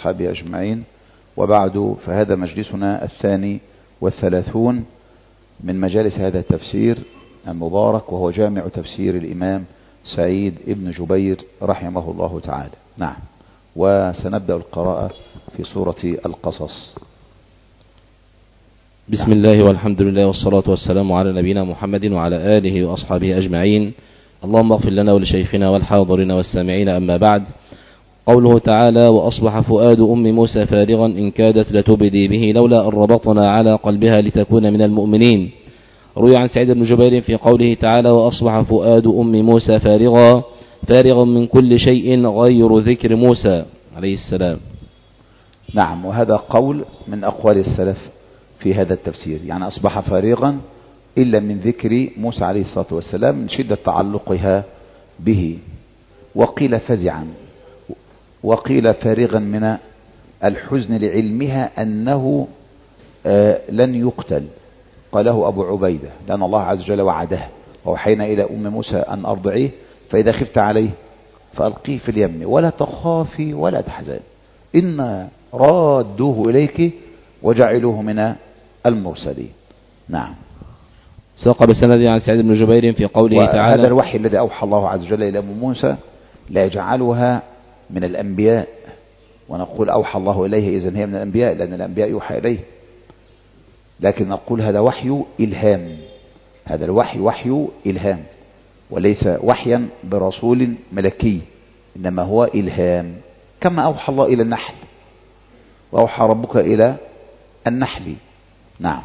وأصحابه أجمعين، وبعد، فهذا مجلسنا 32 من مجالس هذا التفسير المبارك، وهو جامع تفسير الإمام سعيد ابن جبير رحمه الله تعالى. نعم، وسنبدأ القراءة في سورة القصص. بسم الله والحمد لله والصلاة والسلام على نبينا محمد وعلى آله وأصحابه أجمعين. اللهم اغفر لنا ولشيخنا والحاضرين والسامعين، أما بعد. قوله تعالى: وأصبح فؤاد أم موسى فارغا إن كادت لتبدي به لولا أن ربطنا على قلبها لتكون من المؤمنين. روي عن سعيد بن جبير في قوله تعالى: وأصبح فؤاد أم موسى فارغا من كل شيء غير ذكر موسى عليه السلام. نعم، وهذا قول من أقوال السلف في هذا التفسير، يعني أصبح فارغا إلا من ذكر موسى عليه الصلاة والسلام من شدة تعلقها به، وقيل فزعا، وقيل فارغا من الحزن لعلمها أنه لن يقتل، قاله أبو عبيدة، لأن الله عز وجل وعده: ووحينا إلى أم موسى أن أرضعيه فإذا خفت عليه فألقيه في اليم ولا تخافي ولا تحزن إن رادوه إليك وجعلوه من المرسلين. نعم. ساق بسند عن سعيد بن جبير في قوله تعالى: هذا الوحي الذي أوحى الله عز وجل إلى أم موسى لا يجعلها من الأنبياء، ونقول أوحى الله إليه إذن هي من الأنبياء، لأن الأنبياء يوحى إليه، لكن نقول هذا وحي إلهام، هذا الوحي وحي إلهام، وليس وحيا برسول ملكي، إنما هو إلهام، كما أوحى الله إلى النحل، وأوحى ربك إلى النحل. نعم.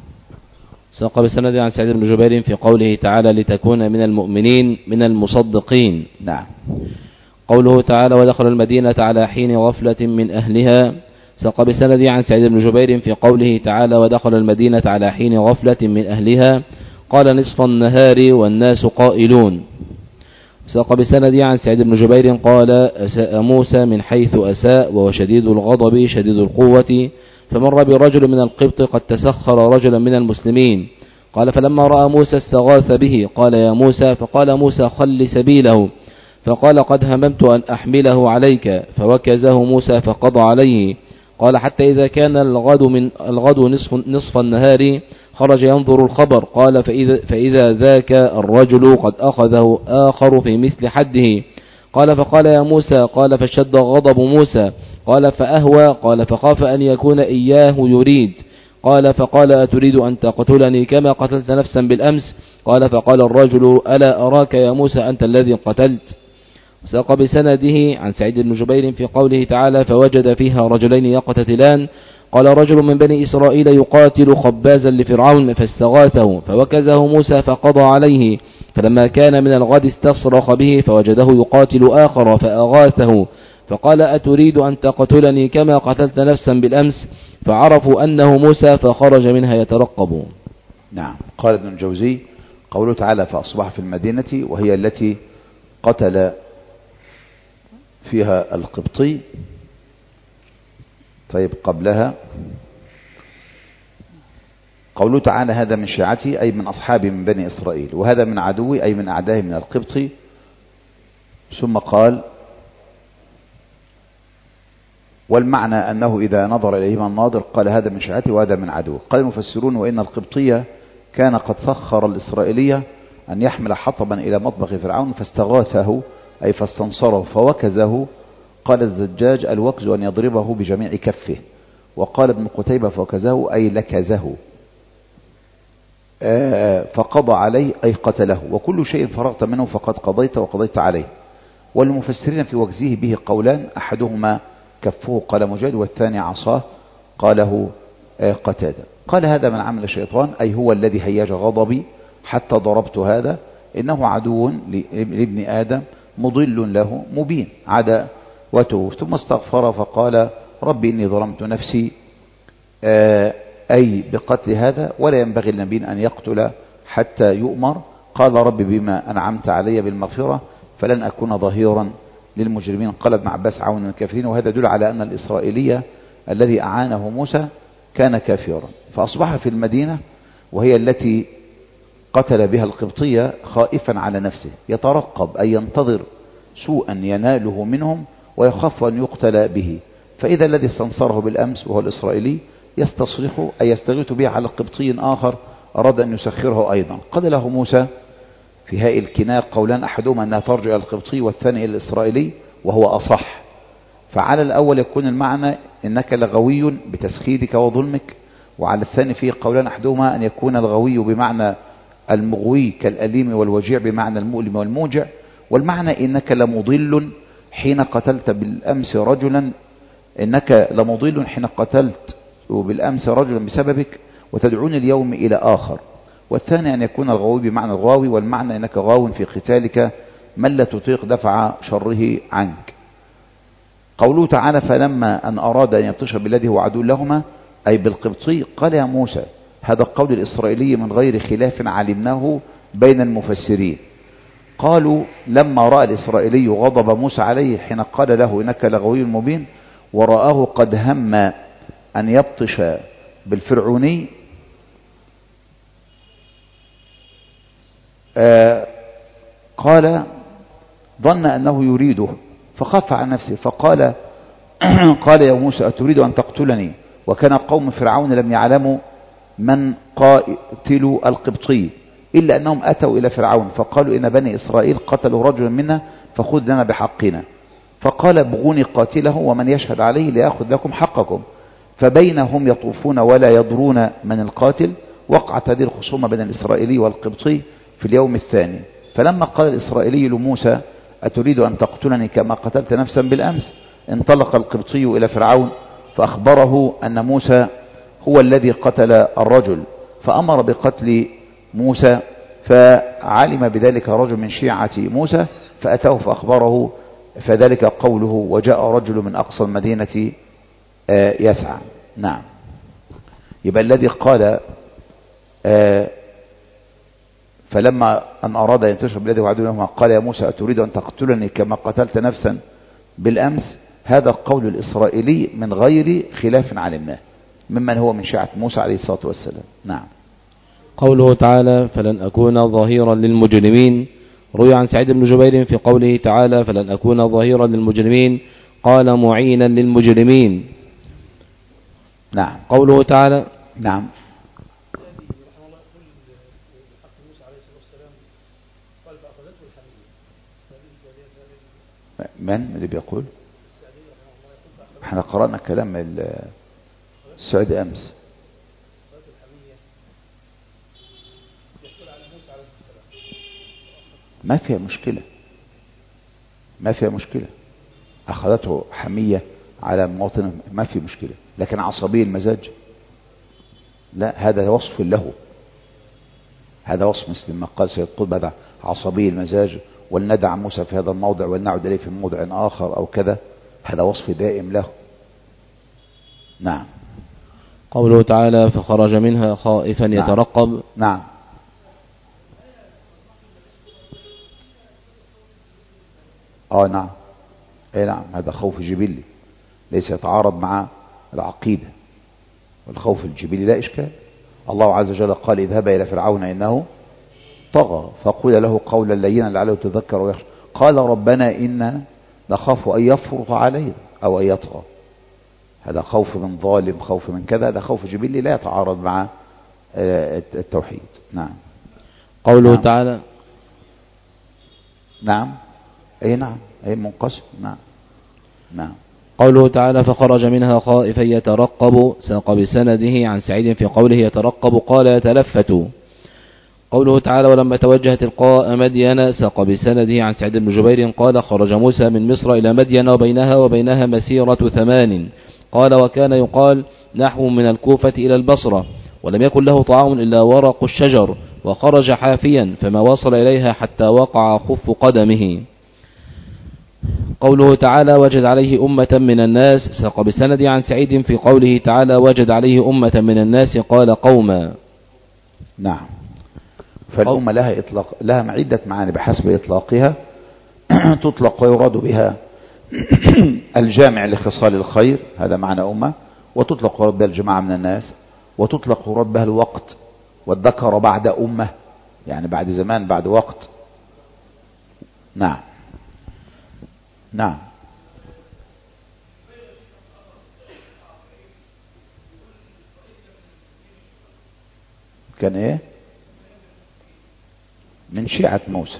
ساق بسند عن سعيد بن جبير في قوله تعالى: لتكون من المؤمنين من المصدقين. نعم. قوله تعالى: ودخل المدينة على حين غفلة من أهلها. ساق بسند عن سعيد بن جبير في قوله تعالى: ودخل المدينة على حين غفلة من أهلها، قال نصف النهار والناس قائلون. ساق بسند عن سعيد بن جبير قال: أساء موسى من حيث أساء، وهو شديد الغضب شديد القوة، فمر برجل من القبط قد تسخر رجلا من المسلمين، قال: فلما رأى موسى استغاث به، قال: يا موسى، فقال موسى: خل سبيله، فقال: قد هممت أن أحمله عليك، فوكزه موسى فقضى عليه، قال: حتى إذا كان الغد نصف النهار خرج ينظر الخبر، قال: فإذا ذاك الرجل قد أخذه آخر في مثل حده، قال: فقال: يا موسى، قال: فشد غضب موسى، قال: فأهوى، قال: فخاف أن يكون إياه يريد، قال: فقال: أتريد أن تقتلني كما قتلت نفسا بالأمس، قال: فقال الرجل: ألا أراك يا موسى أنت الذي قتلت. ساق بسنده عن سعيد بن جبير في قوله تعالى: فوجد فيها رجلين يقتتلان، قال: رجل من بني إسرائيل يقاتل خبازا لفرعون فاستغاثه، فوكزه موسى فقضى عليه، فلما كان من الغد استصرخ به فوجده يقاتل آخر فأغاثه، فقال: أتريد أن تقتلني كما قتلت نفسا بالأمس، فعرفوا أنه موسى فخرج منها يترقب. نعم. قال ابن الجوزي: قوله تعالى: فأصبح في المدينة، وهي التي قتل فيها القبطي. طيب، قبلها قوله تعالى: هذا من شيعتي، أي من أصحابي من بني إسرائيل، وهذا من عدوي، أي من أعدائي من القبطي. ثم قال: والمعنى أنه إذا نظر إليهما الناظر قال: هذا من شيعتي وهذا من عدوي. قال المفسرون: وإن القبطية كان قد سخر الإسرائيلية أن يحمل حطبا إلى مطبخ فرعون فاستغاثه، أي فاستنصره فوكزه. قال الزجاج: الوكز أن يضربه بجميع كفه. وقال ابن قتيبة: فوكزه أي لكزه. فقضى عليه أي قتله. وكل شيء فرغت منه فقد قضيت وقضيت عليه. والمفسرين في وكزه به قولان: أحدهما كفه قال مجاهد، والثاني عصاه قاله قتادة. قال: هذا من عمل الشيطان، أي هو الذي هيج غضبي حتى ضربت هذا، إنه عدو لابن آدم مضل له مبين عداوته. ثم استغفر فقال: ربي إني ظلمت نفسي، أي بقتل هذا، ولا ينبغي النبي أن يقتل حتى يؤمر. قال: ربي بما أنعمت علي بالمغفرة فلن أكون ظهيرا للمجرمين. قال ابن عباس: عون الكافرين. وهذا يدل على أن الإسرائيلية الذي أعانه موسى كان كافرا. فأصبح في المدينة، وهي التي قتل بها القبطية، خائفا على نفسه، يترقب أي ينتظر سوءا يناله منهم ويخاف أن يقتل به، فإذا الذي استنصره بالأمس وهو الإسرائيلي يستصرخه أي يستغيث به على قبطي آخر أراد أن يسخره أيضا. قال له موسى في هذه الكناية قولان، أحدهما أنها ترجع إلى القبطي والثاني إلى الإسرائيلي وهو أصح. فعلى الأول يكون المعنى إنك لغوي بتسخيرك وظلمك، وعلى الثاني فيه قولان، أحدهما أن يكون الغوي بمعنى المغوي كالأليم والوجيع بمعنى المؤلم والموجع، والمعنى إنك لمضل حين قتلت بالأمس رجلا، إنك لمضل حين قتلت بالأمس رجلا بسببك وتدعون اليوم إلى آخر. والثاني أن يكون الغاوي بمعنى الغاوي، والمعنى إنك غاو في قتالك من لا تطيق دفع شره عنك. قوله تعالى فلما أن أراد أن يبطش بالذي هو عدو لهما أي بالقبطي قال يا موسى، هذا القول الإسرائيلي من غير خلاف علمناه بين المفسرين. قالوا لما رأى الإسرائيلي غضب موسى عليه حين قال له إنك لغوي مبين، ورآه قد هم أن يبطش بالفرعوني قال ظن أنه يريده فخاف عن نفسه فقال قال يا موسى أتريد أن تقتلني وكان قوم فرعون لم يعلموا من قاتل القبطي إلا أنهم أتوا إلى فرعون فقالوا إن بني إسرائيل قتلوا رجلا منا فخذ لنا بحقنا، فقال ابغوني قاتله ومن يشهد عليه ليأخذ لكم حقكم. فبينهم يطوفون ولا يدرون من القاتل وقعت هذه الخصومة بين الإسرائيلي والقبطي في اليوم الثاني. فلما قال الإسرائيلي لموسى أتريد أن تقتلني كما قتلت نفسا بالأمس، انطلق القبطي إلى فرعون فأخبره أن موسى هو الذي قتل الرجل، فأمر بقتل موسى، فعلم بذلك رجل من شيعة موسى فأتاه فأخبره، فذلك قوله وجاء رجل من أقصى المدينة يسعى. نعم، يبقى الذي قال فلما أن أراد أن تشرب الذي وعدوا لهما قال يا موسى أتريد أن تقتلني كما قتلت نفسا بالأمس، هذا قول الإسرائيلي من غير خلاف علمناه ممن هو من شيعة موسى عليه الصلاة والسلام. نعم. قوله تعالى فلن أكون ظهيرا للمجرمين، روي عن سعيد بن جبير في قوله تعالى فلن أكون ظهيرا للمجرمين قال معينا للمجرمين. نعم. قوله تعالى نعم. من اللي بيقول؟ احنا قرأنا كلام السعيد أمس. ما فيها مشكلة، ما فيها مشكلة، أخذته حمية على مواطن ما في مشكلة، لكن عصبي المزاج لا، هذا وصف له، هذا وصف مثل ما قال سيد قطب هذا عصبي المزاج، ولندع موسى في هذا الموضع ولنعد إليه في موضع آخر أو كذا، هذا وصف دائم له. نعم. قوله تعالى فخرج منها خائفا يترقب. نعم. نعم. نعم، هذا خوف جبلي ليس يتعارض مع العقيدة، والخوف الجبلي لا إشكال. الله عز وجل قال اذهبا إلى فرعون إنه طغى فقل له قولا لينا لعله يتذكر ويخشى قال ربنا إنا نخاف أن يفرط علينا أو أن يطغى. هذا خوف من ظالم، خوف من كذا، هذا خوف جبلي لا يتعارض مع التوحيد. نعم. قوله نعم. تعالى نعم. نعم، منقسم. نعم. نعم. قوله تعالى فخرج منها خائفا يترقب، ساق بسنده عن سعيد في قوله يترقب قال يتلفت. قوله تعالى ولما توجه تلقاء مدين، ساق بسنده عن سعيد بن جبير قال خرج موسى من مصر إلى مدين وبينها مسيرة 8، قال وكان يقال نحو من الكوفة إلى البصرة، ولم يكن له طعام إلا ورق الشجر، وخرج حافيا فما وصل إليها حتى وقع خف قدمه. قوله تعالى وجد عليه أمة من الناس، ساق بسند عن سعيد في قوله تعالى وجد عليه أمة من الناس قال قوما. نعم. فالأمة لها إطلاق، لها عدة معاني بحسب إطلاقها. تطلق ويراد بها الجامع لخصال الخير، هذا معنى أمة، وتطلق ويراد بها الجماعة من الناس، وتطلق ويراد بها الوقت، والذكر بعد أمة يعني بعد زمان بعد وقت. نعم. نعم. كان ايه؟ من شيعة موسى.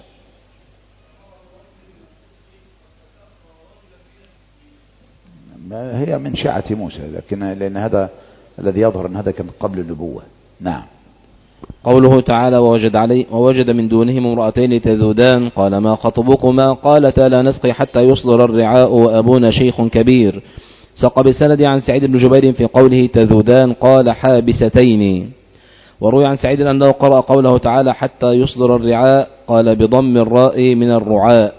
هي من شيعة موسى، لأن هذا الذي يظهر أن هذا كان قبل النبوة. نعم. قوله تعالى ووجد من دونهم امرأتين تذودان قال ما خطبكما قالتا لا نسقي حتى يصدر الرعاء وأبونا شيخ كبير. ساق بسند عن سعيد بن جبير في قوله تذودان قال حابستين. وروي عن سعيد أنه قرأ قوله تعالى حتى يصدر الرعاء قال بضم الراء من الرعاء.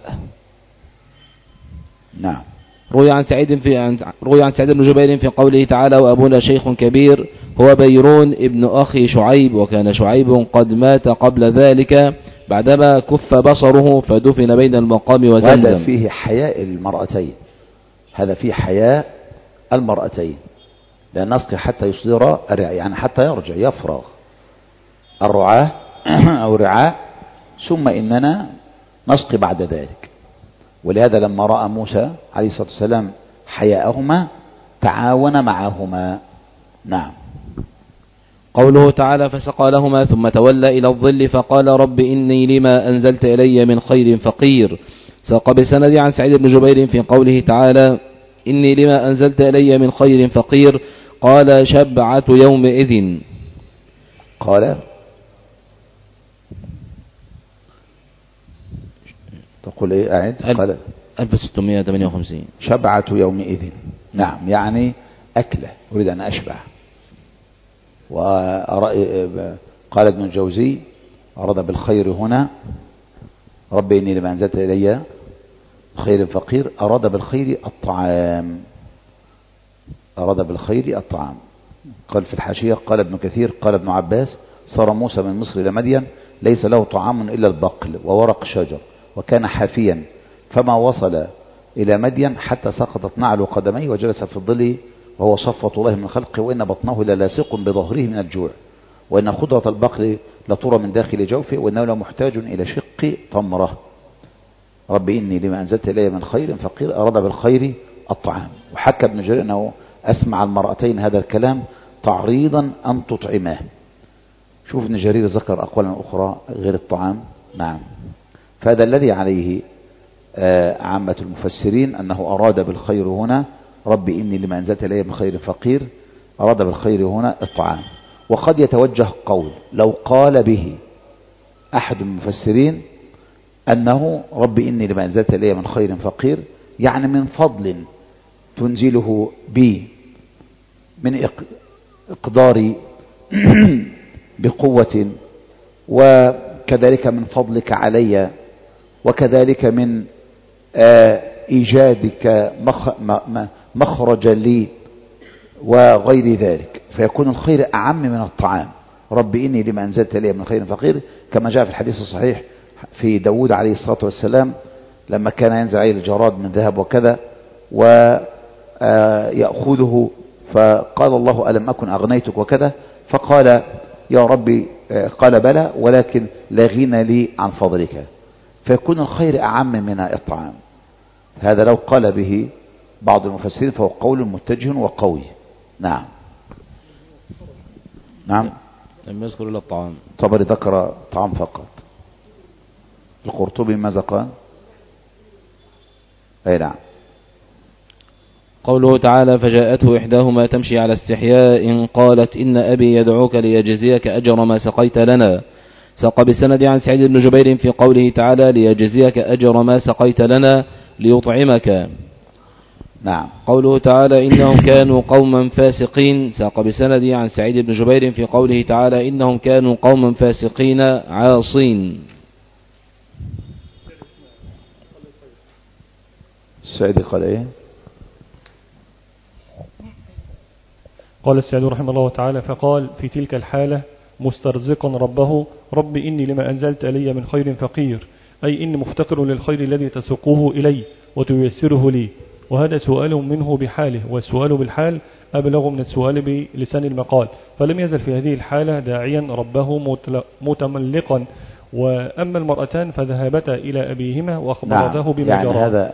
نعم. روي عن سعيد بن جبير في قوله تعالى وأبونا شيخ كبير هو بيرون ابن أخي شعيب، وكان شعيب قد مات قبل ذلك بعدما كف بصره فدفن بين المقام وزمزم. هذا فيه حياء المرأتين، هذا فيه حياء المرأتين. لا نسقي حتى يصدر الرعاء، يعني حتى يرجع يفرغ الرعاة أو الرعاء، ثم إننا نسقي بعد ذلك. ولهذا لما رأى موسى عليه الصلاة والسلام حياءهما تعاون معهما. نعم. قوله تعالى فسقى لهما ثم تولى إلى الظل فقال رب إني لما أنزلت إلي من خير فقير. ساق بسند عن سعيد بن جبير في قوله تعالى إني لما أنزلت إلي من خير فقير قال شبعة يومئذ. قال تقول ايه؟ أعد. قال 1658 شبعة يومئذ. نعم، يعني أكله، أريد أن أشبع. وقال ابن الجوزي أراد بالخير هنا رب إني لما أنزلت إلي خير فقير، أراد بالخير الطعام، أراد بالخير الطعام. قال في الحاشية قال ابن كثير قال ابن عباس صار موسى من مصر إلى مدين ليس له طعام إلا البقل وورق شجر وكان حافيا، فما وصل إلى مدين حتى سقطت نعل قدميه وجلس في الظل وهو صفوة الله من خلقه، وإن بطنه للاصق بظهره من الجوع، وإن خضرة البقر لترى من داخل جوفه، وإنه لمحتاج إلى شق تمرة. رب إني لما أنزلت إلي من خير فقير، أراد بالخير الطعام. وحكى ابن جرير أنه أسمع المرأتين هذا الكلام تعريضا أن تطعماه. شوف ابن جرير ذكر أقوالا أخرى غير الطعام. نعم. فهذا الذي عليه عامة المفسرين أنه أراد بالخير هنا رب إني لما أنزلت إلي من خير فقير، أراد بالخير هنا الطعام. وقد يتوجه قول لو قال به أحد المفسرين أنه رب إني لما أنزلت إلي من خير فقير، يعني من فضل تنزله بي من إقداري بقوة، وكذلك من فضلك علي، وكذلك من إيجادك مخرجا لي وغير ذلك، فيكون الخير أعم من الطعام. رب إني لما أنزلت إلي من خير فقير، كما جاء في الحديث الصحيح في داود عليه الصلاة والسلام لما كان ينزع عليه الجراد من ذهب وكذا ويأخذه، فقال الله ألم أكن أغنيتك وكذا، فقال يا ربي قال بلى ولكن لا غنى لي عن فضلك، فيكون الخير أعم من الطعام. هذا لو قال به بعض المفسرين فهو قول متجه وقوي. نعم. نعم. لم يذكر إلا الطعام. طبري ذكر طعام فقط. القرطبي ماذا قال؟ أي نعم. قوله تعالى فجاءته إحداهما تمشي على استحياء قالت إن أبي يدعوك ليجزيك أجر ما سقيت لنا. ساق بسند عن سعيد بن جبير في قوله تعالى ليجزيك أجر ما سقيت لنا ليطعمك. نعم. قوله تعالى إنهم كانوا قوما فاسقين. ساق بسند عن سعيد بن جبير في قوله تعالى إنهم كانوا قوما فاسقين عاصين. السعيد قال إيه؟ قال السعيد رحمه الله تعالى فقال في تلك الحالة مسترزقا ربه رب إني لما أنزلت إلي من خير فقير، أي إني مفتقر للخير الذي تسوقه إلي وتيسره لي. وهذا سؤال منه بحاله، والسؤال بالحال أبلغ من السؤال بلسان المقال، فلم يزل في هذه الحالة داعيا ربه متملقا. وأما المرأتان فذهبتا إلى أبيهما وأخبرته بما يعني جرى. هذا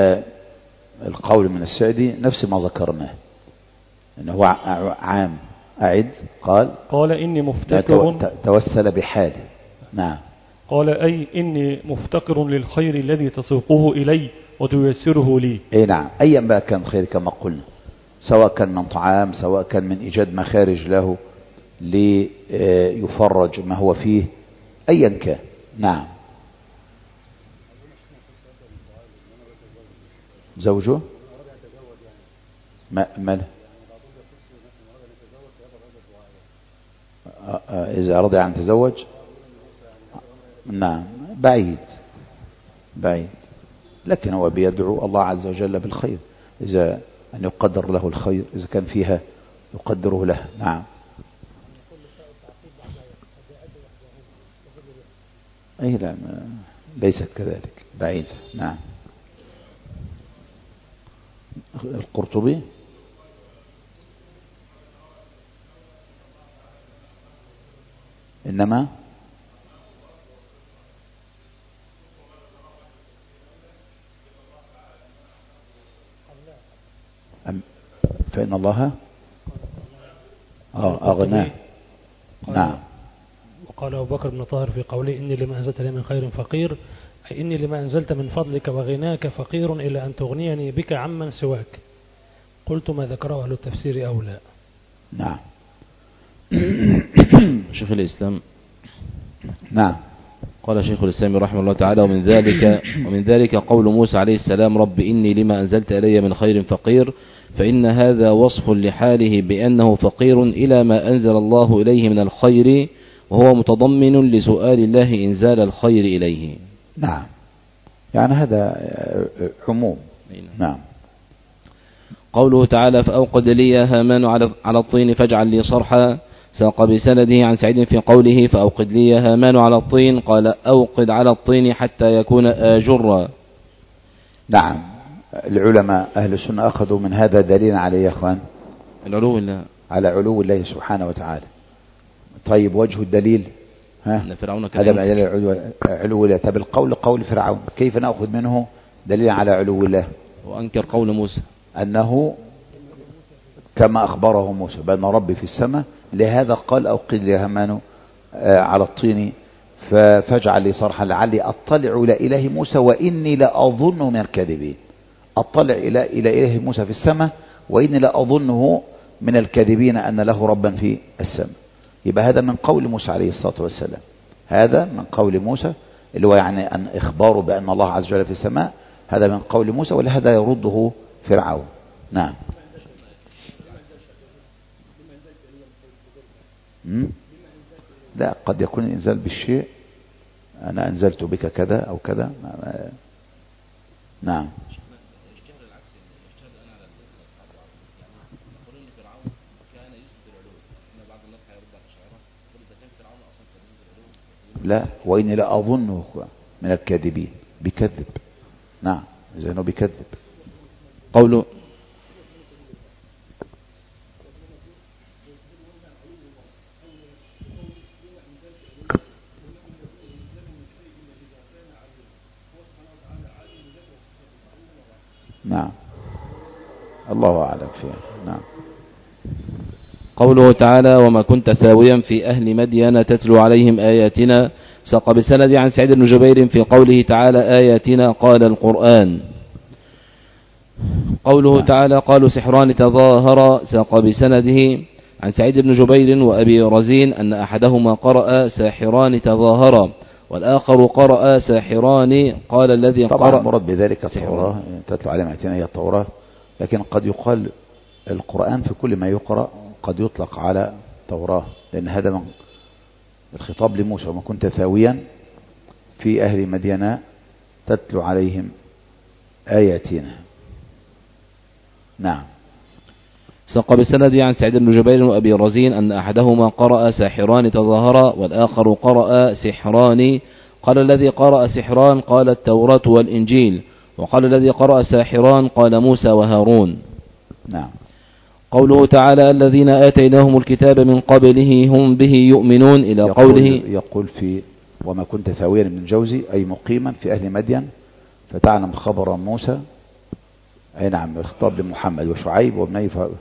القول من السعدي نفس ما ذكرناه، إنه هو عام أعد. قال إني مفتقر. توسل بحاله. نعم. قال أي إني مفتقر للخير الذي تسوقه إلي وتيسره لي. أي نعم، أيا ما كان خير كما قلنا، سواء كان من طعام، سواء كان من إيجاد مخارج له ليفرج ما هو فيه، أيا كان. نعم. زوجه ما إذا رضي عن تزوج. نعم، بعيد، لكن هو بيدعو الله عز وجل بالخير، إذا أن يقدر له الخير، إذا كان فيها يقدره له. نعم. أي لا، ليست كذلك، بعيد. نعم. القرطبي إنما فإن الله أغناه. نعم. وقال أبو بكر بن طاهر في قوله إني لما أنزلت لي من خير فقير، أي إني لما أنزلت من فضلك وغناك فقير إلى أن تغنيني بك عمن سواك. قلت ما ذكره أهل التفسير أولى. نعم. شيخ الإسلام. نعم. قال شيخ الإسلام رحمه الله تعالى ومن ذلك قول موسى عليه السلام رب إني لما أنزلت إلي من خير فقير، فإن هذا وصف لحاله بأنه فقير إلى ما أنزل الله إليه من الخير، وهو متضمن لسؤال الله إنزال الخير إليه. نعم، يعني هذا عموم. نعم. قوله تعالى فأوقد لي يا هامان على الطين فاجعل لي صرحا، ساق بسنده عن سعيد في قوله فأوقد لي يا هامان على الطين، قال أوقد على الطين حتى يكون آجرا. نعم، العلماء أهل السنة أخذوا من هذا دليل عليه يا أخوان، العلو الله، على علو الله سبحانه وتعالى. طيب وجه الدليل أن فرعون هذا من علو الله. طب القول قول فرعون، كيف نأخذ منه دليل على علو الله؟ وأنكر قول موسى أنه كما أخبره موسى بأن ربي في السماء، لهذا قال أوقد لي هامان على الطين فاجعل لي صرحا لعلي أطلع إلى إله موسى وإني لأظن من الكاذبين. أطلع إلى إله موسى في السماء وإني لأظنه من الكاذبين أن له ربا في السماء. يبقى هذا من قول موسى عليه الصلاة والسلام، هذا من قول موسى اللي هو يعني أن إخباره بأن الله عز وجل في السماء، هذا من قول موسى، ولهذا يرده فرعون. نعم. لا، قد يكون الإنزال بالشيء، أنا أنزلت بك كذا أو كذا. نعم. لا، وإني لا أظنه من الكاذبين، بكذب. نعم، إذا أنه بكذب. قوله نعم، الله أعلم فيها. نعم. قوله تعالى وما كنت ثاويا في أهل مدين تتلو عليهم آياتنا، ساق بسند عن سعيد بن جبير في قوله تعالى آياتنا قال القرآن. قوله تعالى قالوا سحران تظاهرا، ساق بسنده عن سعيد بن جبير وأبي رزين أن أحدهما قرأ ساحران تظاهرا والآخر قرأ ساحران، قال الذي طبعا قرأ مراد بذلك التوراة، تتلو عليهم آياتنا هي التوراة، لكن قد يقال القرآن في كل ما يقرأ قد يطلق على توراة، لأن هذا من الخطاب لموسى وما كنت ثاويا في أهل مدين تتلو عليهم آياتنا. نعم. ساق بسند عن سعيد بن جبير وأبي رزين أن أحدهما قرأ ساحران تظاهرا والآخر قرأ سحران، قال الذي قرأ سحران قال التوراة والإنجيل، وقال الذي قرأ ساحران قال موسى وهارون. نعم. قوله تعالى الذين آتيناهم الكتاب من قبله هم به يؤمنون إلى قوله يقول في وما كنت ثاويا من الجوزي أي مقيما في أهل مدين فتعلم خبر موسى، أي نعم، الخطاب لمحمد وشعيب وابنيه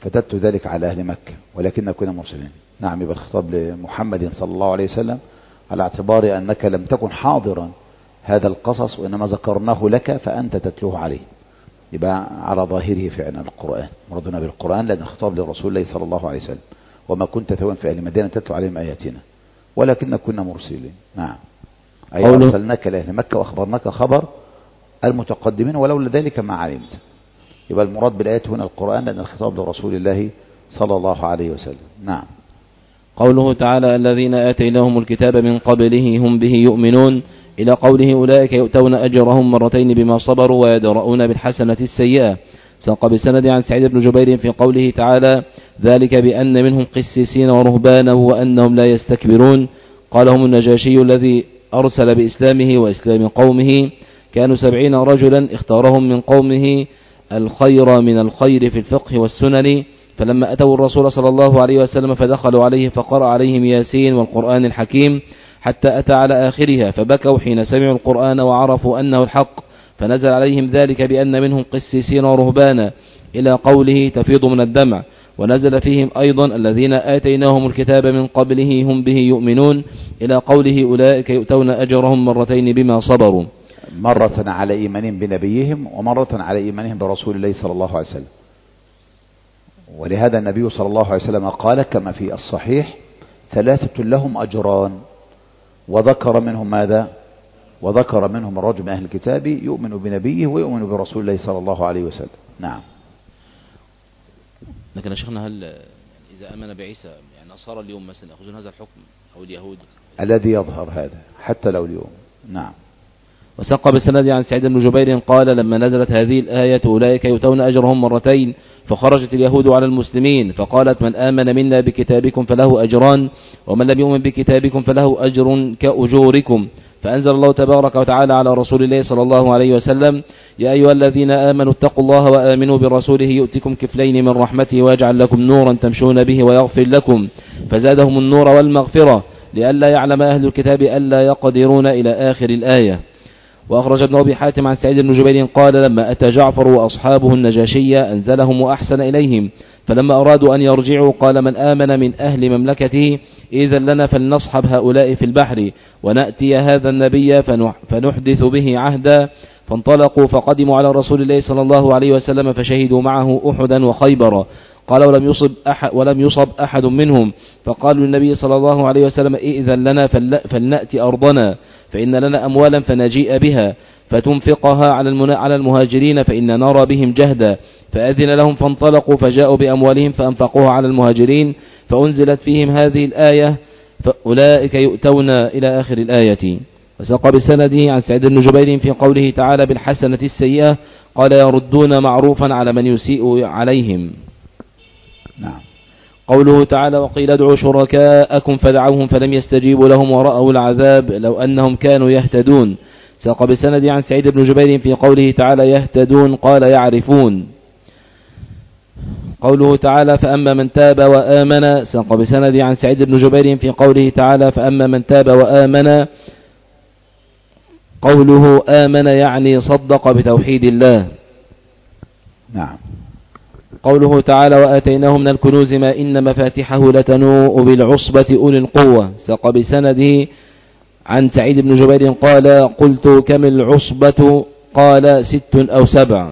فددت ذلك على أهل مكة ولكن كنا مرسلين. نعم، يبقى الخطاب لمحمد صلى الله عليه وسلم على اعتبار أنك لم تكن حاضرا هذا القصص وإنما ذكرناه لك فأنت تتلوه عليه، يبقى على ظاهره فعلا القرآن، مرادنا بالقرآن لأن الخطاب للرسول الله صلى الله عليه وسلم، وما كنت ثوان في أهل مدينة تتلو عليهم آياتنا ولكن كنا مرسلين. نعم، أي أرسلناك لأهل مكة وأخبرناك خبر المتقدمين ولولا ذلك ما علمت. يبقى المراد بالآيات هنا القرآن لأن الخطاب لرسول الله صلى الله عليه وسلم. نعم. قوله تعالى الذين آتيناهم الكتاب من قبله هم به يؤمنون إلى قوله أولئك يؤتون أجرهم مرتين بما صبروا ويدرؤون بالحسنة السيئة. ساق بسند عن سعيد بن جبير في قوله تعالى ذلك بأن منهم قسيسين ورهبانا وأنهم لا يستكبرون. قال هم النجاشي الذي أرسل بإسلامه وإسلام قومه، كانوا 70 رجلا اختارهم من قومه الخير من الخير في الفقه والسنن، فلما أتوا الرسول صلى الله عليه وسلم فدخلوا عليه فقرأ عليهم ياسين والقرآن الحكيم حتى أتى على آخرها، فبكوا حين سمعوا القرآن وعرفوا أنه الحق، فنزل عليهم ذلك بأن منهم قسيسين ورهبانا إلى قوله تفيض من الدمع. ونزل فيهم أيضا الذين آتيناهم الكتاب من قبله هم به يؤمنون إلى قوله أولئك يؤتون أجرهم مرتين بما صبروا، مرة على إيمانهم بنبيهم ومرة على إيمانهم برسول الله صلى الله عليه وسلم. ولهذا النبي صلى الله عليه وسلم قال كما في الصحيح 3 لهم أجران، وذكر منهم ماذا؟ وذكر منهم الرجل من أهل الكتاب يؤمن بنبيه ويؤمن برسول الله صلى الله عليه وسلم. نعم. لكن يا شيخنا هل إذا آمن بعيسى يعني صار اليوم مثلا يأخذون هذا الحكم أو اليهود؟ الذي يظهر هذا حتى لو اليوم. نعم. وسق بسند عن سعيد بن جبير قال لما نزلت هذه الآية أولئك يؤتون أجرهم مرتين فخرجت اليهود على المسلمين فقالت من آمن منا بكتابكم فله أجران ومن لم يؤمن بكتابكم فله أجر كأجوركم، فأنزل الله تبارك وتعالى على رسول الله صلى الله عليه وسلم يا أيها الذين آمنوا اتقوا الله وآمنوا برسوله يؤتكم كفلين من رحمته ويجعل لكم نورا تمشون به ويغفر لكم، فزادهم النور والمغفرة لئلا يعلم أهل الكتاب ألا يقدرون إلى آخر الآية. وأخرج ابن أبي حاتم عن سعيد بن جبير قال لما أتى جعفر وأصحابه النجاشية أنزلهم وأحسن إليهم، فلما أرادوا أن يرجعوا قال من آمن من أهل مملكته إذن لنا فلنصحب هؤلاء في البحر ونأتي هذا النبي فنحدث به عهدا، فانطلقوا فقدموا على رسول الله صلى الله عليه وسلم فشهدوا معه أحدا وخيبر. قال ولم يصب أحد منهم، فقالوا للنبي صلى الله عليه وسلم إذن لنا فلنأتي أرضنا فإن لنا أموالا فنجيء بها فتنفقها على المهاجرين فإن نرى بهم جهدا، فأذن لهم فانطلقوا فجاءوا بأموالهم فأنفقوها على المهاجرين، فأنزلت فيهم هذه الآية فأولئك يؤتون إلى آخر الآية. وساق بسنده عن سعيد بن جبير في قوله تعالى بالحسنة السيئة قال يردون معروفا على من يسيء عليهم. نعم. قوله تعالى وقيل ادعوا شركاءكم فدعوهم فلم يستجيبوا لهم ورأوا العذاب لو أنهم كانوا يهتدون. ساق بسند عن سعيد بن جبير في قوله تعالى يهتدون قال يعرفون. قوله تعالى فأما من تاب وآمن. ساق بسند عن سعيد بن جبير في قوله تعالى فأما من تاب وآمن قوله آمن يعني صدق بتوحيد الله. نعم. قوله تعالى وآتيناه من الكنوز ما إن مفاتحه لتنوء بالعصبة أولي القوة. ساق بسنده عن سعيد بن جبير قال قلت كم العصبة قال 6 أو 7.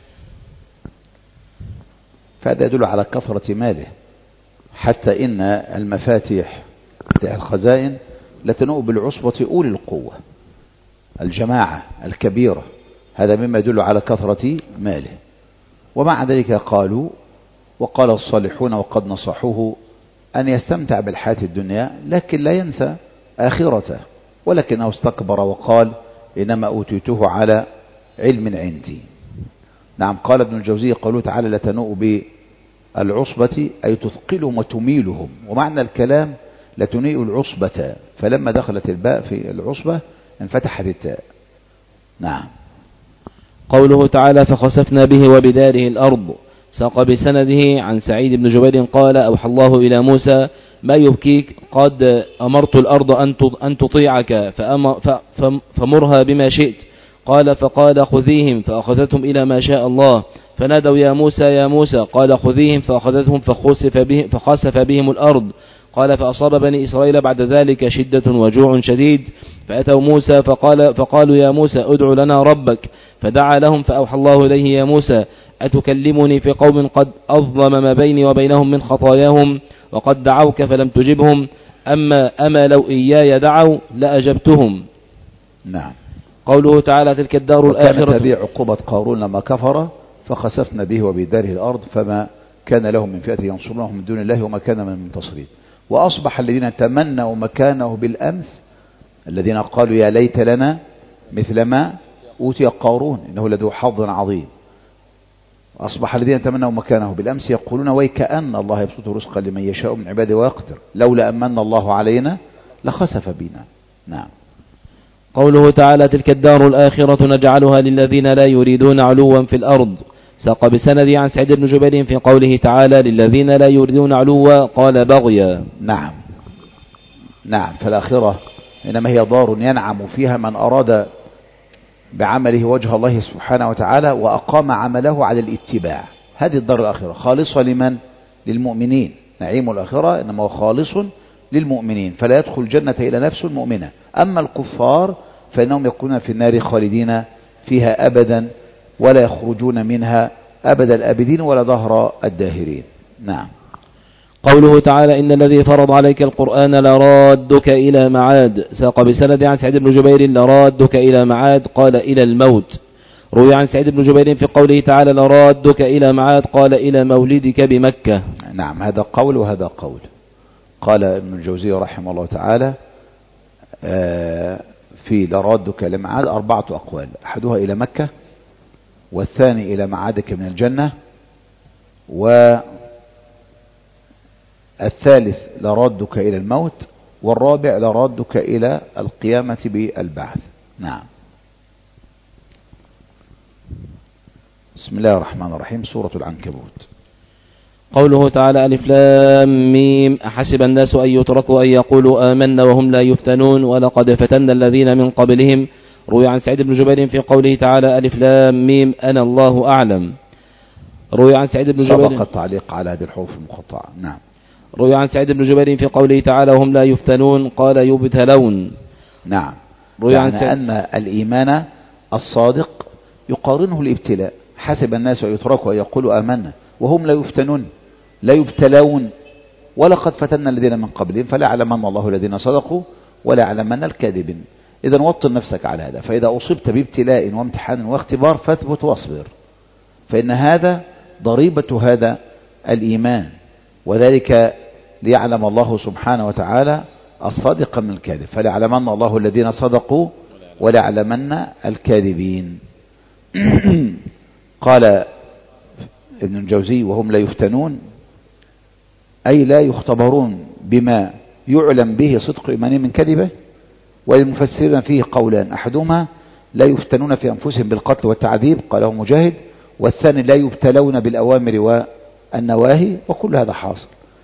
فهذا يدل على كثرة ماله، حتى إن المفاتيح الخزائن لتنوء بالعصبة أولي القوة، الجماعة الكبيرة، هذا مما يدل على كثرة ماله. ومع ذلك قالوا وقال الصالحون وقد نصحوه أن يستمتع بالحياة الدنيا لكن لا ينسى آخرته، ولكنه استكبر وقال إنما أوتيته على علم عندي. نعم. قال ابن الجوزي قالوا تعالى لتنوء بالعصبة أي تثقلهم وتميلهم، ومعنى الكلام لتنيء العصبة، فلما دخلت الباء في العصبة انفتحت التاء. نعم. قوله تعالى فخسفنا به وبداره الأرض. ساق بسنده عن سعيد بن جبير قال أوحى الله إلى موسى ما يبكيك قد أمرت الأرض أن تطيعك فمرها بما شئت. قال فقال خذيهم فأخذتهم إلى ما شاء الله فنادوا يا موسى يا موسى، قال خذيهم، فأخذتهم فخسف بهم الأرض. قال فأصاب بني إسرائيل بعد ذلك شدة وجوع شديد، فأتوا موسى فقالوا يا موسى ادع لنا ربك، فدعا لهم فأوحى الله إليه يا موسى أتكلمني في قوم قد أظلم ما بيني وبينهم من خطاياهم وقد دعوك فلم تجبهم، أما لو إياي دعوا لأجبتهم. نعم. قوله تعالى تلك الدار الآخرة. كانت به عقوبة قارون لما كفر فخسفنا به وبداره الأرض فما كان لهم من فئة ينصرونهم من دون الله وما كان من المنتصرين. وأصبح الذين تمنوا مكانه بالأمس الذين قالوا يا ليت لنا مثل ما أوتي قارون إنه لذو حظ عظيم. أصبح الذين تمنوا مكانه بالأمس يقولون ويكأن الله يبسط رزقا لمن يشاء من عباده ويقدر لولا أمن الله علينا لخسف بنا. نعم. قوله تعالى تلك الدار الآخرة نجعلها للذين لا يريدون علوا في الأرض. ساق بسند عن سعيد بن جبير في قوله تعالى للذين لا يريدون علوا قال بغيا. نعم. نعم. فالآخرة إنما هي دار ينعم فيها من أراد بعمله وجه الله سبحانه وتعالى وأقام عمله على الاتباع. هذه الدار الآخرة خالصة لمن؟ للمؤمنين. نعيم الآخرة إنما هو خالص للمؤمنين فلا يدخل الجنة إلى نفس المؤمنة. أما الكفار فإنهم يكونون في النار خالدين فيها أبدا ولا يخرجون منها أبد الآبدين ولا ظهر الداهرين. نعم. قوله تعالى إن الذي فرض عليك القرآن لرادك إلى معاد. ساق بسند عن سعيد بن جبير لرادك إلى معاد قال إلى الموت. روي عن سعيد بن جبير في قوله تعالى لرادك إلى معاد قال إلى مولدك بمكة. نعم. هذا قول وهذا قول. قال ابن الجوزي رحمه الله تعالى في لرادك إلى معاد 4 أقوال. أحدها إلى مكة والثاني إلى معادك من الجنة والثالث لرادك إلى الموت والرابع لرادك إلى القيامة بالبعث. نعم. بسم الله الرحمن الرحيم. سورة العنكبوت. قوله تعالى ألف لام ميم أحسب الناس أن يتركوا أن يقولوا آمنا وهم لا يفتنون ولقد فتنا الذين من قبلهم. روي عن سعيد بن جبير في قوله تعالى ألف لام ميم أنا الله أعلم. روي عن سعيد بن جبير سبق التعليق على هذه الحروف المقطعة. نعم. روي عن سعيد بن جبير في قوله تعالى وهم لا يفتنون قال يبتلون. نعم. روي عن يعني أن الإيمان الصادق يقارنه الابتلاء. حسب الناس أن يتركوا أن يقولوا آمنا وهم لا يفتنون لا يبتلون ولقد فتنا الذين من قبلهم فلا يعلمن الله الذين صدقوا ولا يعلمن الكاذبين. إذا وطن نفسك على هذا. فإذا أصبت بابتلاء وامتحان واختبار فاثبت واصبر فإن هذا ضريبة هذا الإيمان وذلك ليعلم الله سبحانه وتعالى الصادق من الكاذب فليعلمن الله الذين صدقوا ولا يعلمن الكاذبين. قال ابن الجوزي وهم لا يفتنون أي لا يختبرون بما يعلم به صدق إيمانهم من كذبه. والمفسرين فيه قولان أحدهما لا يفتنون في أنفسهم بالقتل والتعذيب قاله مجاهد والثاني لا يبتلون بالأوامر والنواهي وكل هذا حاصل.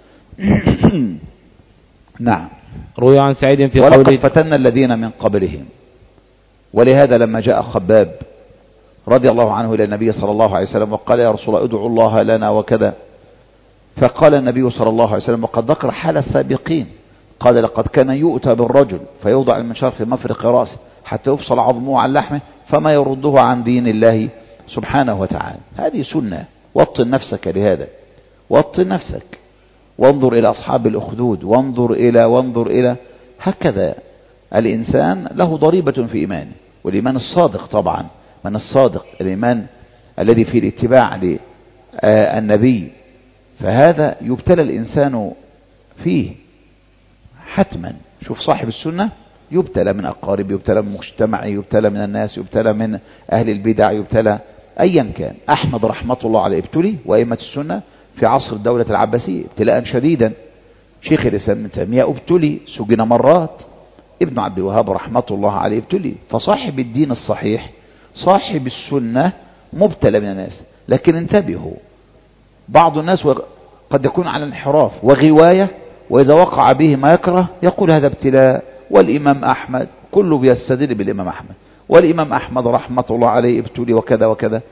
نعم. روي عن سعيد في قوله قوله فتنا الذين من قبلهم. ولهذا لما جاء خباب رضي الله عنه إلى النبي صلى الله عليه وسلم وقال يا رسول الله ادعوا الله لنا وكذا فقال النبي صلى الله عليه وسلم وقد ذكر حال السابقين قال لقد كان يؤتى بالرجل فيوضع المنشار في مفرق رأسه حتى يفصل عظمه عن لحمه فما يرده عن دين الله سبحانه وتعالى. هذه سنة. وطن نفسك لهذا. وطن نفسك وانظر إلى أصحاب الأخدود وانظر إلى هكذا الإنسان له ضريبة في إيمانه. والإيمان الصادق طبعا من الصادق الإيمان الذي فيه الاتباع للنبي فهذا يبتلى الإنسان فيه حتما. شوف صاحب السنة يبتلى من أقارب يبتلى من مجتمع يبتلى من الناس يبتلى من أهل البدع يبتلى أيا كان. أحمد رحمة الله عليه ابتلي وأئمة السنة في عصر الدولة العباسية ابتلاء شديدا. شيخ الإسلام ابن تيمية ابتلي سجن مرات. ابن عبد الوهاب رحمة الله عليه ابتلي. فصاحب الدين الصحيح صاحب السنة مبتلى من الناس. لكن انتبهوا بعض الناس قد يكون على انحراف وغواية وإذا وقع به ما يكره يقول هذا ابتلاء. والإمام أحمد كله بيستدل بالإمام أحمد والإمام أحمد رحمة الله عليه ابتلي وكذا وكذا.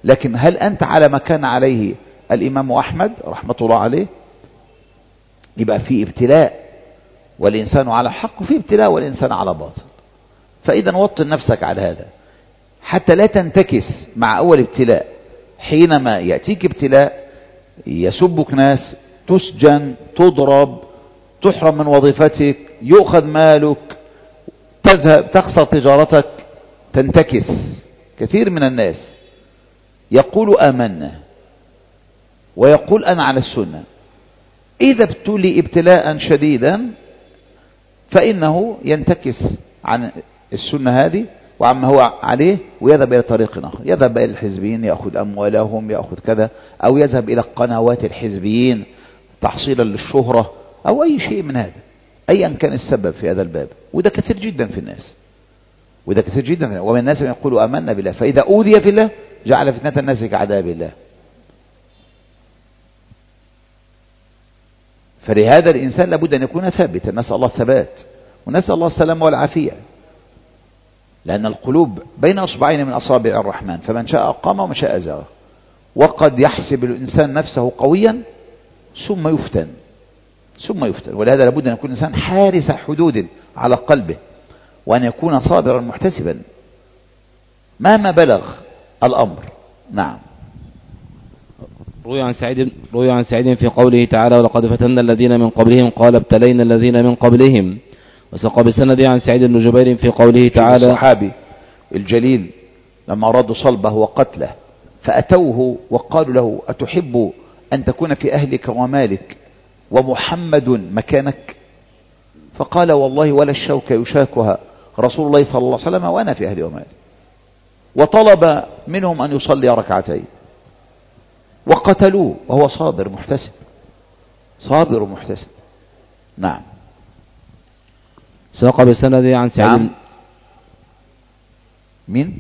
لكن هل أنت على ما كان عليه الإمام أحمد رحمة الله عليه؟ يبقى في ابتلاء والإنسان على حق، وفي ابتلاء والإنسان على باطل. فإذا وطن نفسك على هذا حتى لا تنتكس مع أول ابتلاء. حينما يأتيك ابتلاء يسبك ناس، تسجن، تضرب، تحرم من وظيفتك، يؤخذ مالك، تذهب تخسر تجارتك، تنتكس. كثير من الناس يقول آمنا ويقول أنا على السنة، إذا ابتلي ابتلاء شديدا فإنه ينتكس عن السنة هذه وعما هو عليه، ويذهب إلى طريق آخر، يذهب إلى الحزبيين يأخذ أموالهم، يأخذ كذا، أو يذهب إلى قنوات الحزبيين تحصيلا للشهرة أو أي شيء من هذا، أيا كان السبب في هذا الباب. وده كثير جدا في الناس، وده كثير جدا في الناس. ومن الناس من يقول آمنا بالله فإذا أوذي في الله جعل فتنة الناس كعذاب الله. فلهذا الإنسان لابد أن يكون ثابتا، نسأل الله الثبات ونسأل الله السلامة والعافية، لأن القلوب بين أصبعين من أصابع الرحمن، فمن شاء قام ومن شاء زاغ. وقد يحسب الإنسان نفسه قويا ثم يفتن، ولهذا لابد أن يكون الإنسان حارس حدود على قلبه، وأن يكون صابرا محتسبا مهما بلغ الأمر. نعم. روي عن سعيد في قوله تعالى ولقد فتنا الذين من قبلهم قال ابتلينا الذين من قبلهم. وساق بسند عن سعيد بن جبير في قوله تعالى الصحابي الجليل لما أرادوا صلبه وقتله فأتوه وقالوا له أتحب أن تكون في أهلك ومالك ومحمد مكانك؟ فقال والله ولا الشوك يشاكها رسول الله صلى الله عليه وسلم وأنا في أهلي ومالي. وطلب منهم أن يصلي ركعتين وقتلوه وهو صابر محتسب. نعم. ساق بسند عن سعيد. نعم. مين؟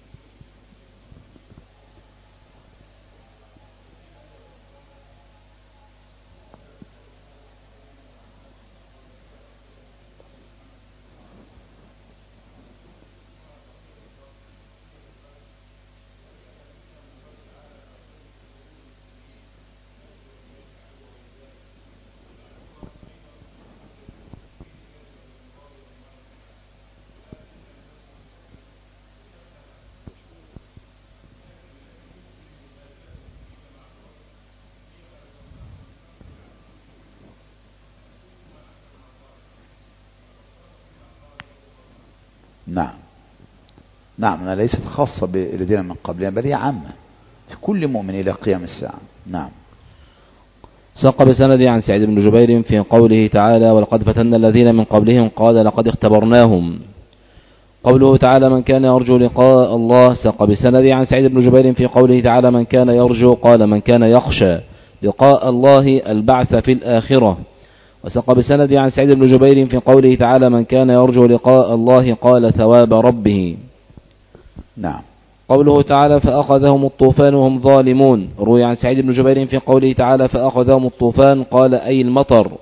نعم أنا ليست خاصة بالذين من قبلنا بل هي عامة في كل مؤمن إلى قيام الساعة. نعم. ساق بسند عن سعيد بن جبير في قوله تعالى ولقد فتنا الذين من قبلهم قال لقد اختبرناهم. قوله تعالى من كان يرجو لقاء الله. ساق بسند عن سعيد بن جبير في قوله تعالى من كان يرجو قال من كان يخشى لقاء الله البعث في الآخرة. وساق بسند عن سعيد بن جبير في قوله تعالى من كان يرجو لقاء الله قال ثواب ربه. نعم. قوله تعالى فأخذهم الطوفان وهم ظالمون. روي عن سعيد بن جبير في قوله تعالى فأخذهم الطوفان قال أي المطر.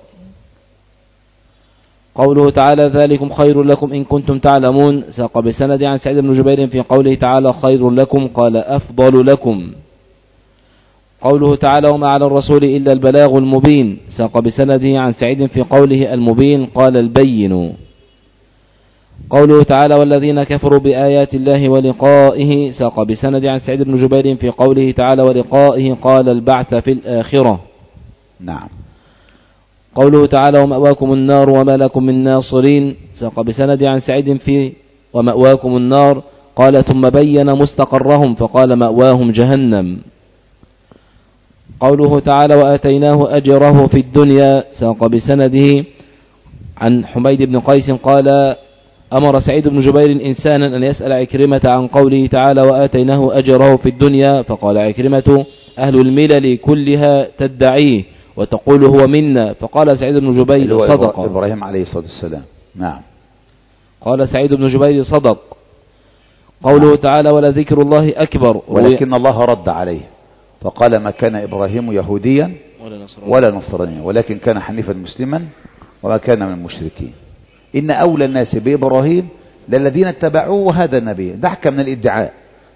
قوله تعالى ذلكم خير لكم إن كنتم تعلمون. ساق بسند عن سعيد بن جبير في قوله تعالى خير لكم قال أفضل لكم. قوله تعالى وما على الرسول إلا البلاغ المبين. ساق بسنده عن سعيد في قوله المبين قال البين. قوله تعالى والذين كفروا بآيات الله ولقائه. ساق بسند عن سعيد بن جبير في قوله تعالى ولقائه قال البعث في الآخرة. نعم. قوله تعالى ومأواكم النار وما لكم من ناصرين. ساق بسند عن سعيد في ومأواكم النار قال ثم بين مستقرهم فقال مأواهم جهنم. قوله تعالى وآتيناه أجره في الدنيا. ساق بسنده عن حميد بن قيس قال أمر سعيد بن جبير إنسانا أن يسأل عكرمة عن قوله تعالى وآتيناه أجره في الدنيا فقال عكرمة أهل الملل كلها تدعيه وتقول هو منا. فقال سعيد بن جبير صدق. إبراهيم عليه الصلاة والسلام. نعم. قال سعيد بن جبير صدق. قوله تعالى ولذكر الله أكبر. ولكن الله رد عليه فقال ما كان إبراهيم يهوديا ولا نصرانيا ولكن كان حنيفا مسلما وما كان من المشركين. إن أولى الناس بإبراهيم للذين اتبعوه هذا النبي. دعك من الادعاء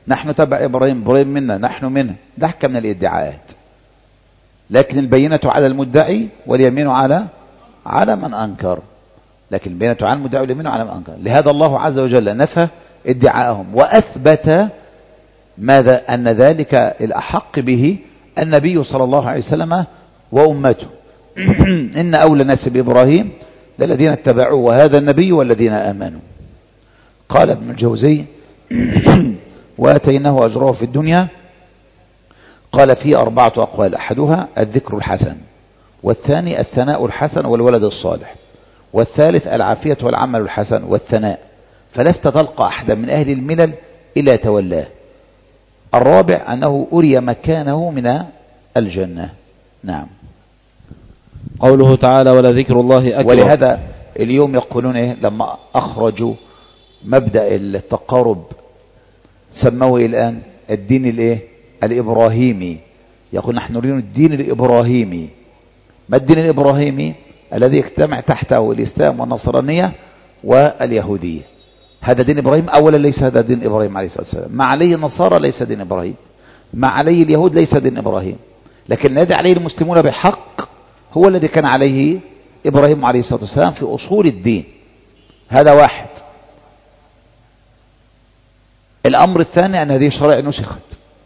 نحن تبع إبراهيم، إبراهيم منا، نحن منه. ده حكى من الادعاءات، لكن البينة على المدعي واليمين على من أنكر. لكن البينة على المدعي واليمين على من أنكر. لهذا الله عز وجل نفى ادعاءهم وأثبت ماذا؟ أن ذلك الأحق به النبي صلى الله عليه وسلم وأمته. إن أولى الناس بإبراهيم الذين اتبعوه وهذا النبي والذين آمنوا. قال ابن الجوزي وآتيناه أجره في الدنيا. قال فيه 4 أقوال، أحدها الذكر الحسن، والثاني الثناء الحسن والولد الصالح، والثالث العافية والعمل الحسن والثناء، فلست تلقى أحدا من أهل الملل إلا تولاه. الرابع أنه أري مكانه من الجنة. نعم. قوله تعالى ولذكر الله أكبر. ولهذا اليوم يقولون إيه لما أخرجوا مبدأ التقارب سموه الآن الدين الإيه الإبراهيمي. يقول نحن نريد الدين الإبراهيمي. ما الدين الإبراهيمي؟ الذي يجتمع تحته الإسلام والنصرانية واليهودية. هذا دين إبراهيم؟ أولا ليس هذا دين إبراهيم عليه الصلاة والسلام. ما عليه النصارى ليس دين إبراهيم، ما عليه اليهود ليس دين إبراهيم، لكن الذي عليه المسلمون بحق هو الذي كان عليه إبراهيم عليه الصلاة والسلام في أصول الدين. هذا واحد. الأمر الثاني أن هذه الشرائع نسخت،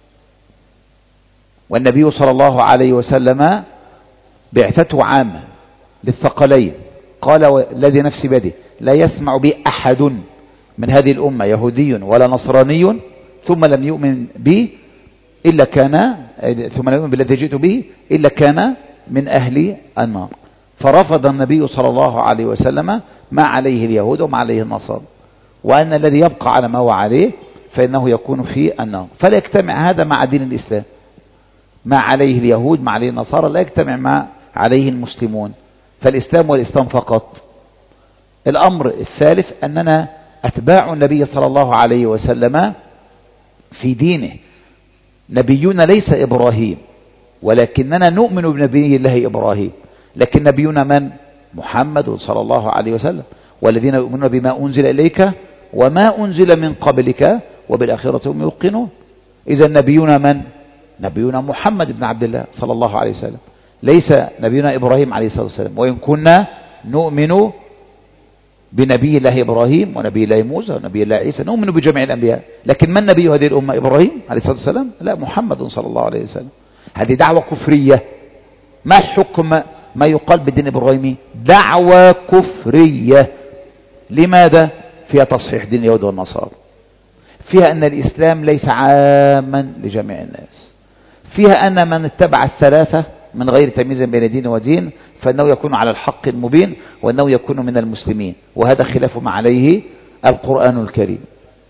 والنبي صلى الله عليه وسلم بعثته عامة للثقلين. قال والذي نفسي بيده لا يسمع بي أحد من هذه الأمة يهودي ولا نصراني ثم لم يؤمن بي إلا كان ثم لم يؤمن بالذي جئت به إلا كان من أهل النار. فرفض النبي صلى الله عليه وسلم ما عليه اليهود وما عليه النصارى، وأن الذي يبقى على ما هو عليه فإنه يكون في النار. فلا يجتمع هذا مع دين الإسلام. ما عليه اليهود ما عليه النصارى لا يجتمع ما عليه المسلمون، فالإسلام والإسلام فقط. الأمر الثالث أننا أتباع النبي صلى الله عليه وسلم في دينه. نبينا ليس إبراهيم، ولكننا نؤمن بنبي الله إبراهيم. لكن نبينا من؟ محمد صلى الله عليه وسلم. والذين يؤمنون بما أنزل إليك وما أنزل من قبلك وبالآخرة هم يوقنون. إذا نبينا من؟ نبينا محمد بن عبد الله صلى الله عليه وسلم، ليس نبينا إبراهيم عليه الصلاة والسلام. وإن كنا نؤمن بنبي الله إبراهيم ونبي الله موسى ونبي الله عيسى، نؤمن بجميع الأنبياء، لكن من نبي هذه الأمة؟ إبراهيم عليه الصلاة والسلام؟ لا، محمد صلى الله عليه وسلم. هذه دعوة كفرية. ما حكم ما يقال بالدين الإبراهيمي؟ دعوة كفرية. لماذا؟ فيها تصحيح دين اليهود والنصارى، فيها أن الإسلام ليس عاما لجميع الناس، فيها أن من اتبع الثلاثة من غير تمييز بين دين ودين فإنه يكون على الحق المبين وأنه يكون من المسلمين، وهذا خلاف ما عليه القرآن الكريم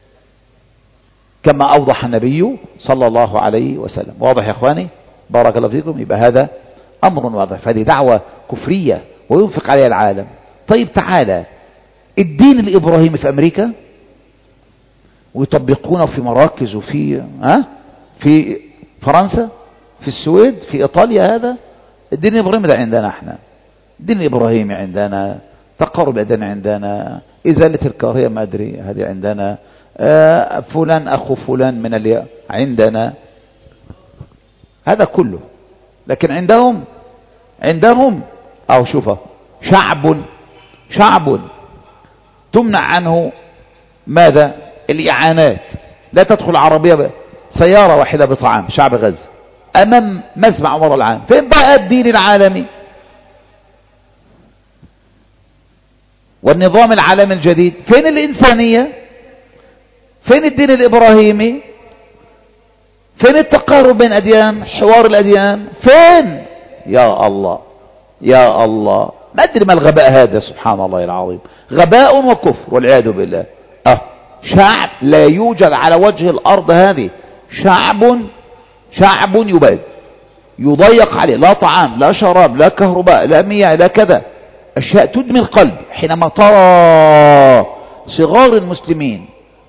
كما أوضح النبي صلى الله عليه وسلم. واضح يا إخواني؟ بارك الله فيكم. يبقى هذا أمر واضح، فهذه دعوة كفرية وينفق عليها العالم. طيب تعالى الدين الإبراهيمي في أمريكا ويطبقونه في مراكز وفي في فرنسا، في السويد، في إيطاليا. هذا الدين الإبراهيمي ده عندنا احنا. الدين الإبراهيمي عندنا، تقارب الأديان عندنا، إزالة الكراهية ما أدري هذه عندنا، فلان أخو فلان من عندنا، هذا كله. لكن عندهم أو شوفه شعب تمنع عنه ماذا؟ الإعانات. لا تدخل عربية سيارة واحدة بطعام شعب غزة أمام مسمع عمر العام. فين بقى الدين العالمي والنظام العالمي الجديد؟ فين الإنسانية؟ فين الدين الإبراهيمي؟ فين التقارب بين أديان، حوار الأديان؟ فين؟ يا الله يا الله، ما أدري ما الغباء هذا، سبحان الله العظيم، غباء وكفر والعياذ بالله. شعب لا يوجد على وجه الأرض، هذه شعب يضيق عليه، لا طعام لا شراب لا كهرباء لا مياه لا كذا، أشياء تدمي القلب حينما ترى صغار المسلمين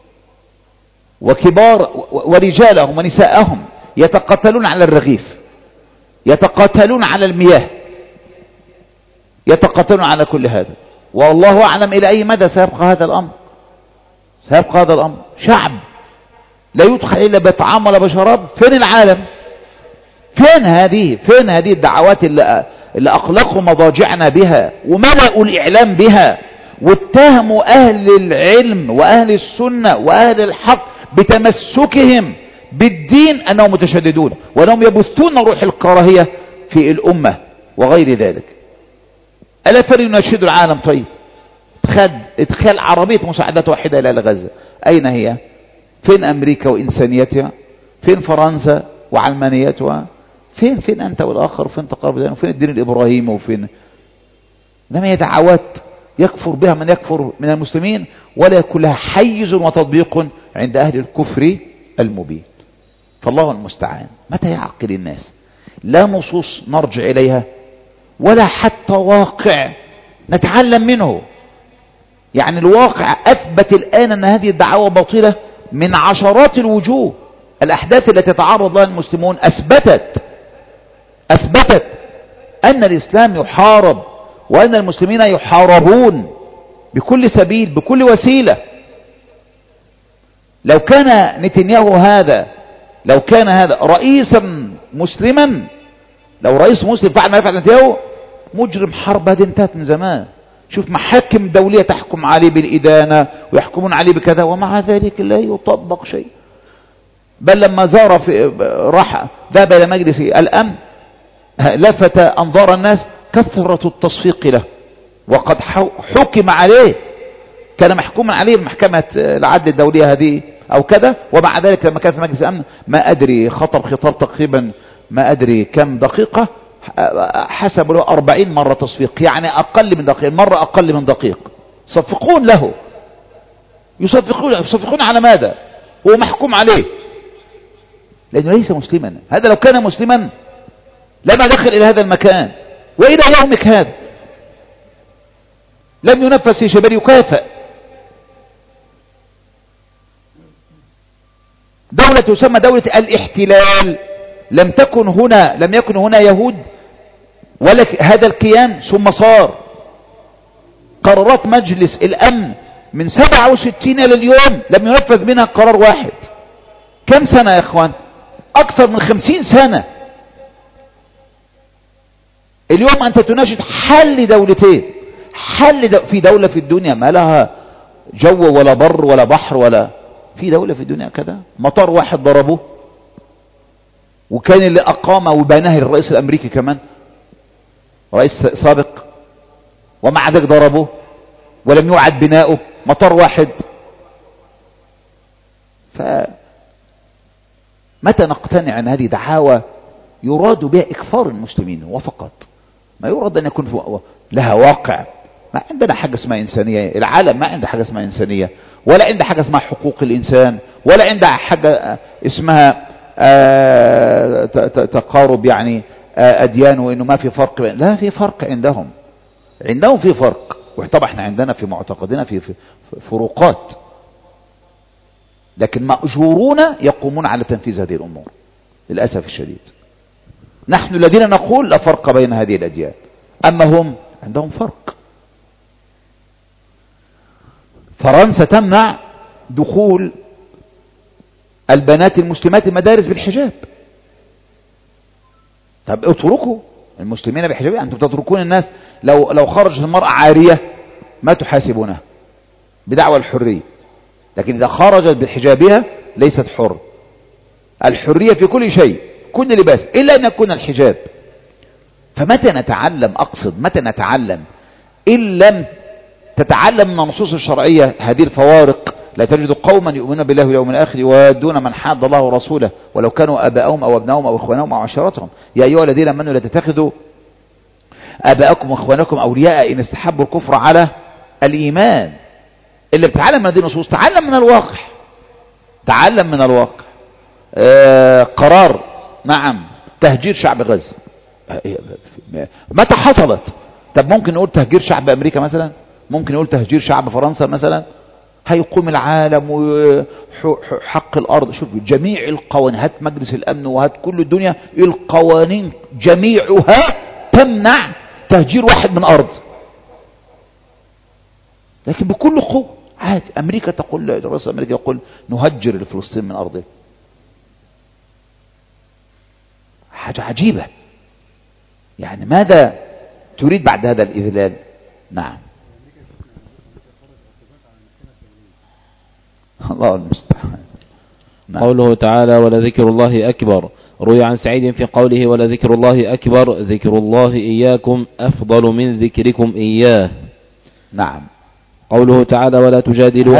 وكبار ورجالهم ونساءهم يتقاتلون على الرغيف، يتقاتلون على المياه، يتقاتلون على كل هذا. والله أعلم إلى أي مدى سيبقى هذا الأمر. شعب لا يدخل إلا بطعام ولا بشراب. فين العالم؟ فين هذه الدعوات اللي أقلقوا مضاجعنا بها وملأوا الإعلام بها واتهموا أهل العلم وأهل السنة وأهل الحق بتمسكهم بالدين أنهم متشددون وأنهم يبثون روح الكراهية في الأمة وغير ذلك. ألا فليناشدوا العالم؟ طيب ادخال عربية مساعدات واحدة إلى غزة، أين هي؟ فين أمريكا وإنسانيتها؟ فين فرنسا وعلمانيتها؟ فين أنت والآخر؟ وفين تقارب الدين؟ وفين الدين الإبراهيمي؟ وفين؟ إنما هي دعوات يكفر بها من يكفر من المسلمين ولا يكون لها حيز وتطبيق عند أهل الكفر المبين. فالله المستعان. متى يعقل الناس؟ لا نصوص نرجع إليها ولا حتى واقع نتعلم منه. يعني الواقع أثبت الآن أن هذه الدعوة باطلة من عشرات الوجوه. الأحداث التي تعرض لها المسلمون أثبتت أن الإسلام يحارب وأن المسلمين يحاربون بكل سبيل بكل وسيلة. لو كان نتنياهو هذا رئيسا مسلما، لو رئيس مسلم فعل ما يفعل نتنياهو مجرم حرب هذه انتهت من زمان. شوف محاكم دولية تحكم عليه بالإدانة ويحكمون عليه بكذا ومع ذلك لا يطبق شيء. بل لما ذهب إلى مجلس الأمن لفت أنظار الناس كثرة التصفيق له وقد حكم عليه، كان محكوما عليه بمحكمة العدل الدولية هذه أو كذا، ومع ذلك لما كان في مجلس الأمن ما أدري خطاب تقريبا ما أدري كم دقيقة حسب له 40 مرة تصفيق، يعني أقل من دقيقة، مرة أقل من دقيق صفقون له. يصفقون على ماذا؟ هو محكوم عليه لأنه ليس مسلما. هذا لو كان مسلما لما دخل إلى هذا المكان، وإلى يومك هذا لم ينفذ في شباب يكافئ. دولة تسمى دولة الاحتلال لم يكن هنا يهود ولا هذا الكيان، ثم صار قرارات مجلس الأمن من 67 لليوم لم ينفذ منها قرار واحد. كم سنة يا اخوان؟ أكثر من 50 سنة. اليوم أنت تناشد حل دولتين، في دولة في الدنيا ما لها جو ولا بر ولا بحر ولا في دولة في الدنيا كذا؟ مطار واحد ضربوه وكان اللي أقام وبناه الرئيس الأمريكي كمان رئيس سابق، ومع ذلك ضربوه ولم يعد بناؤه. مطار واحد. فمتى نقتنع أن هذه دعاوى يراد بها إكفار المسلمين وفقط؟ ما يراد أن يكون لها واقع. ما عندنا حاجة اسمها إنسانية. العالم ما عنده حاجة اسمها إنسانية، ولا عنده حاجة اسمها حقوق الإنسان، ولا عنده حاجة اسمها تقارب يعني أديان، وإنه ما في فرق. لا، في فرق عندهم في فرق. وطبعا احنا عندنا في معتقدنا في فروقات، لكن مأجورون يقومون على تنفيذ هذه الأمور للأسف الشديد. نحن الذين نقول لا فرق بين هذه الأديان، أما هم عندهم فرق. فرنسا تمنع دخول البنات المسلمات المدارس بالحجاب. طب اتركوا المسلمين بحجاب. أنتم تتركون الناس لو خرجت المرأة عارية ما تحاسبونها بدعوى الحرية، لكن إذا خرجت بحجابها ليست حر. الحرية في كل شيء، كل لباس، إلا أن يكون الحجاب. فمتى نتعلم؟ متى نتعلم إن لم تتعلم من النصوص الشرعية هذه الفوارق؟ لا تجد قوما يؤمنون بالله واليوم الآخر يوادون من حاد الله ورسوله ولو كانوا آباءهم أو أبنائهم أو إخوانهم أو عشيرتهم. يا أيها الذين آمنوا لا تتخذوا آباءكم وإخوانكم أولياء إن استحبوا الكفر على الإيمان. اللي بتعلم من هذه النصوص تعلم من الواقع. قرار نعم تهجير شعب غزة متى حصلت؟ طب ممكن نقول تهجير شعب أمريكا مثلا؟ ممكن نقول تهجير شعب فرنسا مثلا؟ هيقوم العالم وحق الأرض. شوف جميع القوانين، هات مجلس الأمن وهات كل الدنيا، القوانين جميعها تمنع تهجير واحد من أرض، لكن بكل قوة عادي. أمريكا تقول، رئيس أمريكا يقول نهجر لفلسطين من أرضه. حاجة عجيبة. يعني ماذا تريد بعد هذا الإذلال؟ نعم. الله المستعان. نعم. قوله تعالى ولذكر الله أكبر. روي عن سعيد في قوله ولذكر الله أكبر ذكر الله إياكم أفضل من ذكركم إياه. نعم. قوله تعالى ولا تجادلوا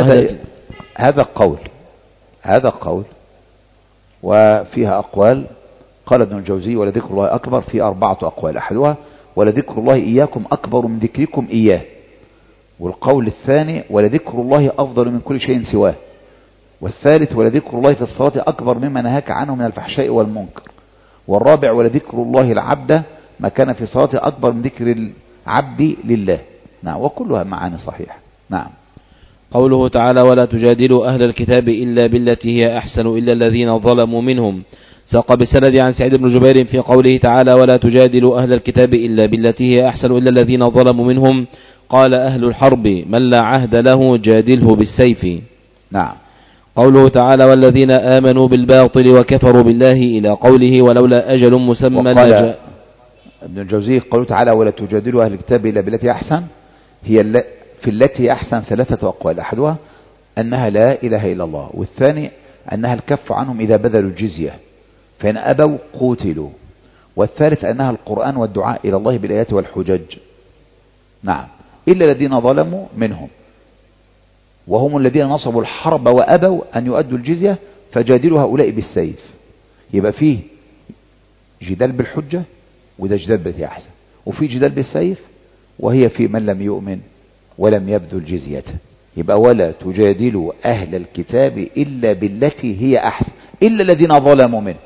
هذا قول وفيها أقوال. قال ابن الجوزي ولذكر الله أكبر في 4 أقوال. أحدها ولذكر الله إياكم أكبر من ذكركم إياه، والقول الثاني ولذكر الله أفضل من كل شيء سواه، والثالث ولذكر الله في الصلاة أكبر مما نهاك عنه من الفحشاء والمنكر، والرابع ولذكر الله العبد ما كان في صلاة أكبر من ذكر العبد لله. نعم. وكلها معاني صحيحة. نعم. قوله تعالى ولا تجادلوا أهل الكتاب إلا بالتي هي أحسن إلا الذين ظلموا منهم. ساق بسند عن سعيد بن جبير في قوله تعالى ولا تجادلوا أهل الكتاب إلا بالتي هي أحسن إلا الذين ظلموا منهم. قال أهل الحرب من لا عهد له جادله بالسيف. نعم. قوله تعالى والذين آمنوا بالباطل وكفروا بالله إلى قوله ولولا أجل مسمى لجاء. ابن الجوزي قوله تعالى ولا تجادلوا أهل الكتاب إلا بالتي أحسن، هي في التي أحسن 3 أقوال. أحدها أنها لا إله إلا الله، والثاني أنها الكف عنهم إذا بذلوا الجزية فإن أبوا قوتلوا، والثالث أنها القرآن والدعاء إلى الله بالآيات والحجج. نعم. إلا الذين ظلموا منهم وهم الذين نصبوا الحرب وأبوا أن يؤدوا الجزية فجادلوا هؤلاء بالسيف. يبقى فيه جدال بالحجة، وده جدال بالتي أحسن، وفي جدال بالسيف وهي في من لم يؤمن ولم يبذل الجزية. يبقى ولا تجادلوا أهل الكتاب إلا بالتي هي أحسن إلا الذين ظلموا منه.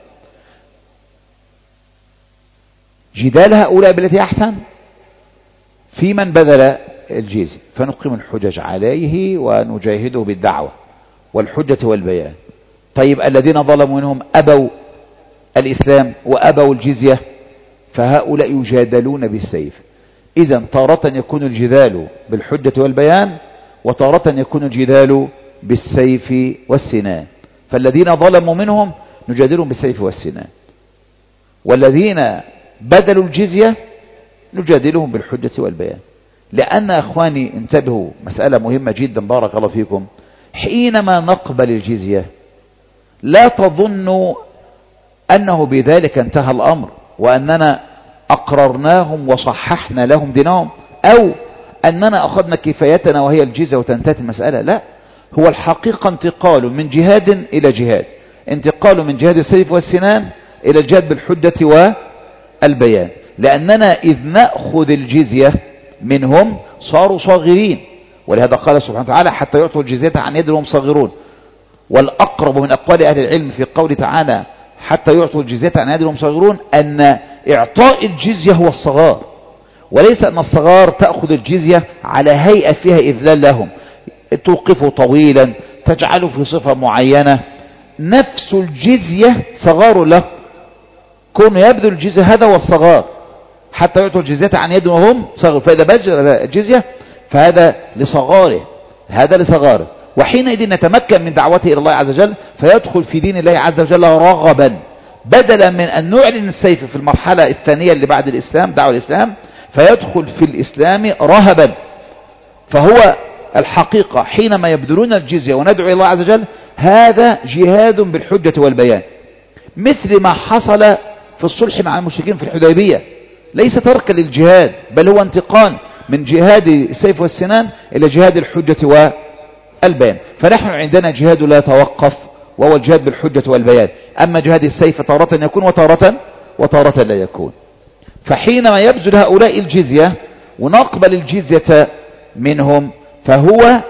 جدال هؤلاء بالتي أحسن في من بذل الجزية فنقيم الحجج عليه ونجاهده بالدعوة والحجة والبيان. طيب الذين ظلموا منهم أبوا الإسلام وأبوا الجزية فهؤلاء يجادلون بالسيف. إذن تارة يكون الجدال بالحجة والبيان، وتارة يكون الجدال بالسيف والسنان. فالذين ظلموا منهم نجادلهم بالسيف والسنان، والذين بدلوا الجزية نجادلهم بالحجة والبيان. لأن أخواني انتبهوا، مسألة مهمة جدا بارك الله فيكم. حينما نقبل الجزية لا تظنوا أنه بذلك انتهى الأمر وأننا أقررناهم وصححنا لهم دينهم، أو أننا أخذنا كفايتنا وهي الجزية وتنتهي المسألة. لا، هو الحقيقة انتقال من جهاد إلى جهاد، انتقال من جهاد السيف والسنان إلى الجهاد بالحجة والبيان. لأننا إذ نأخذ الجزية منهم صاروا صاغرين، ولهذا قال سبحانه وتعالى حتى يعطوا الجزية عن يد وهم صاغرون. والأقرب من أقوال أهل العلم في قوله تعالى حتى يعطوا الجزية عن يد وهم صاغرون أن إعطاء الجزية هو الصغار، وليس أن الصغار تأخذ الجزية على هيئة فيها إذلال لهم، توقفه طويلا، تجعله في صفة معينة. نفس الجزية صغار له، كون يبذل الجزية هذا هو الصغار حتى يعطوا الجزية عن يد وهم صغر. فإذا بذل الجزية فهذا لصغاره، هذا لصغاره. وحينئذ نتمكن من دعوته إلى الله عز وجل فيدخل في دين الله عز وجل رغبا، بدلا من أن نعلن السيف في المرحلة الثانية اللي بعد الإسلام دعوة الإسلام، فيدخل في الإسلام رهبا. فهو الحقيقة حينما يبذلون الجزية وندعو إلى الله عز وجل هذا جهاد بالحجة والبيان، مثل ما حصل في الصلح مع المشركين في الحديبية. ليس تركا للجهاد، بل هو انتقال من جهاد السيف والسنان إلى جهاد الحجة والبيان. فنحن عندنا جهاد لا يتوقف وهو الجهاد بالحجة والبيان. أما جهاد السيف تارة يكون وتارة لا يكون. فحينما يبذل هؤلاء الجزية ونقبل الجزية منهم فهو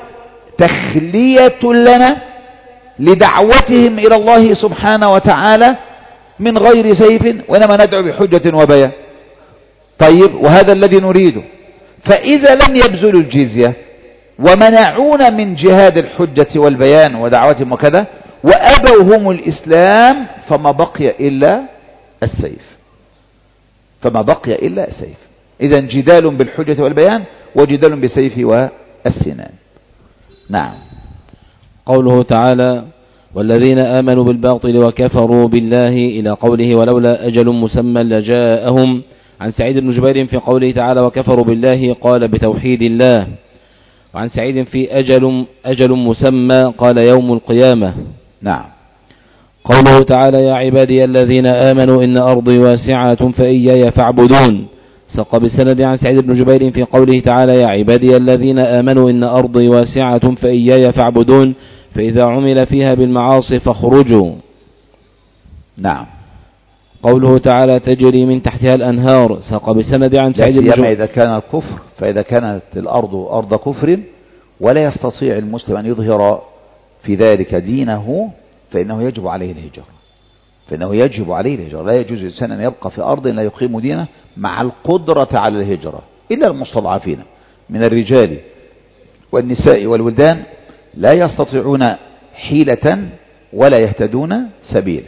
تخلية لنا لدعوتهم إلى الله سبحانه وتعالى من غير سيف، وإنما ندعو بحجة وبيان. طيب، وهذا الذي نريده. فإذا لم يبذلوا الجزية ومنعونا من جهاد الحجة والبيان ودعوتهم وكذا وأبوا هم الإسلام فما بقي إلا السيف، إذن جدال بالحجة والبيان وجدال بالسيف والسنان. نعم. قوله تعالى والذين آمنوا بالباطل وكفروا بالله إلى قوله ولولا أجل مسمى لجاءهم. عن سعيد بن جبير في قوله تعالى وكفروا بالله قال بتوحيد الله. وعن سعيد في أجل مسمى قال يوم القيامة. نعم. قوله تعالى يا عبادي الذين آمنوا إن أرضي واسعة فإياي فاعبدون. ساق بالسند عن سعيد بن جبير في قوله تعالى يا عبادي الذين آمنوا إن أرضي واسعة فإياي فاعبدون فإذا عمل فيها بالمعاصي فاخرجوا. نعم. قوله تعالى تجري من تحتها الأنهار. ساق بالسند عن سعيد بن جبير إذا كان الكفر، فإذا كانت الأرض أرض كفر ولا يستطيع المسلم أن يظهر في ذلك دينه فإنه يجب عليه الهجرة. لا يجوز الإنسان أن يبقى في أرض لا يقيم دينه مع القدرة على الهجرة إلا المستضعفين من الرجال والنساء والولدان لا يستطيعون حيلة ولا يهتدون سبيلا.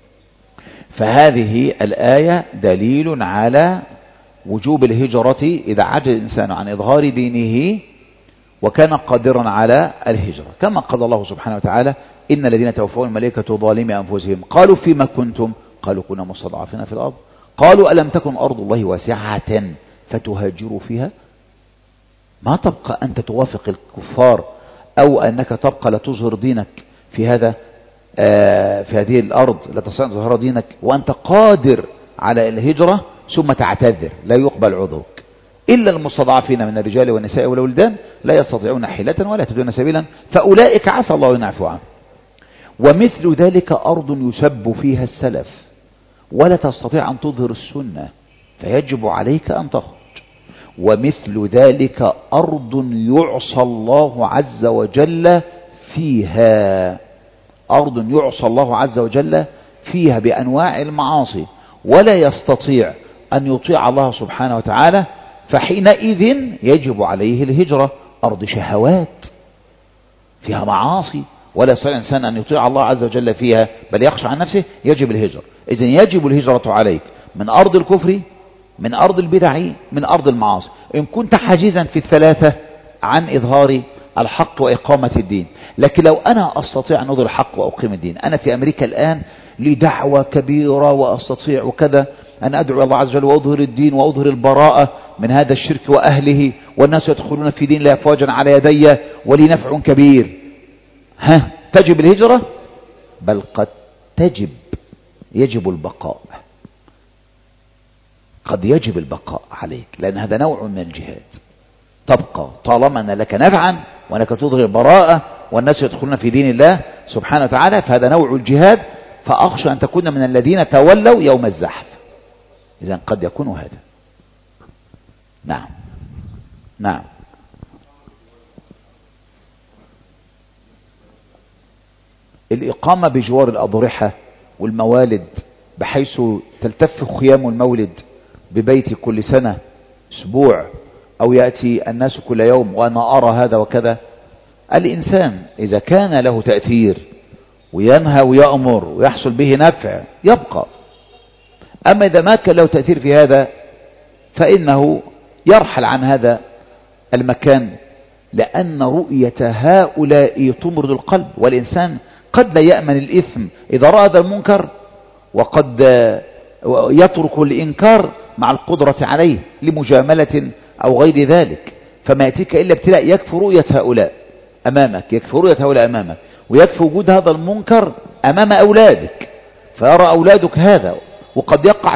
فهذه الآية دليل على وجوب الهجرة إذا عجز الإنسان عن إظهار دينه وكان قادرا على الهجرة، كما قال الله سبحانه وتعالى إن الذين توفون الملائكة ظالمي أنفسهم قالوا فيما كنتم قالوا كنا مستضعفين في الأرض قالوا ألم تكن أرض الله واسعة فتهاجروا فيها. ما تبقى أنت توافق الكفار أو أنك تبقى لا تظهر دينك في هذه الأرض، لا تستطيع ظهر دينك وأنت قادر على الهجرة ثم تعتذر، لا يقبل عذرك. إلا المستضعفين من الرجال والنساء والولدان لا يستطيعون حيلة ولا يهتدون سبيلا فأولئك عسى الله أن يعفو عنهم. ومثل ذلك أرض يسب فيها السلف ولا تستطيع أن تظهر السنة فيجب عليك أن تخرج. ومثل ذلك أرض يعصى الله عز وجل فيها، أرض يعصى الله عز وجل فيها بأنواع المعاصي ولا يستطيع أن يطيع الله سبحانه وتعالى فحينئذ يجب عليه الهجرة. أرض شهوات فيها معاصي ولا يستطيع الإنسان أن يطيع الله عز وجل فيها بل يخشى عن نفسه، يجب الهجرة. إذن يجب الهجرة عليك من أرض الكفر، من أرض البدع، من أرض المعاصي، إن كنت حاجزا في الثلاثة عن إظهار الحق وإقامة الدين. لكن لو أنا أستطيع أن أظهر الحق وأقيم الدين، أنا في أمريكا الآن لدعوة كبيرة وأستطيع وكذا أن أدعو الله عز وجل وأظهر الدين وأظهر البراءة من هذا الشرك وأهله والناس يدخلون في دين الله أفواجا على يدي ولي نفع كبير، تجب الهجرة؟ بل قد يجب البقاء، قد يجب البقاء عليك لأن هذا نوع من الجهاد. تبقى طالما أن لك نفعا وأنك تظهر البراءة والناس يدخلون في دين الله سبحانه وتعالى فهذا نوع الجهاد. فأخشى أن تكون من الذين تولوا يوم الزحف. إذن قد يكون هذا. نعم. الإقامة بجوار الأضرحة والموالد بحيث تلتف خيام المولد ببيتي كل سنة أسبوع أو يأتي الناس كل يوم وأنا أرى هذا وكذا. الإنسان إذا كان له تأثير وينهى ويأمر ويحصل به نفع يبقى. أما إذا ما كان له تأثير في هذا فإنه يرحل عن هذا المكان، لأن رؤية هؤلاء تمرض القلب، والإنسان قد لا يأمن الإثم إذا رأى هذا المنكر وقد يترك الإنكار مع القدرة عليه لمجاملة أو غير ذلك. فما يأتيك إلا ابتلاء، يكفي رؤية هؤلاء أمامك، ويكفي وجود هذا المنكر أمام أولادك فيرى أولادك هذا، وقد يقع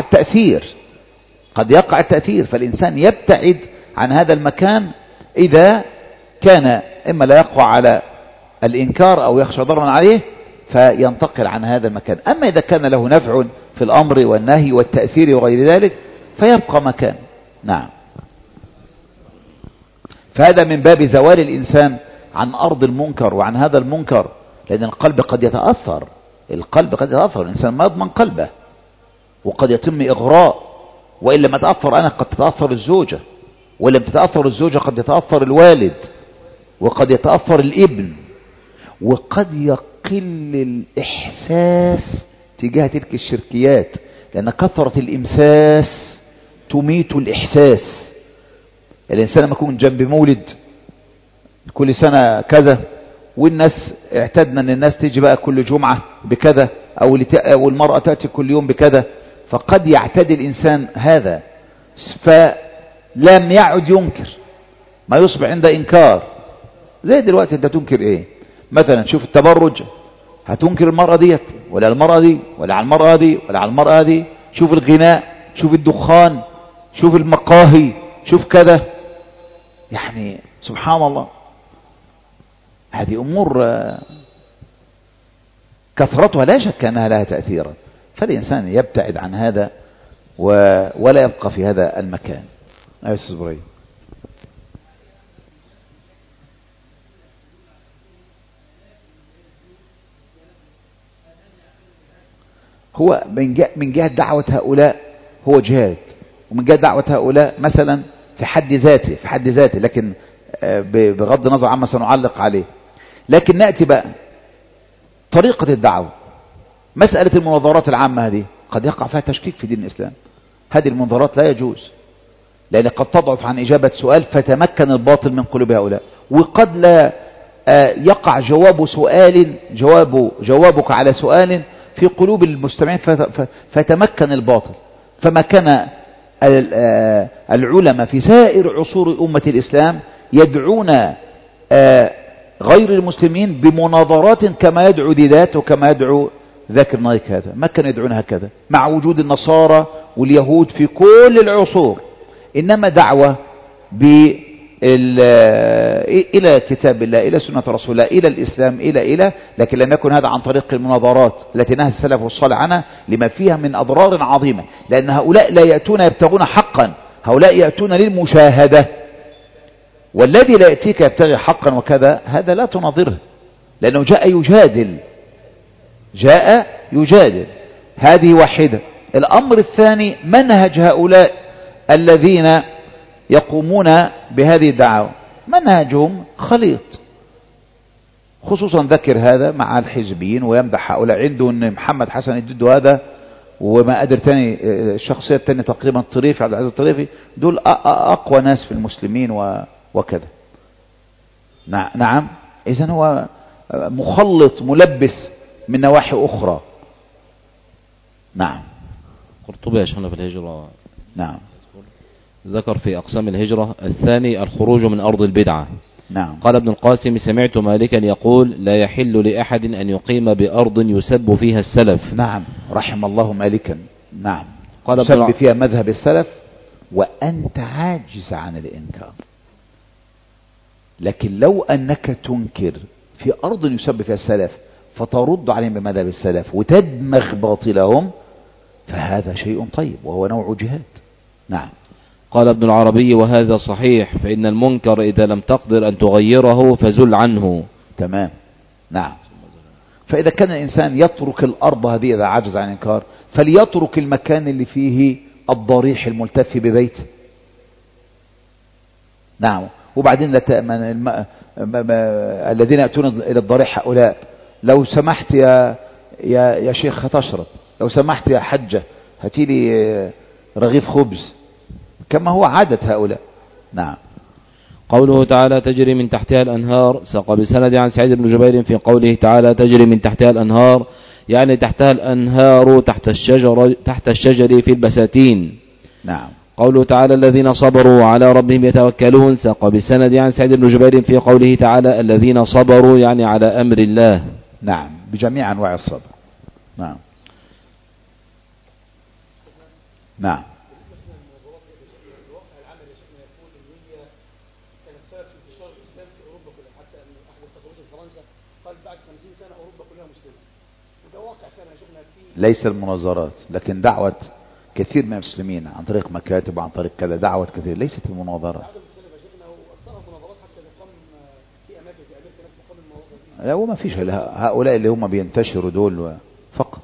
التأثير فالإنسان يبتعد عن هذا المكان إذا كان إما لا يقوى على الإنكار أو يخشى ضررا عليه فينتقل عن هذا المكان. أما إذا كان له نفع في الأمر والنهي والتأثير وغير ذلك فيبقى مكان. نعم. فهذا من باب زوال الإنسان عن أرض المنكر وعن هذا المنكر، لأن القلب قد يتأثر، الإنسان ما يضمن قلبه وقد يتم إغراء، وإن لم أتأثر أنا قد تتأثر الزوجة، وإن لم تتأثر الزوجة قد يتأثر الوالد، وقد يتأثر الابن، وقد يقل الإحساس تجاه تلك الشركيات، لأن كثرة الإمساس تميت الإحساس. الإنسان لما يكون جنب مولد كل سنة كذا والناس اعتدنا ان الناس تيجي بقى كل جمعة بكذا أو المرأة تأتي كل يوم بكذا، فقد يعتدي الإنسان هذا فلم يعد ينكر ما يصبح عند إنكار. زي دلوقتي انت تنكر ايه؟ مثلا شوف التبرج، هتنكر المرأة ديت ولا المرأة دي ولا على المرأة دي ولا على المرأة دي؟ شوف الغناء، شوف الدخان، شوف المقاهي، شوف كذا، يعني سبحان الله. هذه أمور كثرتها لا شك أنها لها تأثيرا، فالإنسان يبتعد عن هذا ولا يبقى في هذا المكان. أيها الصبري، هو من جهة دعوة هؤلاء هو جهاد، ومن جهة دعوة هؤلاء مثلا في حد ذاته، لكن بغض النظر عما سنعلق عليه. لكن نأتي بقى طريقة الدعوة. مسألة المناظرات العامة هذه قد يقع فيها تشكيك في دين الإسلام. هذه المناظرات لا يجوز، لأن قد تضعف عن إجابة سؤال فتمكن الباطل من قلوب هؤلاء، وقد لا يقع جوابك على سؤال في قلوب المستمعين فتمكن الباطل. فما كان العلماء في سائر عصور أمة الإسلام يدعون غير المسلمين بمناظرات كما يدعو ديدات وكما يدعو ذاكر نايك، هذا ما كانوا يدعون هكذا مع وجود النصارى واليهود في كل العصور. إنما دعوة إلى كتاب الله، إلى سنة رسول الله، إلى الإسلام، إلى لكن لم يكن هذا عن طريق المناظرات التي نهى السلف والصالح عنها لما فيها من أضرار عظيمة. لأن هؤلاء لا يأتون يبتغون حقا، هؤلاء يأتون للمشاهدة، والذي لا يأتيك يبتغي حقا وكذا هذا لا تناظره، لأنه جاء يجادل. هذه واحدة. الأمر الثاني منهج هؤلاء الذين يقومون بهذه الدعوة، منهجهم خليط، خصوصا ذكر هذا مع الحزبيين ويمدح هؤلاء، عنده ان محمد حسن الدد هذا وما قادر تاني الشخصية التانية تقريبا الطريفي، عبد العزيز الطريفي، دول أقوى ناس في المسلمين وكذا. نعم، إذن هو مخلط ملبس من نواحي أخرى. نعم. قرطبي يا شيخنا في الهجرة نعم ذكر في أقسام الهجرة الثاني الخروج من أرض البدعة. نعم. قال ابن القاسم: سمعت مالكا يقول: لا يحل لأحد أن يقيم بأرض يسب فيها السلف. نعم، رحم الله مالكا. نعم، قال يسب فيها مذهب السلف وأنت عاجز عن الإنكار. لكن لو أنك تنكر في أرض يسب فيها السلف فترد عليهم بمذهب السلف وتدمغ باطلهم فهذا شيء طيب وهو نوع جهاد. نعم. قال ابن العربي: وهذا صحيح، فإن المنكر إذا لم تقدر أن تغيره فزل عنه. تمام. نعم. فإذا كان الإنسان يترك الأرض هذه إذا عجز عن الإنكار فليترك المكان اللي فيه الضريح الملتف ببيته. نعم. وبعدين الذين يأتون إلى الضريح هؤلاء، لو سمحت يا شيخ هتشرب، لو سمحت يا حجة هاتي لي رغيف خبز، كما هو عادة هؤلاء. نعم. قوله تعالى: تجري من تحتها الأنهار، ساق بسند عن سعيد بن جبير في قوله تعالى: تجري من تحتها الأنهار، يعني تحتها الأنهار تحت الشجر في البساتين. نعم. قوله تعالى: الذين صبروا على ربهم يتوكلون، ساق بسند عن سعيد بن جبير في قوله تعالى: الذين صبروا، يعني على أمر الله. نعم، بجميع أنواع الصبر. نعم. نعم. ليس المناظرات، لكن دعوة كثير من المسلمين عن طريق مكاتب وعن طريق كذا، دعوة كثير، ليست المناظرات. لا، وما فيش هؤلاء اللي هم بينتشروا دول فقط.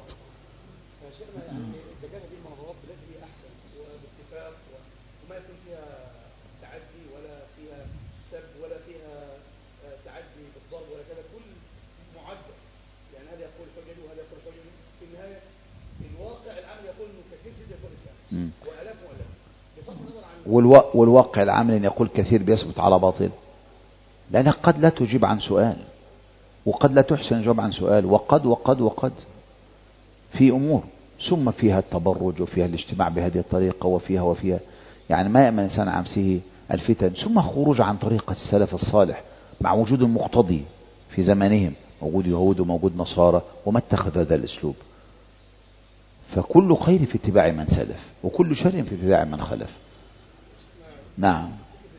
والواقع العام أن يقول كثير بيثبت على باطل، لأنك قد لا تجيب عن سؤال، وقد لا تحسن الجواب عن سؤال، وقد في أمور ثم فيها التبرج وفيها الاجتماع بهذه الطريقة وفيها يعني ما يأمن الإنسان عن نفسه الفتن، ثم خروج عن طريقة السلف الصالح مع وجود المقتضي في زمانهم، موجود يهود وموجود نصارى، وما اتخذ هذا الأسلوب. فكل خير في اتباع من سلف، وكل شر في اتباع من خلف. نعم.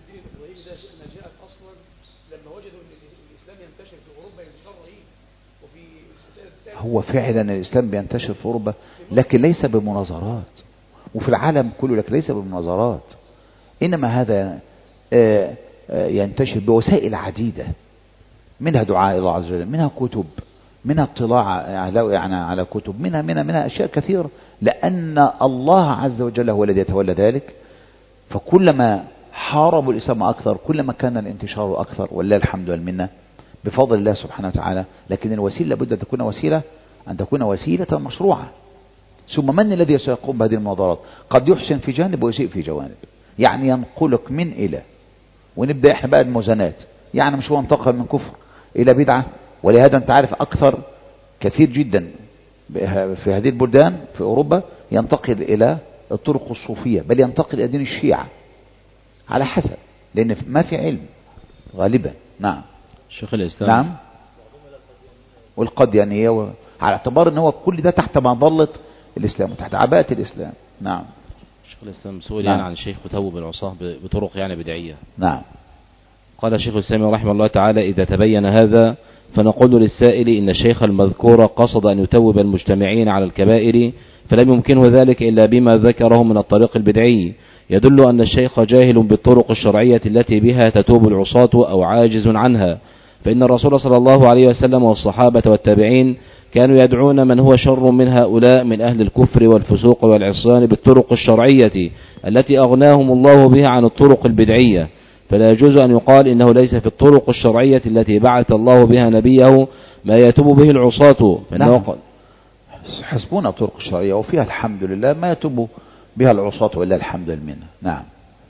هو فعلا الإسلام بينتشر في أوروبا، لكن ليس بمناظرات، وفي العالم كله لكن ليس بمناظرات، إنما هذا ينتشر بوسائل عديدة، منها دعاء الله عز وجل، منها كتب، منها اطلاع على كتب، منها أشياء كثيرة، لأن الله عز وجل هو الذي يتولى ذلك. فكلما حاربوا الإسلام أكثر كلما كان الانتشار أكثر، ولله الحمد والمنة بفضل الله سبحانه وتعالى. لكن الوسيلة لابد أن تكون وسيلة مشروعة. ثم من الذي سيقوم بهذه المناظرات؟ قد يحسن في جانب ويسيء في جوانب، يعني ينقلك من إلى، ونبدأ احنا بقى الموازنات، يعني مش هو انتقل من كفر إلى بدعة. ولهذا انت عارف أكثر كثير جدا في هذه البلدان في أوروبا ينتقل إلى الطرق الصوفية، بل ينتقل إلى دين الشيعة على حسب، لأن ما في علم غالبا. نعم شيخ الإسلام. نعم. والقديانية على اعتبار ان هو كل ده تحت مظلة الإسلام وتحت عباءة الإسلام. نعم. شيخ الإسلام سؤال نعم. يعني عن الشيخ توب العصاة بطرق يعني بدعية. نعم. قال شيخ الإسلام رحمه الله تعالى: إذا تبين هذا فنقول للسائل إن الشيخ المذكور قصد أن يتوب المجتمعين على الكبائر، فلم يمكنه ذلك إلا بما ذكره من الطريق البدعي، يدل أن الشيخ جاهل بالطرق الشرعية التي بها تتوب العصاة أو عاجز عنها، فإن الرسول صلى الله عليه وسلم والصحابة والتابعين كانوا يدعون من هو شر من هؤلاء من أهل الكفر والفسوق والعصيان بالطرق الشرعية التي أغناهم الله بها عن الطرق البدعية، فلا يجوز أن يقال إنه ليس في الطرق الشرعية التي بعث الله بها نبيه ما يتوب به العصاة. نعم. حسبونا الطرق الشرعية وفيها الحمد لله ما يتوب بها العصاة ولا الحمد لله. نعم.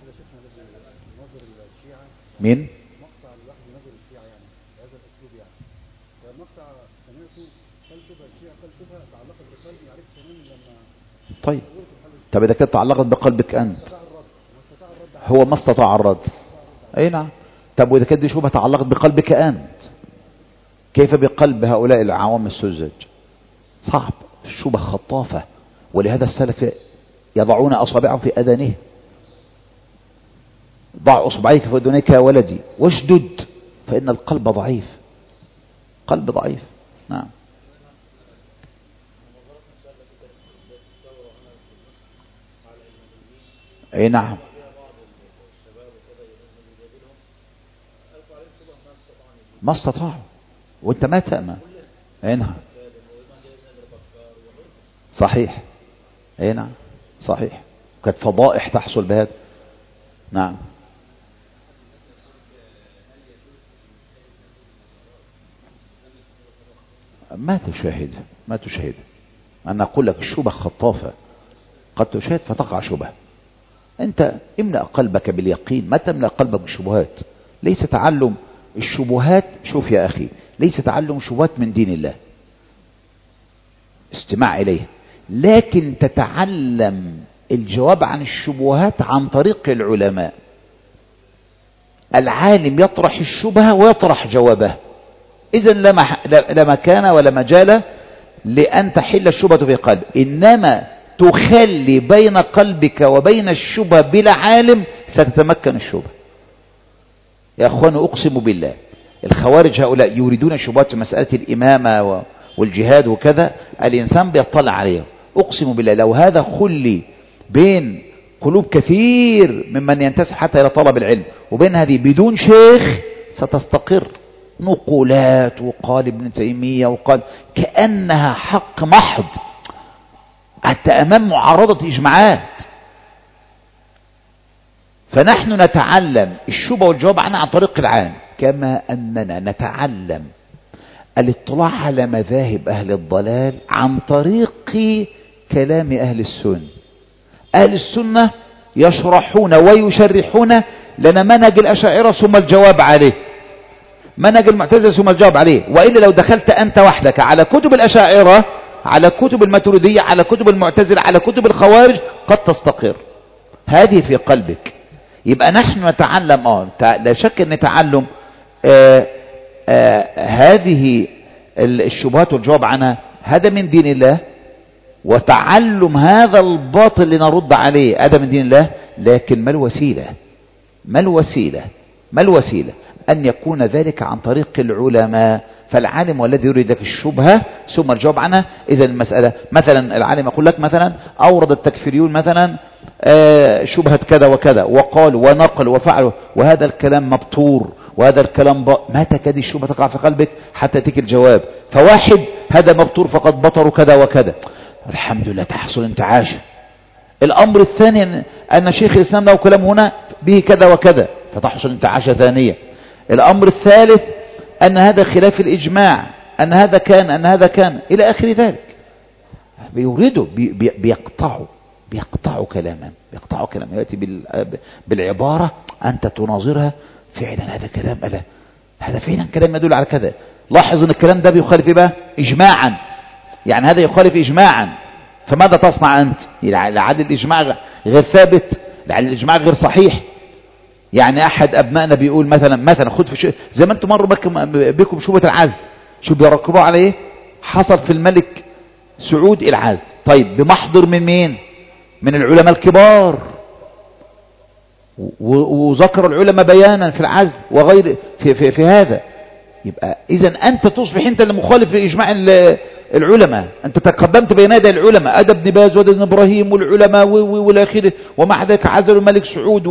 مين؟ طيب إذا كانت تعلقت بقلبك أنت، هو ما استطاع الرد. أي نعم. طب وإذا كانت دي شبهة تعلقت بقلبك أنت، كيف بقلب هؤلاء العوام السذج؟ صعب، الشبهة خطافة، ولهذا السلف يضعون أصابعهم في أذانه. ضع أصبعيك في أذنيك يا ولدي واشدد، فإن القلب ضعيف، قلب ضعيف. نعم. أي نعم. ما استطاعوا وانت ما تأمن. أي نعم. صحيح. أي نعم صحيح. كانت فضائح تحصل بهذا. نعم. ما تشاهد. أنا أقول لك الشبه خطافة، قد تشاهد فتقع شبه. أنت املأ قلبك باليقين، ما تملأ قلبك بالشبهات. ليس تعلم الشبهات، شوف يا أخي، ليس تعلم الشبهات من دين الله استماع إليه، لكن تتعلم الجواب عن الشبهات عن طريق العلماء. العالم يطرح الشبهة ويطرح جوابه، إذن لا مكان ولا مجال لأن تحل الشبهة في قلب، إنما تخلي بين قلبك وبين الشبهة بلا عالم ستتمكن الشبهة. يا أخوان أقسم بالله الخوارج هؤلاء يريدون الشبهات في مسألة الإمامة والجهاد وكذا، الإنسان بيطلع عليه. أقسم بالله لو هذا خلي بين قلوب كثير ممن ينتسب حتى إلى طلب العلم وبين هذه بدون شيخ ستستقر. نقولات وقال ابن تيمية وقال كأنها حق محض حتى أمام معارضة إجماعات. فنحن نتعلم الشبهة والجواب عنها عن طريق العالم، كما أننا نتعلم الاطلاع على مذاهب أهل الضلال عن طريق كلام أهل السنة. أهل السنة يشرحون ويشرحون لنا منهج الأشاعرة ثم الجواب عليه. منهج المعتزلة ثم الجواب عليه. وإلا لو دخلت أنت وحدك على كتب الأشاعرة، على كتب الماتريدية، على كتب المعتزلة، على كتب الخوارج، قد تستقر هذه في قلبك. يبقى نحن نتعلم لا شك أن تعلم هذه الشبهات والجواب عنها هذا من دين الله، وتعلم هذا الباطل لنرد عليه هذا من دين الله. لكن ما الوسيلة؟ ما الوسيلة؟ ما الوسيلة؟ أن يكون ذلك عن طريق العلماء. فالعالم والذي يريد لك الشبهة ثم الجواب عنها. إذا المسألة مثلا العالم يقول لك مثلا أورد التكفيريون مثلا شبهة كذا وكذا وقال ونقل وفعل، وهذا الكلام مبتور وهذا الكلام ما تكاد الشبهة تقع في قلبك حتى تك الجواب. فواحد هذا مبتور فقد بطروا كذا وكذا، الحمد لله تحصل انتعاشة. الأمر الثاني أن شيخ الإسلام له كلام هنا به كذا وكذا فتحصل انتعاشة ثانية. الأمر الثالث أن هذا خلاف الإجماع، أن هذا كان، أن هذا كان، إلى آخر ذلك. بيوردوا بيقطعوا كلاما، يأتي بالعبارة أنت تناظرها فعلا هذا كلام، ألا هذا فعلا كلام يدل على كذا. لاحظ أن الكلام ده بيخالف بقى إجماعا، يعني هذا يخالف إجماعا، فماذا تصنع أنت؟ لعل الإجماع غير ثابت، لعل الإجماع غير صحيح. يعني أحد أبنائنا بيقول مثلا خد في زي ما أنتم مروا بكم شبهة العزل، شو بيركبوا على إيه؟ حصل في الملك سعود العزل. طيب بمحضر من مين؟ من العلماء الكبار، وذكر العلماء بيانا في العزل وغير في هذا. يبقى إذا أنت تصبح أنت المخالف لإجماع العلماء، أنت تقدمت بين يدي العلماء، أدى ابن باز وأدى ابن إبراهيم والعلماء والآخر، ومع ذلك عزل الملك سعود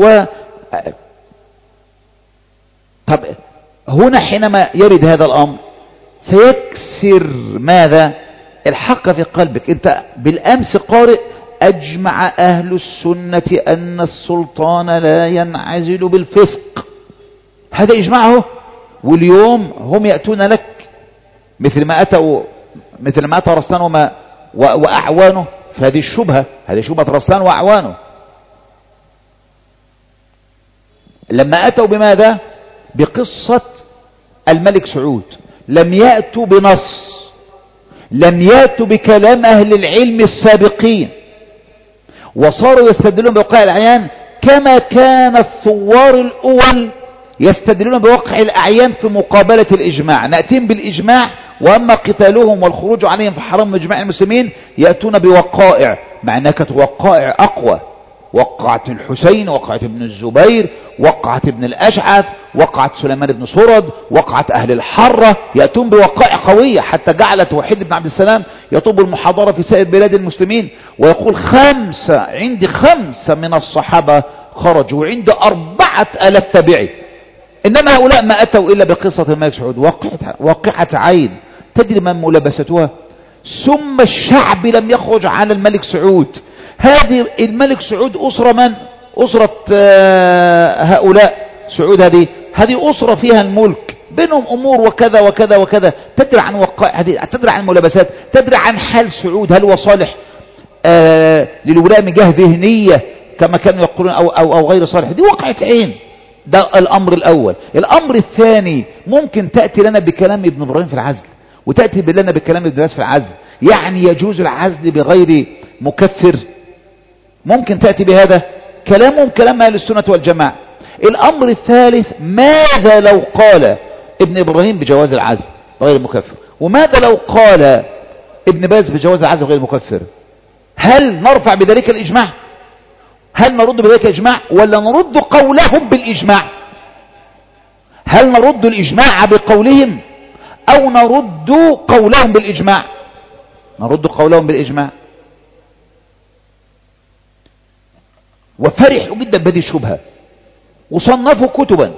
طب هنا حينما يرد هذا الأمر سيكسر ماذا؟ الحق في قلبك. أنت بالأمس قارئ أجمع أهل السنة أن السلطان لا ينعزل بالفسق، هذا إجماعه. واليوم هم يأتون لك مثل ما أتى رسلان وأعوانه، فهذه الشبهة، هذه شبهة رسلان وأعوانه. لما أتوا بماذا؟ بقصة الملك سعود، لم يأتوا بنص، لم يأتوا بكلام أهل العلم السابقين، وصاروا يستدلون بوقائع الأعيان كما كان الثوار الأول يستدلون بوقع الأعيان في مقابلة الإجماع. نأتين بالإجماع، وأما قتالهم والخروج عليهم في حرام إجماع المسلمين يأتون بوقائع، مع أنها كانت وقائع أقوى. وقعة الحسين، وقعة ابن الزبير، وقعة ابن الأشعث، وقعة سليمان بن سرد، وقعة أهل الحرة، يأتون بوقائع قوية حتى جعلت وحيد بن عبد السلام يطلب المحاضرة في سائر بلاد المسلمين ويقول عندي 5 من الصحابة خرجوا وعندي 4000 تابعي. إنما هؤلاء ما أتوا إلا بقصة الملك سعود، واقعة عين تدري من ملابستها. ثم الشعب لم يخرج على الملك سعود. هذه الملك سعود أسرة من؟ أسرة هؤلاء سعود، هذه أسرة فيها الملك، بينهم أمور وكذا وكذا وكذا. تدري عن وقائع، تدري عن ملابسات، تدري عن حال سعود، هل هو صالح للولاء من جهة ذهنية كما كانوا يقولون أو غير صالح. دي وقعة عين. ده الأمر الأول. الأمر الثاني، ممكن تأتي لنا بكلام ابن إبراهيم في العزل، وتأتي لنا بكلام ابن باز في العزل، يعني يجوز العزل بغير مكفر. ممكن تأتي بهذا كلامهم كلام أهل السنة والجماعة. الأمر الثالث، ماذا لو قال ابن إبراهيم بجواز العزل غير مكفر، وماذا لو قال ابن باز بجواز العزل غير مكفر؟ هل نرفع بذلك الإجماع؟ هل نرد بذلك الإجماع ولا نرد قولهم بالإجماع؟ هل نرد الإجماع بقولهم أو نرد قولهم بالإجماع؟ نرد قولهم بالإجماع. وفرحوا جدا بهذه الشبهة وصنفوا كتبا،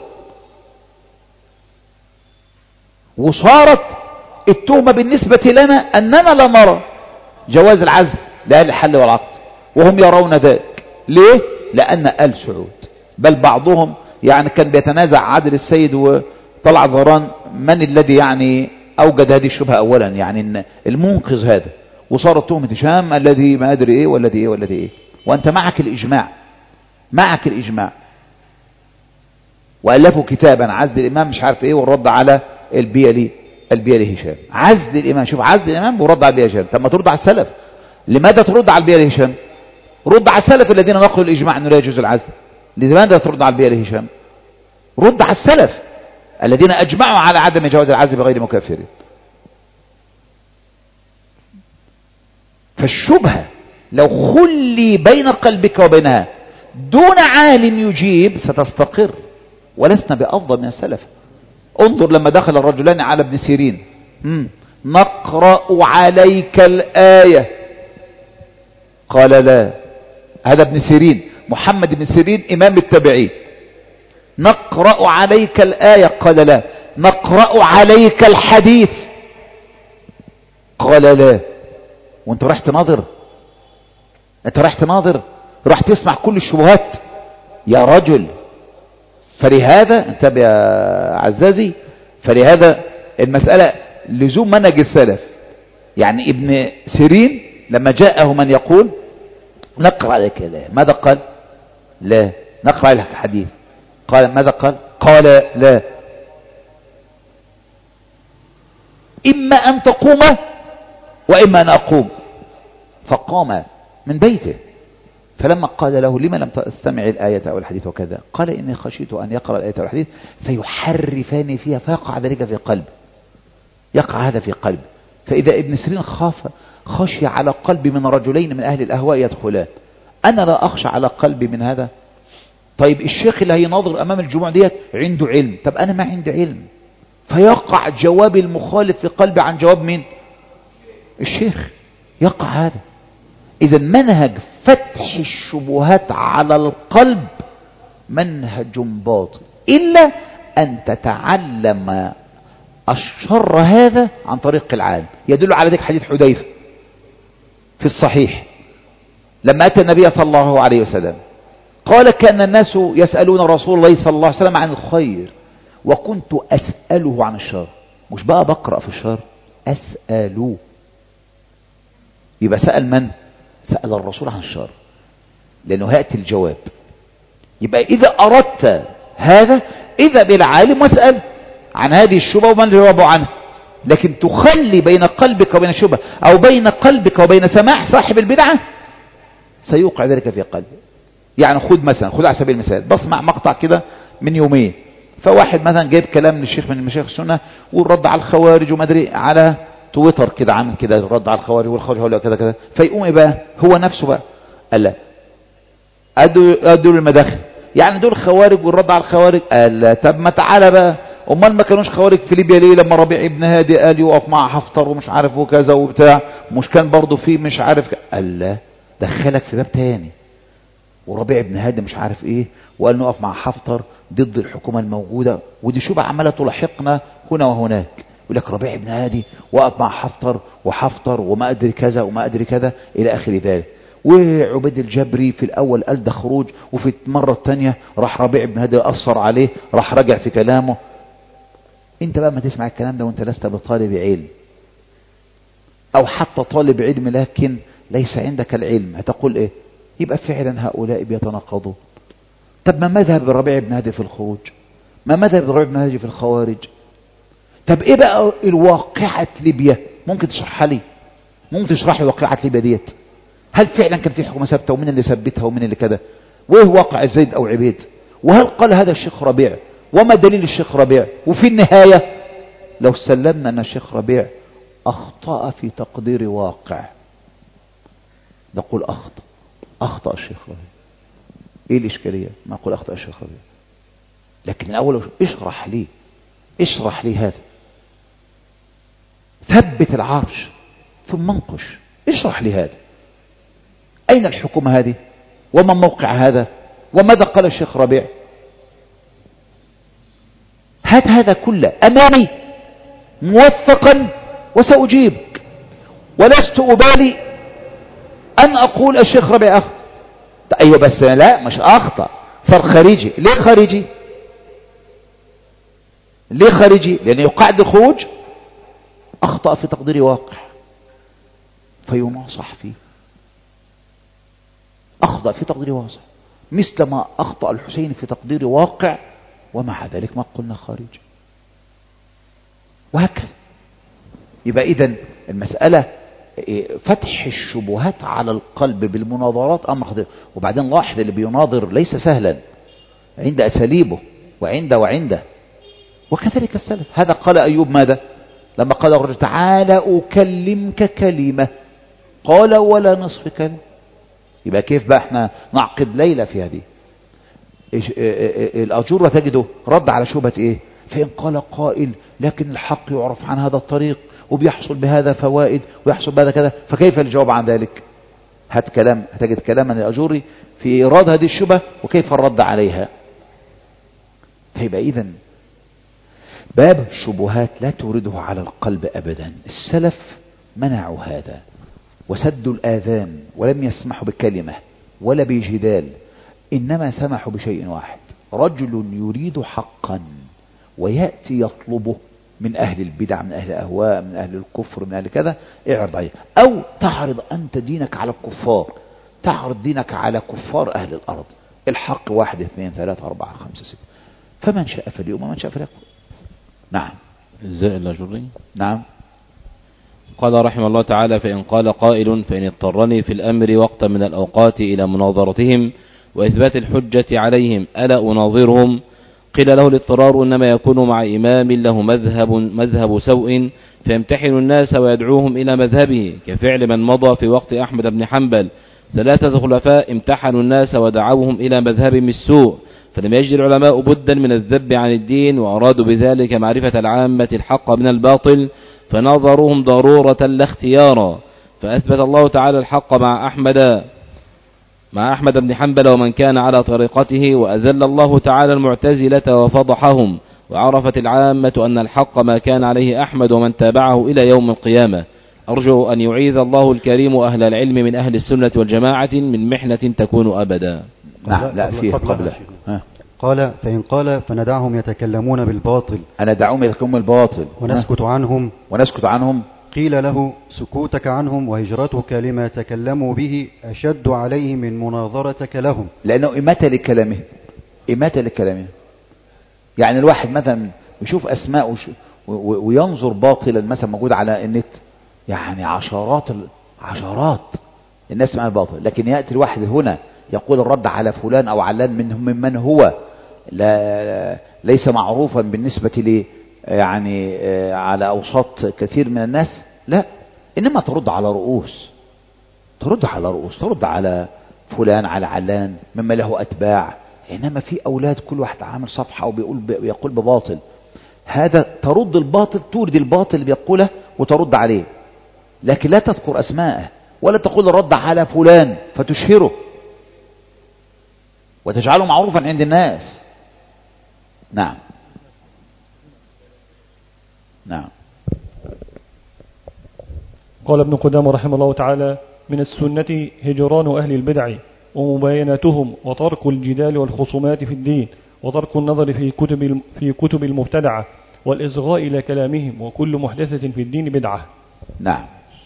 وصارت التهمة بالنسبة لنا أننا لا نرى جواز العزل لأهل الحل والعقد، وهم يرون ذلك. ليه؟ لأن آل سعود، بل بعضهم يعني كان بيتنازع عادل السيد وطلع ظهران من الذي يعني أوجد هذه الشبهة أولا، يعني المنقذ هذا، وصارت تهمة هشام الذي ما أدري إيه والذي إيه والذي إيه، وأنت معك الإجماع، معك الإجماع. وألفوا كتابا عزل الإمام مش عارف إيه والرد على البيلي هشام. عزل الإمام، شوف عزل الإمام ورد على البيلي هشام. طب ما ترد على السلف، لماذا ترد على البيلي هشام؟ رد على السلف الذين نقلوا الإجماع أنه لا يجوز العزل. لماذا ترد على البيلي هشام؟ رد على السلف الذين أجمعوا على عدم جواز العزل بغير مكافر. فالشبهة لو خلي بين قلبك وبينها دون عالم يجيب ستستقر، ولسنا بأفضل من السلف. انظر لما دخل الرجلان على ابن سيرين، نقرأ عليك الآية، قال لا. هذا ابن سيرين، محمد بن سيرين إمام التابعين. نقرأ عليك الآية، قال لا. نقرأ عليك الحديث، قال لا. وانت راح تناظر؟ انت راح تناظر، راح تسمع كل الشبهات يا رجل. فلهذا انتبه يا عزازي، فلهذا المسألة لزوم منهج السلف. يعني ابن سيرين لما جاءه من يقول نقرأ عليك لا، ماذا قال؟ لا. نقرأ عليك الحديث، قال ماذا قال؟ قال لا. إما أن تقوم وإما أن أقوم. فقام من بيته، فلما قال له لما لم تستمع الآية أو الحديث وكذا، قال إني خشيت أن يقرأ الآية أو الحديث فيحرفاني فيها فيقع ذلك في قلب، يقع هذا في قلب. فإذا ابن سيرين خشي على قلبي من رجلين من أهل الأهواء يدخلان، أنا لا أخشى على قلبي من هذا. طيب الشيخ اللي هيناظر أمام الجموع ديت عنده علم، طب أنا ما عندي علم، فيقع جواب المخالف في قلبي عن جواب مين؟ الشيخ. يقع هذا. إذا منهج فتح الشبهات على القلب منهج باطل، إلا أن تتعلم الشر هذا عن طريق العالم. يدل على ذلك حديث حذيفة في الصحيح لما أتى النبي صلى الله عليه وسلم قال كان الناس يسألون رسول الله صلى الله عليه وسلم عن الخير وكنت أسأله عن الشر. مش بقى بقرأ في الشر، أسأله. يبقى سأل من؟ سأل الرسول عن الشر، لأنه هيأتي الجواب. يبقى إذا أردت هذا إذا بالعالم واسأل عن هذه الشبهة ومن الجواب عنها. لكن تخلي بين قلبك وبين الشبهة أو بين قلبك وبين سماع صاحب البدعة سيوقع ذلك في قلبك. يعني خذ على سبيل المثال، بسمع مقطع كده من يومين، فواحد مثلا جايب كلام من الشيخ من المشايخ السنة والرد على الخوارج وما ادري على تويتر كده، عامل كده الرد على الخوارج والخوارج هؤلاء كذا كذا، فيقوم ايه بقى هو نفسه بقى قال لا ادوا المداخل، يعني دول خوارج والرد على الخوارج. قال لا طب ما تعالى بقى، امال ما كانوش خوارج في ليبيا ليه لما ربيع ابن هادي قال يقف مع حفتر ومش عارف وكذا وبتاع، مش كان برضه في مش عارف قال لا دخلك في باب تاني. وربيع ابن هادي مش عارف ايه وقال نقف مع حفتر ضد الحكومة الموجودة، ودي شبهة عمالة تلاحقنا هنا وهناك. يقول لك ربيع ابن هادي وقف مع حفتر وما ادري كذا وما ادري كذا الى اخر ذلك. وعبيد الجبري في الاول قال ده خروج، وفي المرة الثانية راح ربيع ابن هادي اثر عليه راح رجع في كلامه. انت بقى ما تسمع الكلام ده وانت لست بطالب علم او حتى طالب علم لكن ليس عندك العلم، هتقول ايه؟ يبقى فعلا هؤلاء بيتناقضوا. طب ما مذهب ربيع بن هادي في الخروج؟ ما مذهب ربيع بن هادي في الخوارج؟ طب ايه بقى الواقعة ليبيا؟ ممكن تشرحها لي؟ ممكن تشرح لي واقعة ليبيا ديت؟ هل فعلا كان في حكومة ثابتة ومين اللي ثبتها ومين اللي كده؟ وايه واقع زيد او عبيد؟ وهل قال هذا الشيخ ربيع؟ وما دليل الشيخ ربيع؟ وفي النهاية لو سلمنا ان الشيخ ربيع اخطأ في تقدير واقع نقول اخطأ الشيخ ربيع. ايه الاشكالية؟ ما اقول اخطأ الشيخ ربيع، لكن من اول اشرح لي هذا، ثبت العرش ثم انقش، اشرح لي هذا. اين الحكومة هذه؟ وما موقع هذا؟ وماذا قال الشيخ ربيع؟ هات هذا كله امامي موثقا وسأجيبك، ولست أبالي أن أقول الشيخ ربيع أخطأ. أيوة بس لا مش أخطأ، صار خارجي. ليه خارجي؟ لأنه يقعد الخروج أخطأ في تقدير واقع فيناصح فيه. أخطأ في تقدير واقع مثل ما أخطأ الحسين في تقدير واقع ومع ذلك ما قلنا خارج، وهكذا. يبقى إذن المسألة فتح الشبهات على القلب بالمناظرات أمر خطير. وبعدين لاحظ اللي بيناظر ليس سهلا، عند أساليبه وعنده وكذلك السلف. هذا قال أيوب ماذا لما قال الرجل تعالى أكلمك كلمة، قال ولا نصف كلمة. يبقى كيف بقى احنا نعقد ليلة في هذه الأجور وتجده رد على شبهة ايه؟ فإن قال قائل لكن الحق يعرف عن هذا الطريق وبيحصل بهذا فوائد ويحصل بهذا كذا، فكيف الجواب عن ذلك؟ هتجد كلاما الأجوري في إيراد هذه الشبهة وكيف الرد عليها. فيبقى إذن باب الشبهات لا تورده على القلب أبدا. السلف منعوا هذا وسدوا الآذان ولم يسمحوا بكلمة ولا بجدال، إنما سمحوا بشيء واحد: رجل يريد حقا ويأتي يطلبه من أهل البدع، من أهل الأهواء، من أهل الكفر، من أهل كذا، اعرض عليه. أو تعرض أنت دينك على الكفار، تعرض دينك على كفار أهل الأرض. الحق 1 2 3 4 5 6، فمن شاء فليؤمن ومن شاء فليكفر. نعم. الزائل الأجري. نعم. قال رحمه الله تعالى: فإن قال قائل فإن اضطرني في الأمر وقتا من الأوقات إلى مناظرتهم وإثبات الحجة عليهم ألا أناظرهم؟ قيل له: الاضطرار إنما يكون مع إمام له مذهب سوء فيمتحن الناس ويدعوهم إلى مذهبه، كفعل من مضى في وقت أحمد بن حنبل 3 خلفاء امتحنوا الناس ودعوهم إلى مذهبهم السوء، فلم يجد العلماء بدا من الذب عن الدين، وأرادوا بذلك معرفة العامة الحق من الباطل، فنظروهم ضرورة لا اختيارا، فأثبت الله تعالى الحق مع أحمد بن حنبل ومن كان على طريقته، وأذل الله تعالى المعتزلة وفضحهم، وعرفت العامة أن الحق ما كان عليه أحمد ومن تابعه إلى يوم القيامة. أرجو أن يعيذ الله الكريم أهل العلم من أهل السنة والجماعة من محنة تكون أبدا. نعم. لا فيه قبله. قال: فإن قال فندعهم يتكلمون بالباطل، أنا دعوهم يتكلمون بالباطل ونسكت عنهم. قيل له: سكوتك عنهم وهجرتك لما تكلموا به أشد عليه من مناظرتك لهم، لأنه إماتة لكلامه. يعني الواحد مثلا يشوف أسماء وينظر باطلا مثلا موجود على النت، يعني عشرات الناس مع الباطل، لكن يأتي الواحد هنا يقول الرد على فلان أو علان ممن هو ليس معروفا بالنسبة لي يعني على أوساط كثير من الناس، لا، إنما ترد على رؤوس، ترد على فلان على علان مما له أتباع. إنما في أولاد كل واحد عامل صفحة ويقول بباطل، هذا ترد الباطل، تورد الباطل اللي بيقوله وترد عليه، لكن لا تذكر أسماءه ولا تقول الرد على فلان فتشهره وتجعله معروفا عند الناس. نعم. قال ابن قدامة رحمه الله تعالى: من السنة هجران أهل البدع ومباينتهم، وترك الجدال والخصومات في الدين، وترك النظر في كتب المبتدعة، والإصغاء إلى كلامهم، وكل محدثة في الدين بدعة. نعم.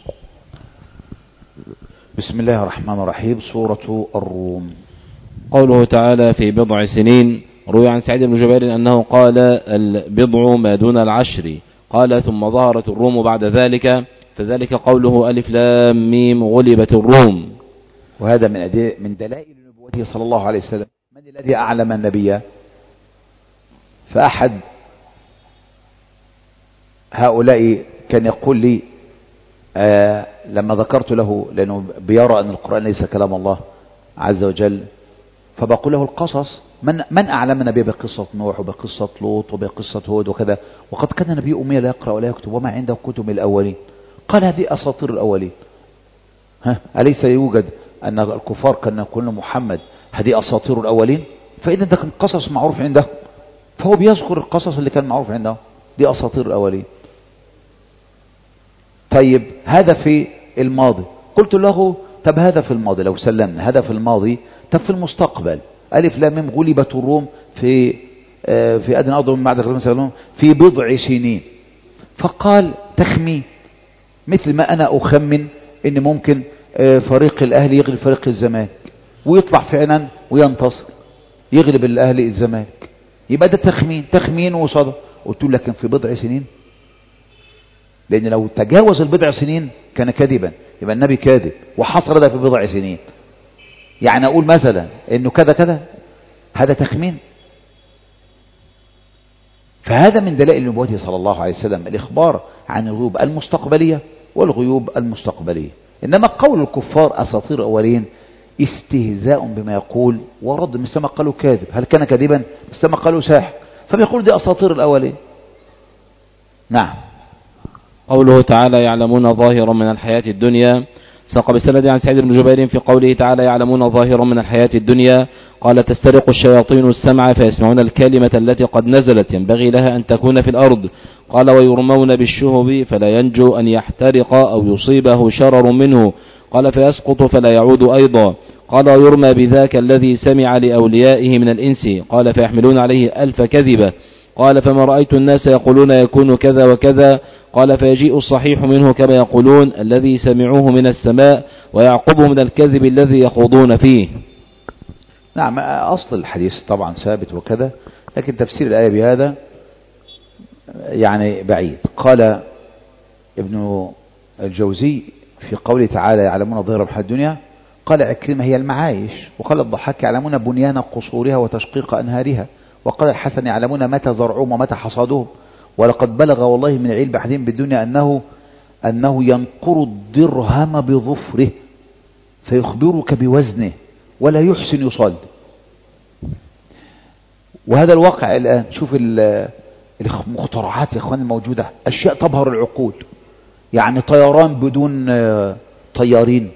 بسم الله الرحمن الرحيم. سورة الروم. قوله تعالى: في بضع سنين. روي عن سعيد بن جبير أنه قال: البضع ما دون العشر. قال: ثم ظهرت الروم بعد ذلك، فذلك قوله ألف لام ميم غلبت الروم. وهذا من دلائل نبوته صلى الله عليه وسلم. من الذي أعلم النبي؟ فأحد هؤلاء كان يقول لي لما ذكرت له، لأنه بيرى أن القرآن ليس كلام الله عز وجل، فبقول له القصص، من أعلم النبي بقصة نوح وبقصة لوط وبقصة هود وكذا، وقد كان النبي أمي لا يقرأ ولا يكتب وما عنده كتب الأولين. قال: هذه أساطير الأولين. أليس يوجد أن الكفار كان يقولون محمد هذه أساطير الأولين؟ فإذا ده كان قصص معروف عنده، فهو بيذكر القصص اللي كان معروف عنده، دي أساطير الأولين. طيب هذا في الماضي. قلت له: طب هذا في الماضي، لو سلمنا هذا في الماضي، طب في المستقبل ألف لام ميم غلبت الروم في أدنى أرض من بعد غلبهم في بضع سنين. فقال: تخمين، مثل ما أنا أخمن إن ممكن فريق الأهلي يغلب فريق الزمالك ويطلع فعلا وينتصر، يغلب الأهلي الزمالك، يبقى ده تخمين وصدق. قلت له لكن في بضع سنين، لأن لو تجاوز البضع سنين كان كذبا، يبقى النبي كاذب وحصر ده في بضع سنين. يعني أقول مثلا إنه كذا كذا، هذا تخمين. فهذا من دلائل نبوته صلى الله عليه وسلم الإخبار عن الغيوب المستقبلية والغيوب المستقبلية. إنما قول الكفار أساطير أولين استهزاء بما يقول ورد. من سما قالوا كاذب، هل كان كاذبا؟ من سما قالوا ساحر، فبيقول دي أساطير الأولين. نعم. قوله تعالى يعلمون ظاهرا من الحياة الدنيا. ساق بسند عن سعيد بن جبير في قوله تعالى يعلمون ظاهرا من الحياة الدنيا قال تسترق الشياطين السمع فيسمعون الكلمة التي قد نزلت ينبغي لها أن تكون في الأرض. قال ويرمون بالشهب فلا ينجو أن يحترق أو يصيبه شرر منه. قال فيسقط فلا يعود أيضا. قال ويرمى بذاك الذي سمع لأوليائه من الإنس. قال فيحملون عليه 1000 كذبة. قال فما رأيت الناس يقولون يكون كذا وكذا. قال فيجيء الصحيح منه كما يقولون الذي سمعوه من السماء ويعقبه من الكذب الذي يخوضون فيه. نعم، أصل الحديث طبعا ثابت وكذا، لكن تفسير الآية بهذا يعني بعيد. قال ابن الجوزي في قوله تعالى يعلمون ظاهرا من الحياة الدنيا، قال عكرمة هي المعايش، وقال الضحاك يعلمون بنيان قصورها وتشقيق أنهارها، وقال الحسن يعلمون متى زرعهم ومتى حصادهم. ولقد بلغ والله من علم بحدهم بالدنيا أنه ينقر الدرهم بظفره فيخبرك بوزنه ولا يحسن يصلي. وهذا الواقع الآن. شوف المخترعات يا اخوان الموجودة، أشياء تبهر العقول. يعني طيران بدون طيارين،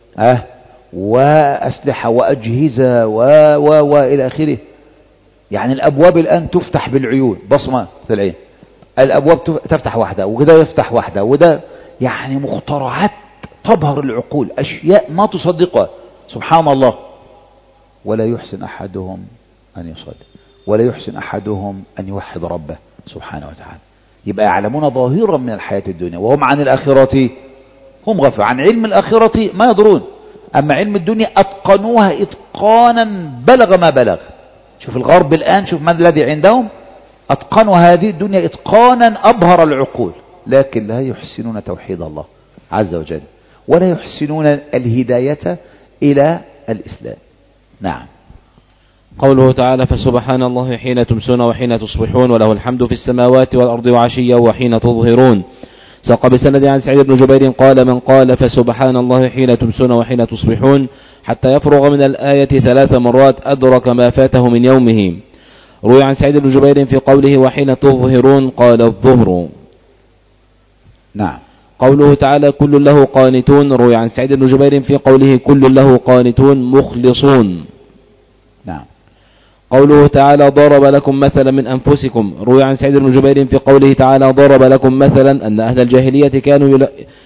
وأسلحة وأجهزة وإلى آخره. يعني الأبواب الآن تفتح بالعيون، بصمة في العين، الأبواب تفتح واحدة وده يفتح واحدة وده. يعني مخترعات تبهر العقول، أشياء ما تصدقها سبحان الله. ولا يحسن أحدهم أن يصلي، ولا يحسن أحدهم أن يوحد ربه سبحانه وتعالى. يبقى يعلمون ظاهرا من الحياة الدنيا وهم عن الآخرة هم غفلوا. عن علم الآخرة ما يدرون. أما علم الدنيا أتقنوها إتقانا بلغ ما بلغ. شوف الغرب الآن، شوف ما الذي عندهم، أتقنوا هذه الدنيا إتقانا أبهر العقول، لكن لا يحسنون توحيد الله عز وجل ولا يحسنون الهداية إلى الإسلام. نعم. قوله تعالى فسبحان الله حين تمسون وحين تصبحون وله الحمد في السماوات والأرض وعشيا وحين تظهرون. ساق بسند عن سعيد بن جبير قال من قال فسبحان الله حين تمسون وحين تصبحون حتى يفرغ من الآية 3 مرات أدرك ما فاته من يومه. روي عن سعيد بن جبير في قوله وحين تظهرون قال الظهر. نعم. قوله تعالى كل له قانتون. روي عن سعيد بن جبير في قوله كل له قانتون مخلصون. نعم. قوله تعالى ضرب لكم مثلا من أنفسكم. روي عن سعيد بن جبير في قوله تعالى ضرب لكم مثلا أن أهل الجاهلية كانوا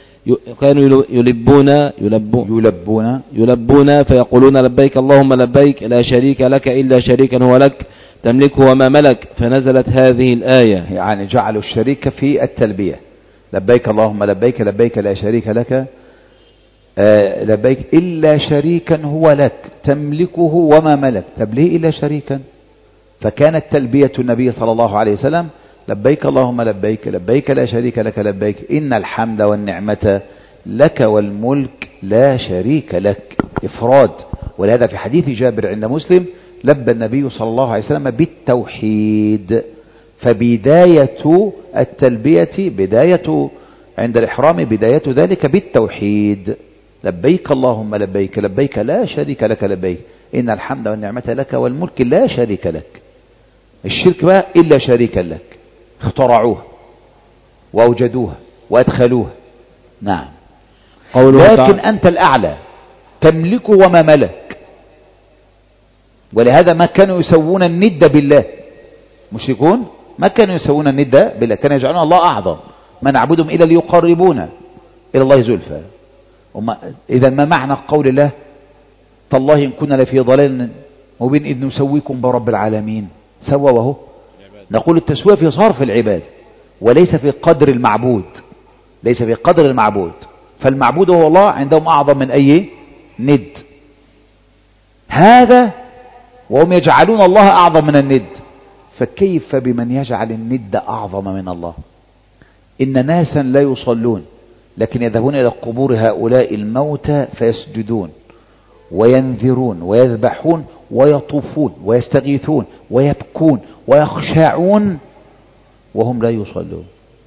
يلبون فيقولون لبيك اللهم لبيك لا شريك لك إلا شريكا هو لك تملكه وما ملك. فنزلت هذه الآية. يعني جعلوا الشريك في التلبية، لبيك اللهم لبيك لبيك لا شريك لك لبيك إلا شريكا هو لك تملكه وما ملك. طب ليه إلا شريكا؟ فكانت تلبية النبي صلى الله عليه وسلم لبيك اللهم لبيك لبيك لا شريك لك لبيك إن الحمد والنعمة لك والملك لا شريك لك. إفراد. ولهذا في حديث جابر عند مسلم لبى النبي صلى الله عليه وسلم بالتوحيد. فبداية التلبية بداية عند الإحرام بداية ذلك بالتوحيد. لبيك اللهم لبيك لبيك لا شريك لك لبيك إن الحمد والنعمة لك والملك لا شريك لك. الشرك بقى إلا شريكا لك، اخترعوها وأوجدوها وأدخلوها. نعم. لكن أنت الأعلى تملكه وما ملك. ولهذا ما كانوا يسوون الند بالله. مشركون ما كانوا يسوون الند بالله، كانوا يجعلون الله أعظم، ما نعبدهم إلا ليقربونا إلى الله زلفى. إذا ما معنى قول الله تالله إن كنا لفي ضلال مبين إذ نسويكم برب العالمين؟ سوى وهو. نقول التسوية في صرف العباد وليس في قدر المعبود، ليس في قدر المعبود. فالمعبود هو الله عندهم أعظم من أي ند. هذا وهم يجعلون الله أعظم من الند. فكيف بمن يجعل الند أعظم من الله؟ إن ناسا لا يصلون لكن يذهبون إلى قبور هؤلاء الموتى فيسجدون وينذرون ويذبحون ويطوفون ويستغيثون ويبكون ويخشعون وهم لا يصلون.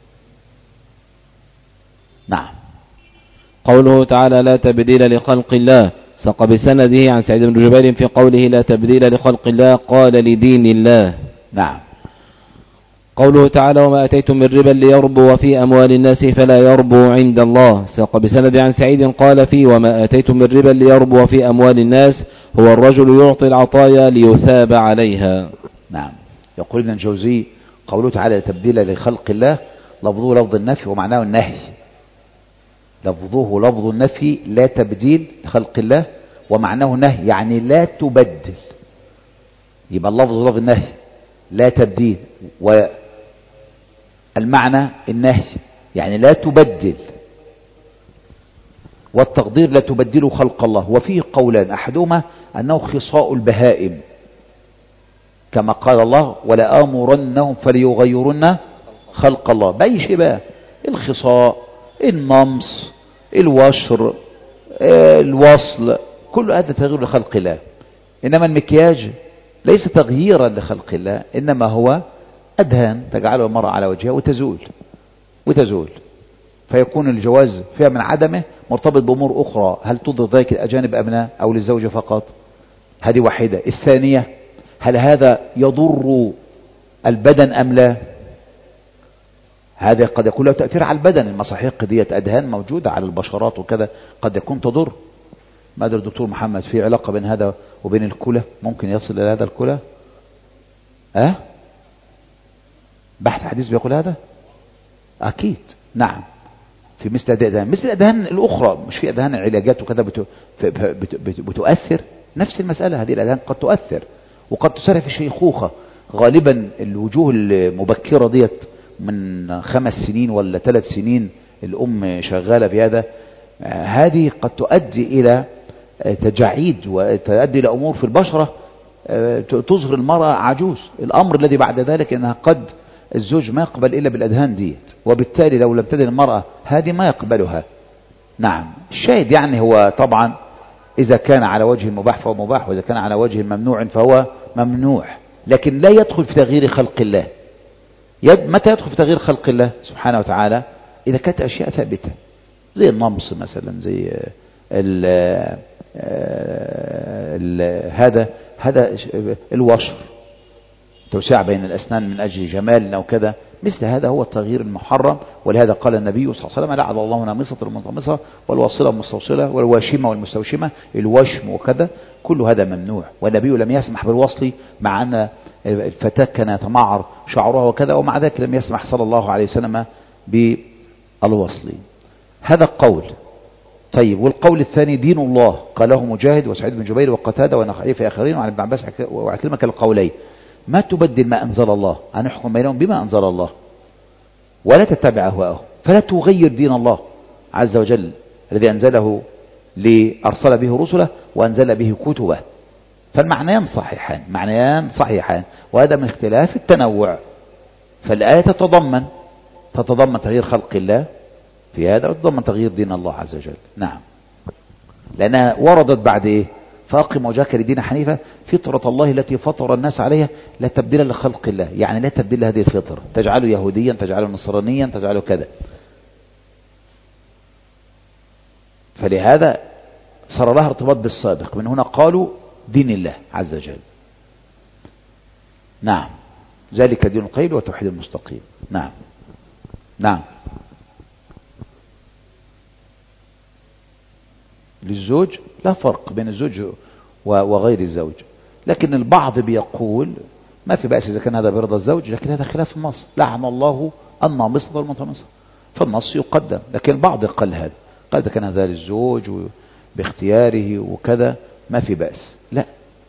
نعم. قوله تعالى لا تبديل لخلق الله، ساق بسنده عن سعيد بن جبير في قوله لا تبديل لخلق الله قال لدين الله. نعم. قوله تعالى وما أتيتم من ربا ليربو في أموال الناس فلا يربو عند الله، ساق بسند عن سعيد قال فيه وما أتيتم من ربا ليربو في أموال الناس هو الرجل يعطي العطايا ليثاب عليها. نعم. يقول ابن الجوزي قوله تعالى لا تبديل لخلق الله لفظه لفظ النفي ومعناه النهي. لفظه لفظ النفي لا تبديل لخلق الله ومعناه نهي، يعني لا تبدل. يبقى اللفظ لفظ النهي لا تبديل، والمعنى النهي يعني لا تبدل، والتقدير لا تبدل خلق الله. وفيه قولان، أحدهما أنه خصاء البهائم كما قال الله ولا آمرنهم فليغيرن خلق الله، بأي شيء بقى، الخصاء، النمص، الوشر، الوصل، كل هذا تغيير لخلق الله. إنما المكياج ليس تغييرا لخلق الله، إنما هو أدهان تجعله المرأة على وجهها وتزول، فيكون الجواز فيها من عدمه مرتبط بأمور أخرى. هل تضر ذلك الأجانب أبناء أو للزوجة فقط؟ هذه واحدة. الثانية، هل هذا يضر البدن أم لا؟ هذا قد يكون له تأثير على البدن، المساحيق ديت أدهان موجودة على البشرات وكذا، قد يكون تضر. ما أدري دكتور محمد، في علاقة بين هذا وبين الكلى؟ ممكن يصل إلى هذا الكلى؟ بحث حديث بيقول هذا؟ أكيد. نعم. في مثل هذه الأدهان، مثل الأدهان الأخرى، مش في أدهان علاجات وكذا بتؤثر نفس المسألة. هذه الأدهان قد تؤثر وقد تسرع في الشيخوخة. غالبا الوجوه المبكرة ديت من 5 سنين ولا 3 سنين الأم شغالة في هذا، هذه قد تؤدي إلى تجاعيد وتؤدي إلى أمور في البشرة تظهر المرأة عجوز. الأمر الذي بعد ذلك أنها قد الزوج ما يقبل إلا بالأدهان ديت، وبالتالي لو لم تدن المرأة هذه ما يقبلها. نعم. الشاهد يعني هو طبعا إذا كان على وجه المباح فهو مباح، وإذا كان على وجه الممنوع فهو ممنوع، لكن لا يدخل في تغيير خلق الله. متى يدخل في تغيير خلق الله سبحانه وتعالى؟ إذا كانت أشياء ثابتة زي النمص مثلا، زي هذا الوشر، توسع بين الأسنان من أجل جمال أو كذا، مثل هذا هو التغيير المحرم. ولهذا قال النبي صلى الله عليه وسلم لعن الله نامصة المنطمصة والواصلة والمستوصلة والواشمة والمستوشمة، الوشم وكذا، كل هذا ممنوع. والنبي لم يسمح بالوصل مع أن الفتاة كان يتمعر شعرها وكذا، ومع ذلك لم يسمح صلى الله عليه وسلم بالوصل. هذا قول. طيب، والقول الثاني دين الله، قاله مجاهد وسعيد بن جبير وقتادة ونخعي في آخرين وعن ابن عباس وعكرمة كالقولين. ما تبدل ما أنزل الله، أن يحكم بينهم بما أنزل الله ولا تتبع أهواءهم، فلا تغير دين الله عز وجل الذي أنزله لأرسل به رسله وأنزل به كتبه. فالمعنيان صحيحان، وهذا من اختلاف التنوع. فالآية تتضمن تغيير خلق الله في هذا، وتتضمن تغيير دين الله عز وجل. نعم. لأنها وردت بعد إيه؟ فأقم وجهك لدين حنيفة فطرة الله التي فطر الناس عليها لا تبديل لخلق الله، يعني لا تبديل لهذه الفطرة، تجعله يهوديا، تجعله نصرانيا، تجعله كذا. فلهذا صار لها ارتباط بالسابق. من هنا قالوا دين الله عز وجل. نعم. ذلك دين القيم وتوحيد المستقيم. نعم. للزوج لا فرق بين الزوج وغير الزوج، لكن البعض بيقول ما في بأس إذا كان هذا برضا الزوج، لكن هذا خلاف النص. لعن الله النامصة والمنتمصة، فالنص يقدم. لكن البعض قال هذا، قال إذا كان هذا للزوج باختياره وكذا ما في بأس. لا،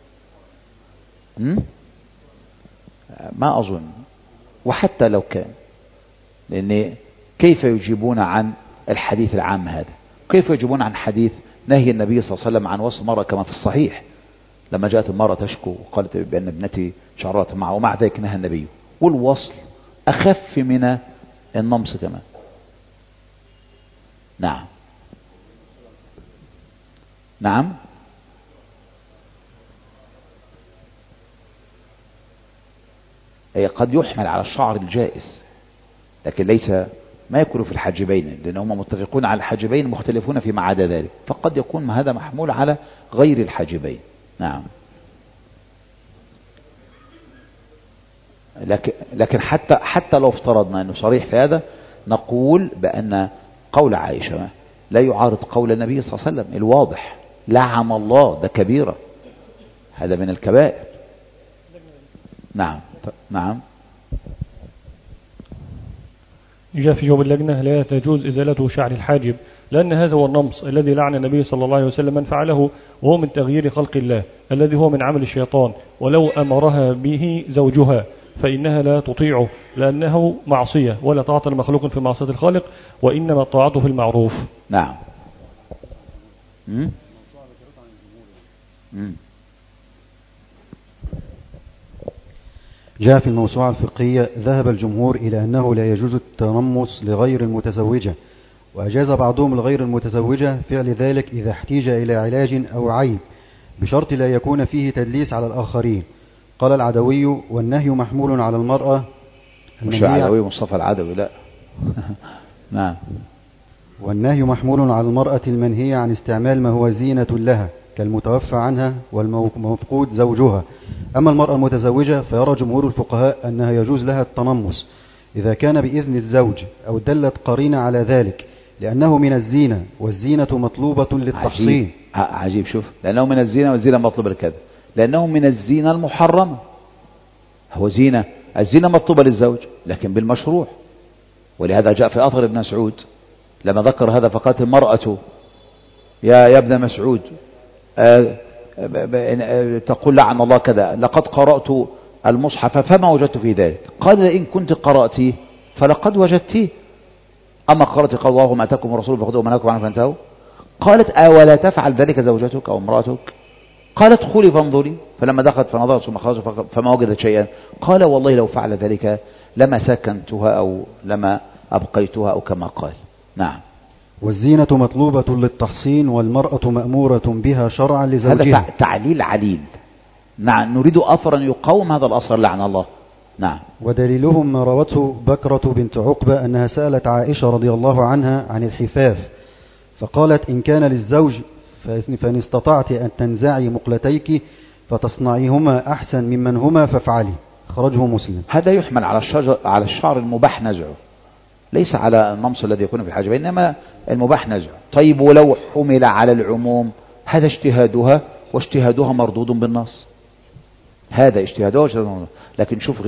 ما أظن. وحتى لو كان، لأن كيف يجيبون عن الحديث العام هذا؟ كيف يجيبون عن حديث نهي النبي صلى الله عليه وسلم عن وصف المرأة كما في الصحيح؟ لما جاءت المرأة تشكو وقالت بأن ابنتي شعرت معه، ومع ذلك نهى النبي. والوصل أخف من النمص كمان. نعم نعم. قد يحمل على الشعر الجائز، لكن ليس ما يكون في الحاجبين، لأنهم متفقون على الحاجبين مختلفون فيما عدا ذلك، فقد يكون هذا محمول على غير الحاجبين. نعم. لكن حتى لو افترضنا أنه صريح في هذا، نقول بأن قول عائشة لا يعارض قول النبي صلى الله عليه وسلم الواضح، لعم الله، ده كبيرة، هذا من الكبائر. نعم نعم. جاء في جواب اللجنة: لا تجوز إزالة شعر الحاجب، لأن هذا هو النمص الذي لعن النبي صلى الله عليه وسلم من فعله، وهو من تغيير خلق الله الذي هو من عمل الشيطان، ولو أمرها به زوجها فإنها لا تطيعه، لأنه معصية، ولا طاعة لمخلوق في معصية الخالق، وإنما طاعته في المعروف. نعم. جاء في الموسوعة الفقهية: ذهب الجمهور إلى أنه لا يجوز التنمص لغير المتزوجة، وأجاز بعضهم لغير المتزوجة فعل ذلك إذا احتيج إلى علاج أو عيب، بشرط لا يكون فيه تدليس على الآخرين. قال العدوي: والنهي محمول على المرأة. مش العدوي، مصطفى العدوي، لا. نعم. والنهي محمول على المرأة المنهية عن استعمال ما هو زينة لها كالمتوفى عنها والمفقود زوجها. أما المرأة المتزوجة فيرى جمهور الفقهاء أنها يجوز لها التنمص إذا كان بإذن الزوج أو دلت قرينة على ذلك، لأنه من الزينة، والزينة مطلوبة للتحصين. عجيب. شوف، لأنه من الزينة والزينة مطلوبة لكذا، لأنه من الزينة المحرمة. هو زينة، الزينة مطلوبة للزوج لكن بالمشروع، ولهذا جاء في أثر ابن مسعود لما ذكر هذا فقالت المرأة: يا ابن مسعود، تقول لعن الله كذا، لقد قرأت المصحف فما وجدت في ذلك. قال: إن كنت قرأتيه فلقد وجدتيه، أما قرأت قال الله ما أتاكم الرسول فخذوه وما نهاكم عنه فانتهوا. قالت: أولا تفعل ذلك زوجتك أو امرأتك؟ قالت: ادخلي فانظري. فلما دخلت فنظرت ثم خرجت فما وجدت شيئا. قال: والله لو فعل ذلك لما سكنتها أو لما أبقيتها، أو كما قال. نعم. والزينة مطلوبة للتحصين، والمرأة مأمورة بها شرعا لزوجها. هذا تعليل عليل. نعم، نريد أثرا يقوم هذا الأثر لعن الله. نعم. ودليلهم ما روته بكرة بنت عقبة أنها سألت عائشة رضي الله عنها عن الحفاف، فقالت: إن كان للزوج فإن استطعت أن تنزعي مقلتيك فتصنعيهما أحسن ممن هما فافعلي. خرجه مسلم. هذا يحمل على الشعر المباح نزعه، ليس على النمص الذي يكون في الحاجب، إنما المباح نزعه. طيب، ولو حمل على العموم، هذا اجتهادها، واجتهادها مردود بالنص. هذا اجتهادها واجتهادها. لكن شوف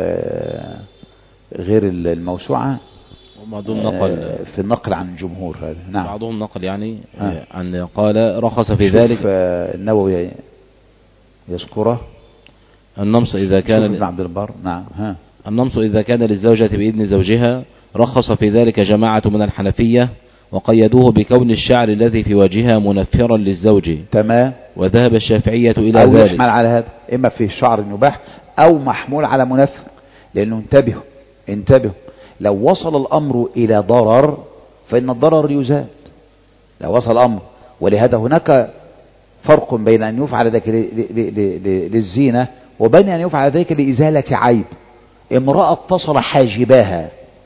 غير الموسوعة بعضهم نقل في النقل عن الجمهور. نعم. بعضهم نقل يعني عن قال رخص في ذلك. النووي يذكره: النمص إذا كان ابن عبد البر. نعم. النمص إذا كان للزوجة بإذن زوجها، رخص في ذلك جماعة من الحنفية، وقيدوه بكون الشعر الذي في وجهها منفرا للزوج. تمام. وذهب الشافعية إلى أو ذلك. يحمل على هذا، إما فيه شعر يباح أو محمول على منفر، لأنه انتبهوا لو وصل الأمر إلى ضرر فإن الضرر يزال. لو وصل الأمر، ولهذا هناك فرق بين أن يفعل ذلك للزينة وبين أن يفعل ذلك لإزالة عيب. امرأة اتصل حاجباها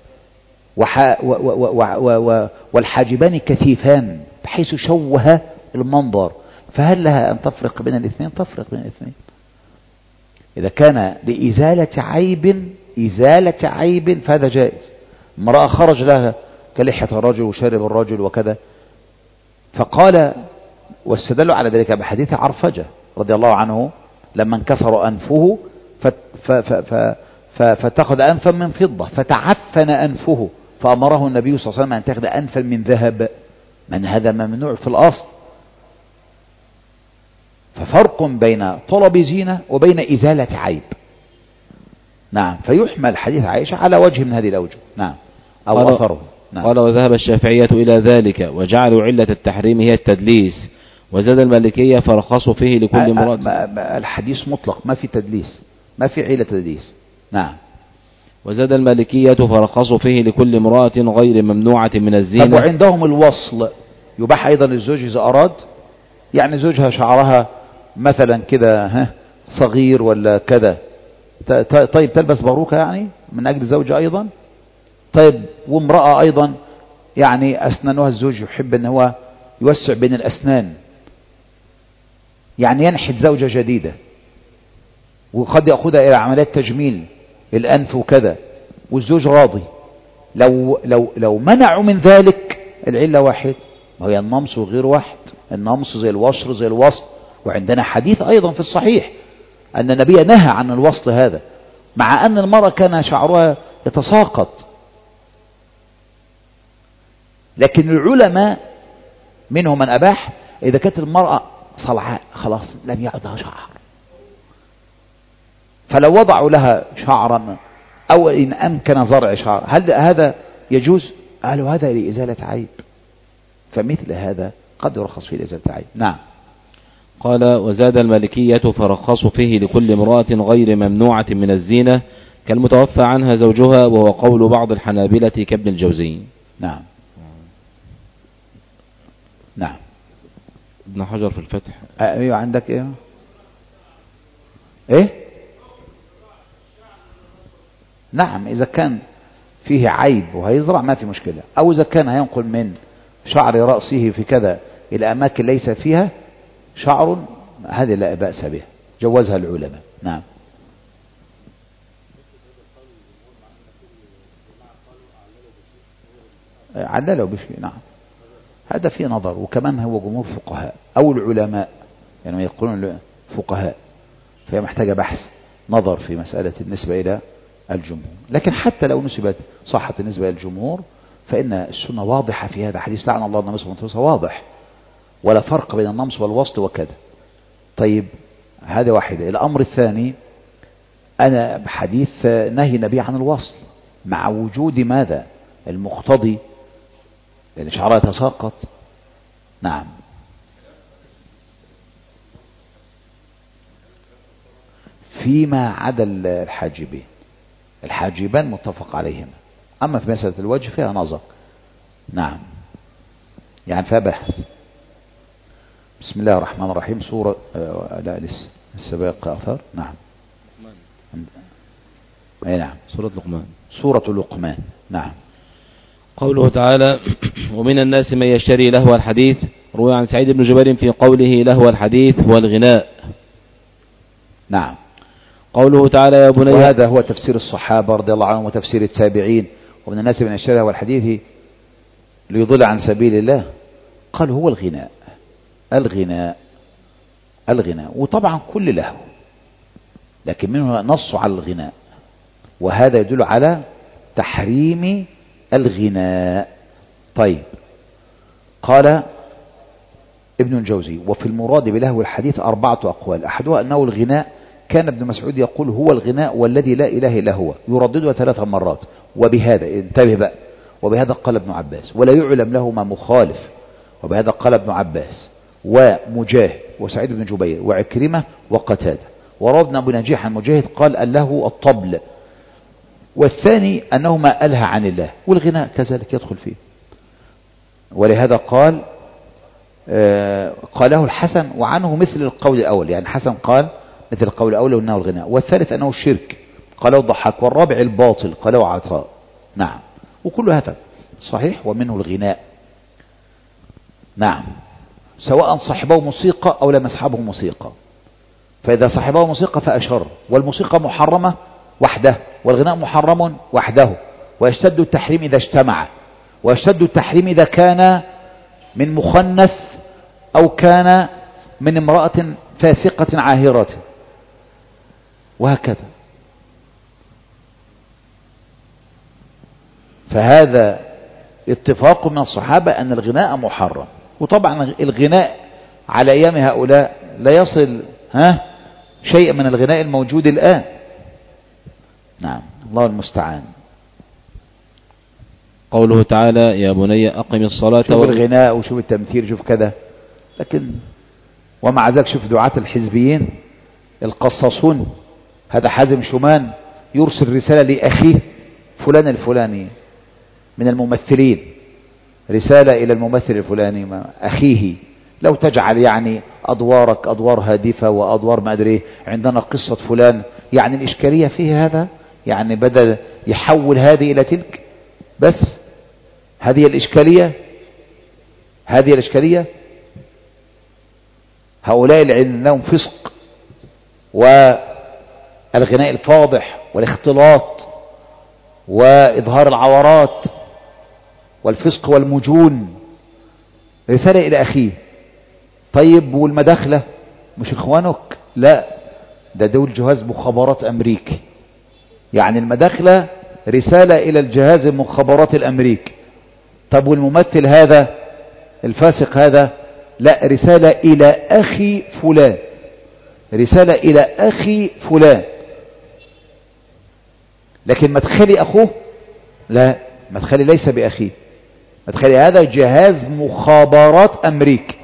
والحاجبان كثيفان بحيث شوه المنظر، فهل لها أن تفرق بين الاثنين؟ تفرق بين الاثنين. إذا كان لإزالة عيب فهذا جائز. امرأة خرج لها كلحية الرجل وشارب الرجل وكذا، فقال واستدلوا على ذلك بحديث عرفجة رضي الله عنه لما انكسر أنفه فاتخذ أنفا من فضة فتعفن أنفه، فأمره النبي صلى الله عليه وسلم أن يتخذ أنفا من ذهب، من هذا ممنوع في الأصل. ففرق بين طلب زينة وبين إزالة عيب. نعم. فيحمل حديث عائشة على وجه من هذه الأوجه. نعم. أو أثره. نعم. قال: وذهب الشافعية إلى ذلك، وجعلوا علة التحريم هي التدليس، وزاد المالكية فرخصوا فيه لكل امرأة. الحديث مطلق، ما في تدليس، ما في علة تدليس. نعم. وزاد المالكية فرخصوا فيه لكل امرأة غير ممنوعة من الزينة. طب وعندهم الوصل يباح أيضا للزوج إذا أراد، يعني زوجها شعرها مثلا كده صغير ولا كذا، طيب تلبس باروكة يعني من أجل زوجها أيضا. طيب وامرأة أيضا يعني أسنانها الزوج يحب أن هو يوسع بين الأسنان، يعني ينحت زوجة جديدة وقد يأخذها إلى عمليات تجميل الأنف وكذا، والزوج راضي. لو منعوا من ذلك العلة واحد، وهي النمص وغير واحد. النمص زي الوشر زي الوصل، وعندنا حديث أيضا في الصحيح أن النبي نهى عن الوصل هذا، مع أن المرأة كان شعرها يتساقط. لكن العلماء منهم من أباح إذا كانت المرأة صلعاء خلاص لم يعد لها شعر، فلو وضعوا لها شعرا أو إن أمكن زرع شعر، هل هذا يجوز؟ قالوا هذا لإزالة عيب، فمثل هذا قد يرخص فيه لإزالة عيب. نعم. قال وزاد المالكية فرخصوا فيه لكل امرأة غير ممنوعة من الزينة كالمتوفى عنها زوجها، وهو قول بعض الحنابلة كابن الجوزي. نعم. نعم. ابن حجر في الفتح. ايوه عندك ايه؟ ايه؟ نعم، اذا كان فيه عيب وهيزرع ما في مشكلة، او اذا كان هينقل من شعر رأسه في كذا الى اماكن ليس فيها شعر، هذه لا بأس به، جوزها العلماء. نعم. عللوا بشيء. نعم، هذا فيه نظر، وكمان هو جمهور فقهاء أو العلماء، يعني يقولون فقهاء، فهي محتاجة بحث نظر في مسألة النسبة إلى الجمهور. لكن حتى لو نسبت صحة النسبة إلى الجمهور فإن السنة واضحة في هذا. حديث لعن الله النمس والمنتمس واضح، ولا فرق بين النمس والوسط وكذا. طيب هذا واحدة. الأمر الثاني، أنا بحديث نهي النبي عن الوصل مع وجود ماذا؟ المقتضي، لأن شعرها يتساقط. نعم. فيما عدا الحاجبين، الحاجبان متفق عليهما، أما في مسألة الوجه فيها نظر. نعم، يعني فيها بحث. بسم الله الرحمن الرحيم. سورة لا لسه باقي أثر. نعم. أي نعم، سورة لقمان. سورة لقمان. نعم. قوله تعالى ومن الناس من يشتري لهو الحديث. روي عن سعيد بن جبير في قوله لهو الحديث هو الغناء. نعم. قوله تعالى يا بني. وهذا هو تفسير الصحابة رضي الله عنهم وتفسير التابعين. ومن الناس من يشتري لهو الحديث ليضل عن سبيل الله، قال هو الغناء. الغناء وطبعا كل لهو، لكن منه نص على الغناء، وهذا يدل على تحريم الغناء. طيب، قال ابن الجوزي وفي المراد بلهو الحديث 4 أقوال. أحدها أنه الغناء كان ابن مسعود يقول هو الغناء والذي لا إله إلا هو، يرددها 3 مرات. وبهذا انتبه بقى، وبهذا قال ابن عباس ولا يعلم لهما مخالف. وبهذا قال ابن عباس ومجاهد وسعيد بن جبير وعكرمة وقتادة. وروى ابن نجيح عن مجاهد قال اللهو الطبل، والثاني أنه ما ألهى عن الله، والغناء كذلك يدخل فيه. ولهذا قاله الحسن وعنه مثل القول الأول، يعني حسن قال مثل القول الأول وأنه الغناء، والثالث أنه الشرك قاله الضحاك، والرابع الباطل قاله عطاء. نعم، وكل هذا صحيح ومنه الغناء. نعم، سواء صاحبه موسيقى أو لم يصحبه موسيقى، فإذا صاحبه موسيقى فأشر، والموسيقى محرمة وحده والغناء محرم وحده، ويشتد التحريم إذا اجتمع، ويشتد التحريم إذا كان من مخنث أو كان من امرأة فاسقة عاهرة، وهكذا. فهذا اتفاق من الصحابة أن الغناء محرم. وطبعا الغناء على أيام هؤلاء لا يصل شيء من الغناء الموجود الآن. نعم، الله المستعان. قوله تعالى يا بني أقم الصلاة. شوف الغناء وشوف التمثيل، شوف كذا، لكن ومع ذلك شوف دعاة الحزبيين القصاصون، هذا حازم شومان يرسل رسالة لأخيه فلان الفلاني من الممثلين، رسالة إلى الممثل الفلاني أخيه، لو تجعل يعني أدوارك أدوار هادفة وأدوار ما أدري، عندنا قصة فلان، يعني الإشكالية فيه هذا، يعني بدل يحول هذه إلى تلك، بس هذه الإشكالية، هذه الإشكالية. هؤلاء اللي عندهم فسق والغناء الفاضح والاختلاط وإظهار العورات والفسق والمجون، رسالة إلى أخيه. طيب والمداخلة مش إخوانك؟ لا، ده دول جهاز مخابرات أمريكي، يعني المداخلة رسالة إلى الجهاز المخابرات الأمريكي. طب والممثل هذا الفاسق هذا؟ لا، رسالة إلى أخي فلان، رسالة إلى أخي فلان. لكن مدخلي أخوه؟ لا، مدخلي ليس بأخيه، مدخلي هذا جهاز مخابرات أمريكي،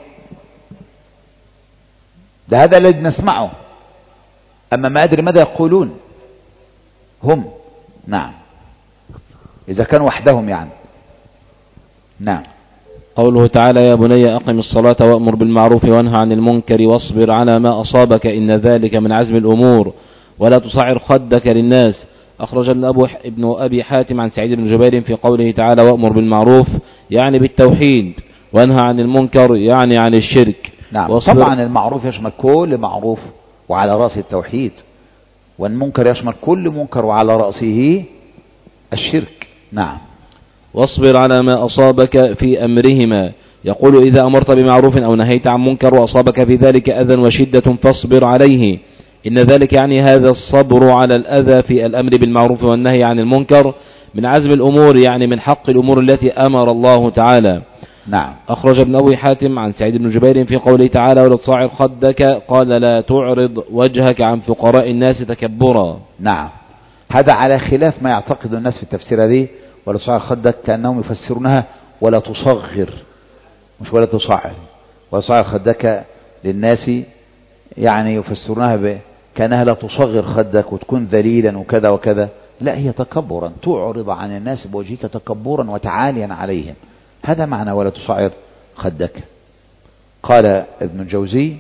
ده هذا الذي نسمعه، أما ما أدري ماذا يقولون هم. نعم، إذا كانوا وحدهم يعني. نعم. قوله تعالى: يا بني أقم الصلاة وأمر بالمعروف وانهى عن المنكر واصبر على ما أصابك إن ذلك من عزم الأمور ولا تصعر خدك للناس. أخرج ابن أبي حاتم عن سعيد بن جبير في قوله تعالى: وأمر بالمعروف يعني بالتوحيد، وانهى عن المنكر يعني عن الشرك. نعم، طبعا المعروف يشمل كل معروف وعلى رأس التوحيد، والمنكر يشمل كل منكر وعلى رأسه الشرك. نعم. واصبر على ما أصابك في أمرهما، يقول: إذا أمرت بمعروف أو نهيت عن منكر وأصابك في ذلك أذى وشدة فاصبر عليه، إن ذلك يعني هذا الصبر على الأذى في الأمر بالمعروف والنهي عن المنكر من عزم الأمور، يعني من حق الأمور التي أمر الله تعالى. نعم. أخرج ابن أبي حاتم عن سعيد بن جبير في قوله تعالى: ولا تصعر خدك، قال: لا تعرض وجهك عن فقراء الناس تكبرا. نعم، هذا على خلاف ما يعتقد الناس في التفسير هذه، ولا تصعر خدك، كأنهم يفسرونها ولا تصغر، مش ولا تصعر، ولا تصعر خدك للناس، يعني يفسرونها كأنها لا تصغر خدك وتكون ذليلا وكذا وكذا. لا، هي تكبرا، تعرض عن الناس بوجهك تكبرا وتعاليا عليهم، هذا معنى ولا تصعر خدك. قال ابن الجوزي: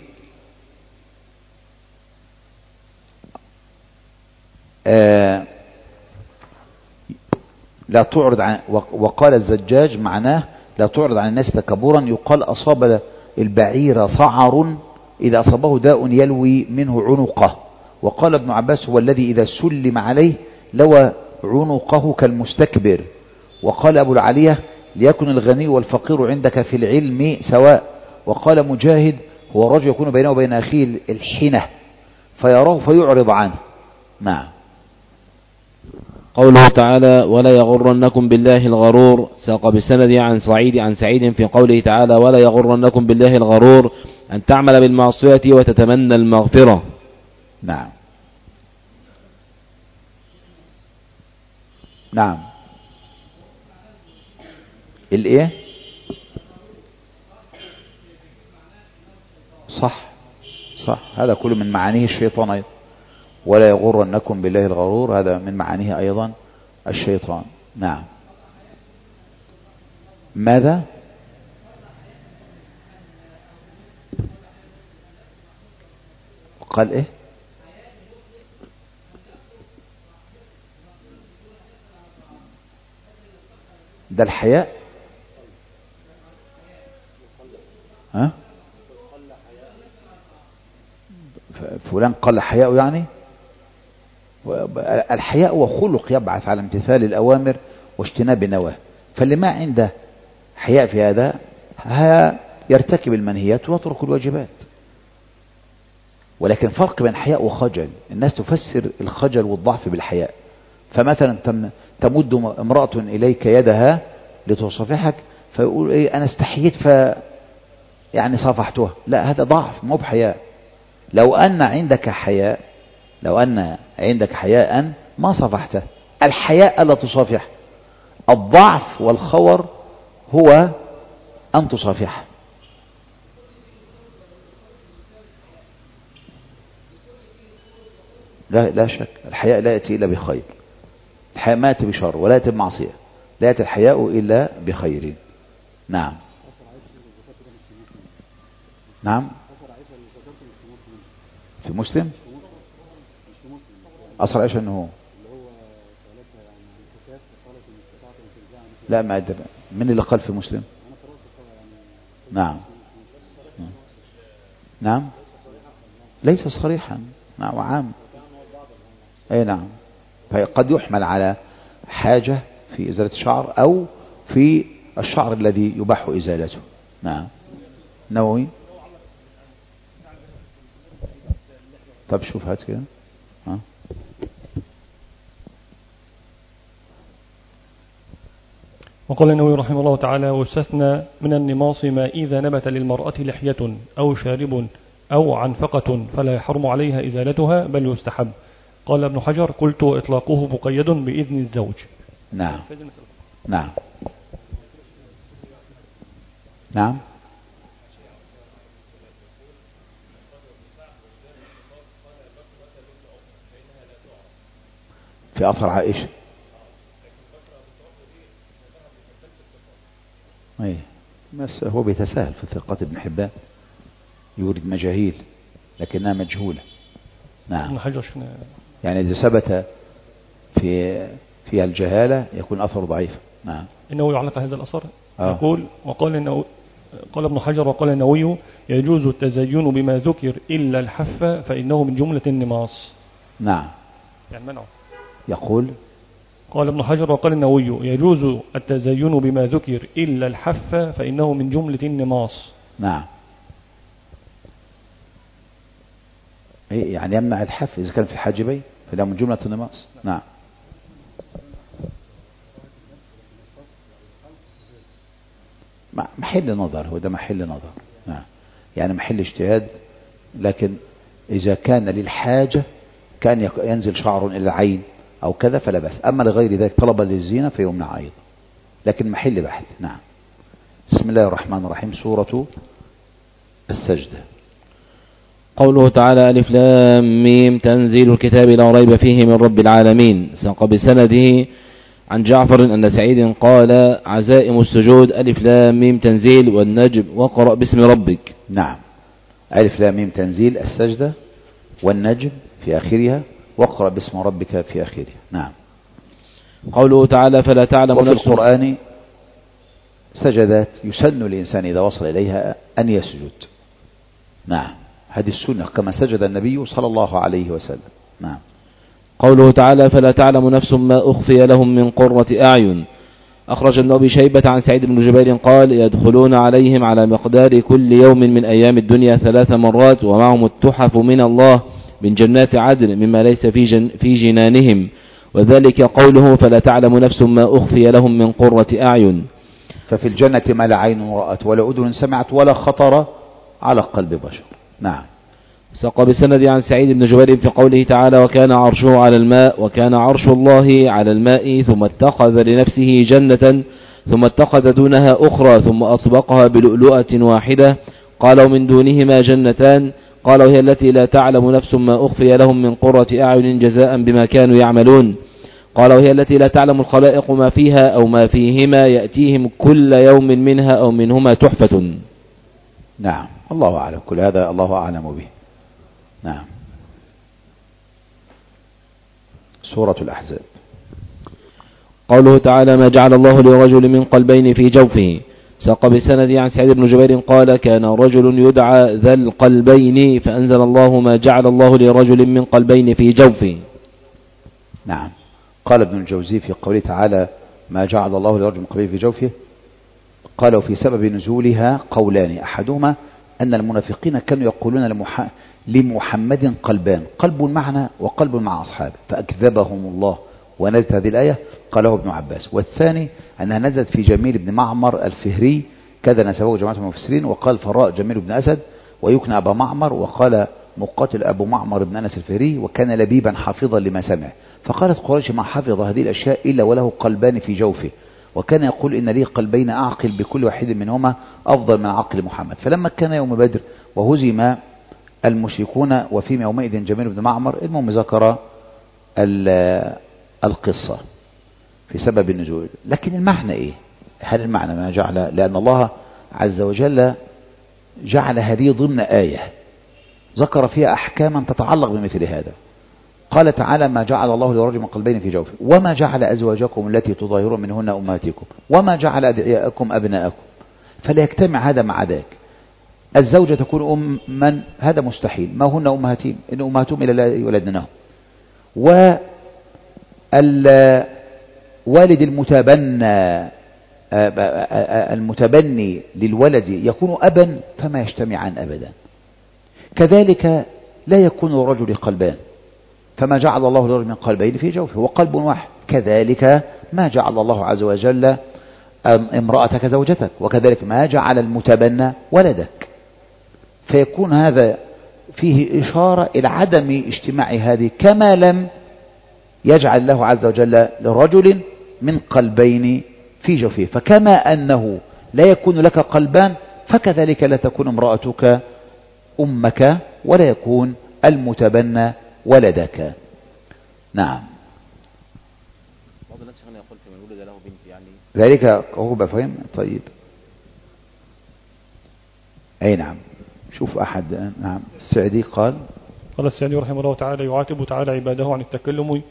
لا تعرض عن، وقال الزجاج معناه لا تعرض عن الناس تكبرا، يقال أصاب البعير صعر إذا أصابه داء يلوي منه عنقه. وقال ابن عباس: هو الذي إذا سلم عليه لوى عنقه كالمستكبر. وقال أبو العالية: ليكن الغني والفقير عندك في العلم سواء. وقال مجاهد: هو رجل يكون بينه وبين أخيه الحنة فيراه فيعرض عنه. نعم. قوله تعالى: ولا يغرنكم بالله الغرور، ساق بسند عن سعيد في قوله تعالى: ولا يغرنكم بالله الغرور، أن تعمل بالمعصية وتتمنى المغفرة. نعم. نعم. الايه؟ صح، هذا كله من معانيه الشيطان أيضا. ولا يغرنكم بالله الغرور، هذا من معانيه أيضا الشيطان. نعم. ماذا؟ قال ايه؟ ده الحياء. ها؟ فلان قل حياء، يعني الحياء وخلق يبعث على امتثال الأوامر واجتناب النواهي، فاللي ما عنده حياء في هذا يرتكب المنهيات ويترك الواجبات. ولكن فرق بين حياء وخجل، الناس تفسر الخجل والضعف بالحياء، فمثلا تمد امرأة إليك يدها لتصافحك فيقول ايه انا استحييت يعني صافحتها، لا، هذا ضعف مو بحياء. لو أن عندك حياء ما صافحته، الحياء ألا تصافح، الضعف والخور هو أن تصافح. لا شك، الحياء لا يأتي إلا بخير. الحياء ما يأتي بشر ولا يأتي بمعصية، لا يأتي الحياء إلا بخير. نعم. نعم. في مسلم أسرع إيش أنه لا ما أدري من اللي قال في مسلم. نعم. نعم ليس صريحا. نعم وعام. أي نعم، قد يحمل على حاجة في إزالة الشعر أو في الشعر الذي يباح إزالته. نعم. نووي. طب شوف هات كده. وقال النووي رحمه الله تعالى: واستثنى من النماص ما إذا نبت للمرأة لحية أو شارب أو عنفقة فلا يحرم عليها إزالتها بل يستحب. قال ابن حجر: قلت وإطلاقه مقيد بإذن الزوج. نعم. نعم. نعم. في أثر عائشة. أي بس هو بيتساهل في ثقات ابن حبان، يورد مجاهيل لكنها مجهولة. نعم. يعني إذا ثبت فيها الجهالة يكون أثر ضعيف. نعم. إنه يعلق هذا الأثر يقول: قال ابن حجر: وقال النووي: يجوز التزين بما ذكر إلا الحف فإنه من جملة النماص. نعم. يعني منعه. يقول قال ابن حجر: وقال النووي: يجوز التزين بما ذكر إلا الحف فإنه من جملة النماص. نعم. يعني يمنع الحف إذا كان في الحاجبين فإنه من جملة النماص. نعم. محل نظر، هو ده محل نظر. نعم. يعني محل اجتهاد، لكن إذا كان للحاجة كان ينزل شعر إلى العين أو كذا فلا بأس، أما لغير ذلك طلبا للزينة فيمنع أيضا، لكن محل بحث. نعم. بسم الله الرحمن الرحيم. سورة السجدة. قوله تعالى: ألف لام ميم تنزيل الكتاب لا ريب فيه من رب العالمين. ساق بسنده عن جعفر أن سعيد قال: عزائم السجود ألف لام ميم تنزيل والنجم وقرأ باسم ربك. نعم. ألف لام ميم تنزيل السجدة والنجم في آخرها واقرأ باسم ربك في آخرها. نعم. قوله تعالى: فلا تعلم وفي نفس. القرآن سجدات يسن الإنسان إذا وصل إليها أن يسجد. نعم. هذه السنة كما سجد النبي صلى الله عليه وسلم. نعم. قوله تعالى: فلا تعلم نفس ما أخفي لهم من قرة أعين. أخرج ابن أبي شيبة عن سعيد بن جبير قال: يدخلون عليهم على مقدار كل يوم من أيام الدنيا 3 مرات ومعهم التحف من الله من جنات عدن مما ليس في جنانهم، وذلك قوله: فلا تعلم نفس ما أخفي لهم من قرة أعين. ففي الجنة ما لا عين رأت ولا أذن سمعت ولا خطر على قلب بشر. نعم. ساق بسند عن سعيد بن جبير في قوله تعالى: وكان عرشه على الماء وكان عرش الله على الماء ثم اتخذ لنفسه جنة ثم اتخذ دونها أخرى ثم أطبقها بلؤلؤة واحدة. قال: ومن دونهما جنتان. قال: وهي التي لا تعلم نفس ما أخفي لهم من قرة أعين جزاء بما كانوا يعملون. قال: وهي التي لا تعلم الخلائق ما فيها أو ما فيهما يأتيهم كل يوم منها أو منهما تحفة. نعم. الله أعلم، كل هذا الله أعلم به. نعم. سورة الأحزاب. قوله تعالى: ما جعل الله لرجل من قلبين في جوفه. ساق بسند عن سعيد بن جبير قال: كان رجل يدعى ذا القلبين فأنزل الله: ما جعل الله لرجل من قلبين في جوفه. نعم. قال ابن الجوزي في قوله تعالى: ما جعل الله لرجل من قلبين في جوفه، قالوا في سبب نزولها قولان: أحدهما أن المنافقين كانوا يقولون لمحمد قلبان، قلب معنا وقلب مع أصحابه، فأكذبهم الله ونزلت هذه الآية، قاله ابن عباس. والثاني أنها نزلت في جميل بن معمر الفهري، كذا نسبه جماعة المفسرين، وقال فراء جميل بن أسد ويكنى أبا معمر، وقال مقاتل أبو معمر بن أنس الفهري، وكان لبيبا حافظا لما سمع. فقالت قريش: ما حفظ هذه الأشياء إلا وله قلبان في جوفه، وكان يقول: إن لي قلبين أعقل بكل واحد منهما أفضل من عقل محمد. فلما كان يوم بدر وهزم المشركون وفيهم يومئذ جميل بن معمر. المهم ذكر القصة في سبب النزول، لكن المعنى إيه؟ هل المعنى ما جعل، لأن الله عز وجل جعل هذه ضمن آية ذكر فيها أحكاما تتعلق بمثل هذا. قال تعالى: ما جعل الله لرجل من قلبين في جوفه، وما جعل أزواجكم التي تظاهرون منهن أمهاتكم، وما جعل أدعياءكم أبناءكم. فلا يجتمع هذا مع ذاك. الزوجة تكون أم من؟ هذا مستحيل، ما هن أمهاتهم، إن أمهاتهم إلا لا يولدنهم. والد المتبني للولد يكون أبا، فما يجتمعان أبدا. كذلك لا يكون الرجل قلبان، فما جعل الله لرجل من قلبين في جوفه، هو قلب واحد. كذلك ما جعل الله عز وجل امرأتك زوجتك، وكذلك ما جعل المتبنى ولدك. فيكون هذا فيه إشارة إلى عدم اجتماع هذه، كما لم يجعل الله عز وجل لرجل من قلبين في جوفه. فكما أنه لا يكون لك قلبان، فكذلك لا تكون امرأتك أمك، ولا يكون المتبنى ولدك. نعم. يقول في من ولد له بنت يعني ذلك هو بفهم. طيب، أي نعم. شوف أحد. نعم. السعدي قال السعدي رحمه الله تعالى: يعاتب تعالى عباده عن التكلم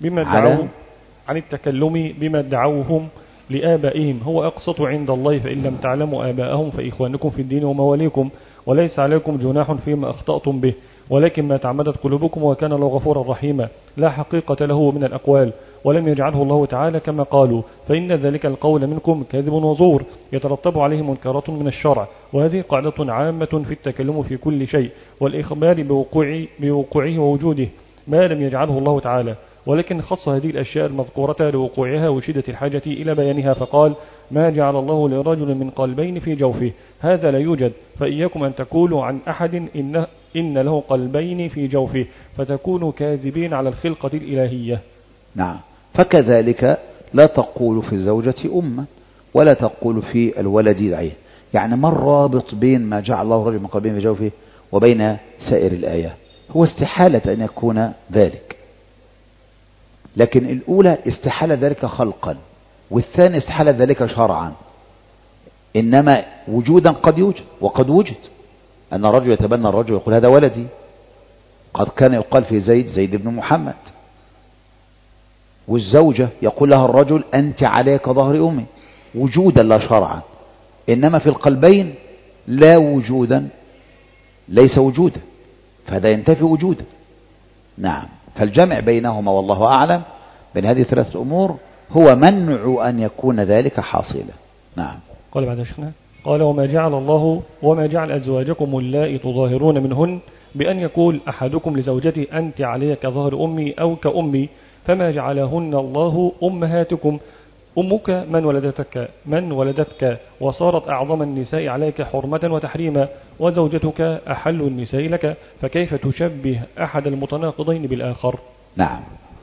بما ادعوهم لآبائهم، هو أقسط عند الله، فإن لم تعلموا آباءهم فإخوانكم في الدين ومواليكم، وليس عليكم جناح فيما أخطأتم به، ولكن ما تعمدت قلوبكم، وكان الله غفورا رحيما. لا حقيقة له من الأقوال، ولم يجعله الله تعالى كما قالوا، فإن ذلك القول منكم كاذب وزور يترتب عليه منكرات من الشرع. وهذه قاعدة عامة في التكلم في كل شيء، والإخبار بوقوعه ووجوده ما لم يجعله الله تعالى، ولكن خص هذه الأشياء المذكورة لوقوعها وشدة الحاجة إلى بيانها، فقال: ما جعل الله لرجل من قلبين في جوفه، هذا لا يوجد. فإياكم أن تقولوا عن أحد إن له قلبين في جوفه، فتكونوا كاذبين على الخلقة الإلهية. نعم. فكذلك لا تقول في الزوجة أمة، ولا تقول في الولد دعيه. يعني ما الرابط بين ما جعل الله رجل من قلبين في جوفه وبين سائر الآية؟ هو استحالة أن يكون ذلك، لكن الأولى استحالة ذلك خلقا، والثاني استحالة ذلك شرعا. إنما وجودا قد يوجد وقد وجد، أن الرجل يتبنى الرجل ويقول هذا ولدي. قد كان يقال في زيد بن محمد. والزوجة يقول لها الرجل أنت عليك ظهر أمي، وجودا لا شرعا. إنما في القلبين لا وجودا، ليس وجودا، فهذا ينتفي وجودا. نعم. فالجمع بينهما والله أعلم بين هذه الثلاثة أمور هو منع أن يكون ذلك حاصلا. نعم. قال بعد شيخنا: قال: وما جعل أزواجكم اللائي تظاهرون منهن، بأن يقول أحدكم لزوجته أنت علي كظهر أمي أو كأمي، فما جعلهن الله أمهاتكم، أمك من ولدتك وصارت أعظم النساء عليك حرمة وتحريما، وزوجتك أحل النساء لك، فكيف تشبه أحد المتناقضين بالآخر؟ نعم.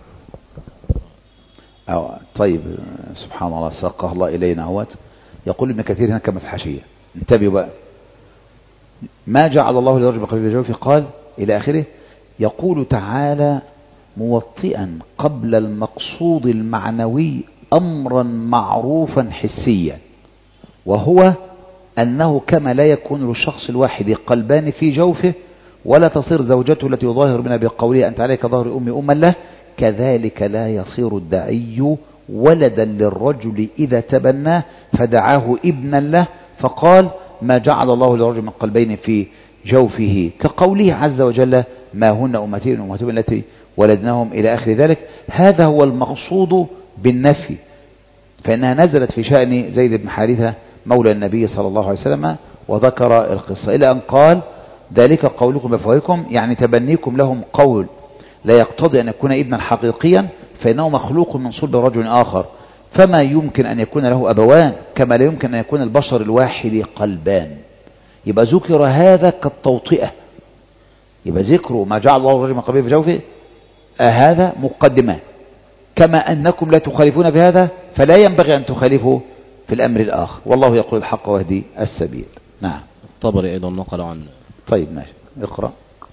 طيب، سبحان الله، ساقه الله إلينا هوت. يقول ابن كثير هنا كما في الحاشية، انتبهوا بقى: ما جعل الله لرجل من قلبين في جوفه، قال إلى آخره. يقول تعالى موطئا قبل المقصود المعنوي أمرا معروفا حسيا، وهو أنه كما لا يكون للشخص الواحد قلبان في جوفه، ولا تصير زوجته التي يظاهر منها بقوله أنت عليك ظهر أمي أما له، كذلك لا يصير الداعي ولدا للرجل إذا تبناه فدعاه ابنا له، فقال ما جعل الله لرجل من قلبين في جوفه، كقوله عز وجل ما هن أمتين وأمتين التي ولدناهم إلى آخر ذلك. هذا هو المقصود بالنفي، فإنها نزلت في شأن زيد بن حارثة مولى النبي صلى الله عليه وسلم، وذكر القصة إلى أن قال ذلك قولكم بأفواهكم، يعني تبنيكم لهم قول لا يقتضي أن يكون ابنا حقيقيا، فإنه مخلوق من صلب رجل آخر، فما يمكن أن يكون له أبوان، كما لا يمكن أن يكون البشر الواحد قلبان. يبقى ذكر هذا كالتوطئة، يبقى ذكر ما جعل الله رجل من قلبين في جوفه هذا مقدمة، كما أنكم لا تخالفون بهذا فلا ينبغي أن تخالفوا في الأمر الآخر، والله يقول الحق وهدي السبيل. نعم. الطبري أيضا نقل عنه. طيب ماشي، اقرأ.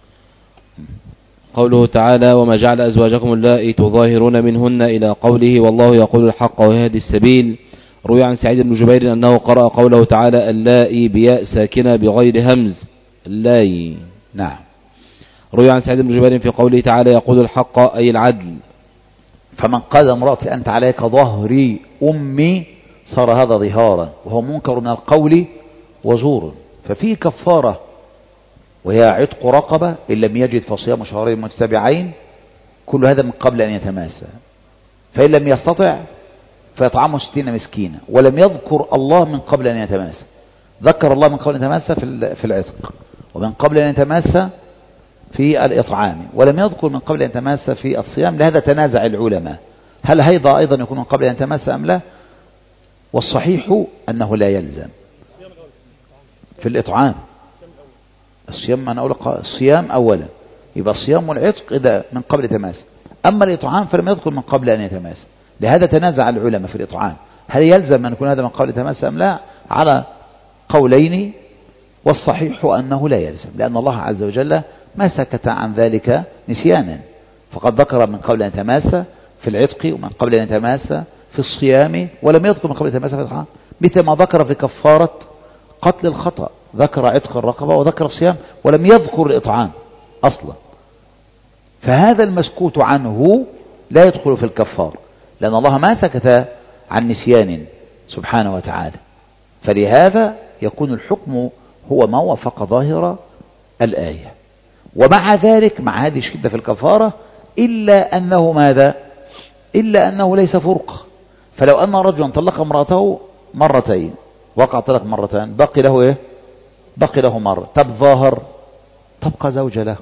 قوله تعالى وما جعل أزواجكم اللائي تظاهرون منهن إلى قوله والله يقول الحق ويهدي السبيل. روي عن سعيد بن جبير أنه قرأ قوله تعالى اللائي بياء ساكنة بغير همز اللائي. نعم. روي عن سعيد بن جبير في قوله تعالى يقول الحق أي العدل. فمن قال امرأتي أنت عليك ظهري أمي صار هذا ظهارا وهو منكر من القول وزور، ففيه كفارة وهي عتق رقبة إن لم يجد فصيام شهرين متتابعين، كل هذا من قبل أن يتماسى، فإن لم يستطع فيطعم 60 مسكينة، ولم يذكر الله من قبل أن يتماسى. ذكر الله من قبل أن يتماسى في العتق، ومن قبل أن يتماسى في الإطعام، ولم يذكر من قبل أن يتماسى في الصيام. لهذا تنازع العلماء هل هيضا أيضا يكون من قبل أن يتماسى أم لا؟ والصحيح أنه لا يلزم في الإطعام. الصيام أنا أقول الصيام أولا، يبقى الصيام والعتق إذا من قبل يتماسى، أما الإطعام فلم يذكر من قبل أن يتماسى. لهذا تنازع العلماء في الإطعام هل يلزم أن يكون هذا من قبل يتماسى أم لا، على قولين، والصحيح أنه لا يلزم، لأن الله عز وجل ما سكت عن ذلك نسيانا، فقد ذكر من قبل أن يتماسى في العتق ومن قبل أن يتماسى في الصيام، ولم يذكر من قبل أن يتماسى في الإطعام، مثل ما ذكر في كفارة قتل الخطأ، ذكر عتق الرقبة وذكر الصيام ولم يذكر الإطعام أصلا. فهذا المسكوت عنه لا يدخل في الكفار، لأن الله ما سكت عن نسيان سبحانه وتعالى، فلهذا يكون الحكم هو ما وافق ظاهر الآية. ومع ذلك مع هذه الشدة في الكفارة إلا أنه ماذا؟ إلا أنه ليس فرقة. فلو أن رجلا طلق امرأته مرتين، وقع طلق مرتين، بقي له إيه؟ بقي له مرة. طب ظاهر تبقى زوجة له.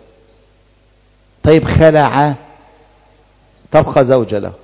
طيب خلع تبقى زوجة له.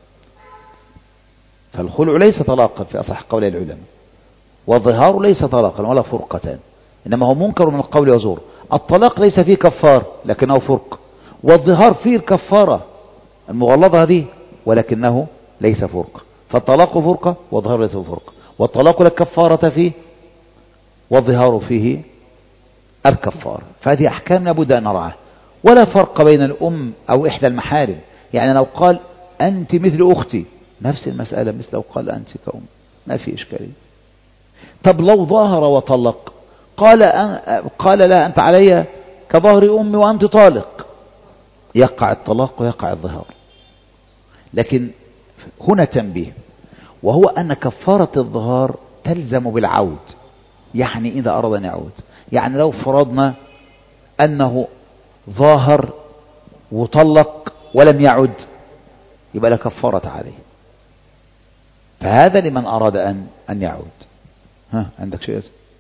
فالخلع ليس طلاقا في أصح قول العلماء، والظهار ليس طلاقا ولا فرقة، إنما هو منكر من القول وزور. الطلاق ليس فيه كفار لكنه فرق، والظهار فيه الكفارة المغلظة هذه ولكنه ليس فرق. فالطلاق فرقة والظهار ليس فرق، والطلاق لا كفارة فيه والظهار فيه الكفارة. فهذه أحكام لابد أن نرعاها، ولا فرق بين الأم أو إحدى المحارم. يعني لو قال أنت مثل أختي نفس المسألة، مثل لو قال أنت كأم، ما في إشكالية. طب لو ظاهر وطلق قال لا أنت علي كظهر أمي وأنت طالق، يقع الطلاق ويقع الظهار. لكن هنا تنبيه، وهو أن كفارة الظهار تلزم بالعود. يعني إذا أراد أن يعود، يعني لو فرضنا أنه ظاهر وطلق ولم يعد يبقى لا كفارة عليه. فهذا لمن أراد أن يعود. ها عندك شيء؟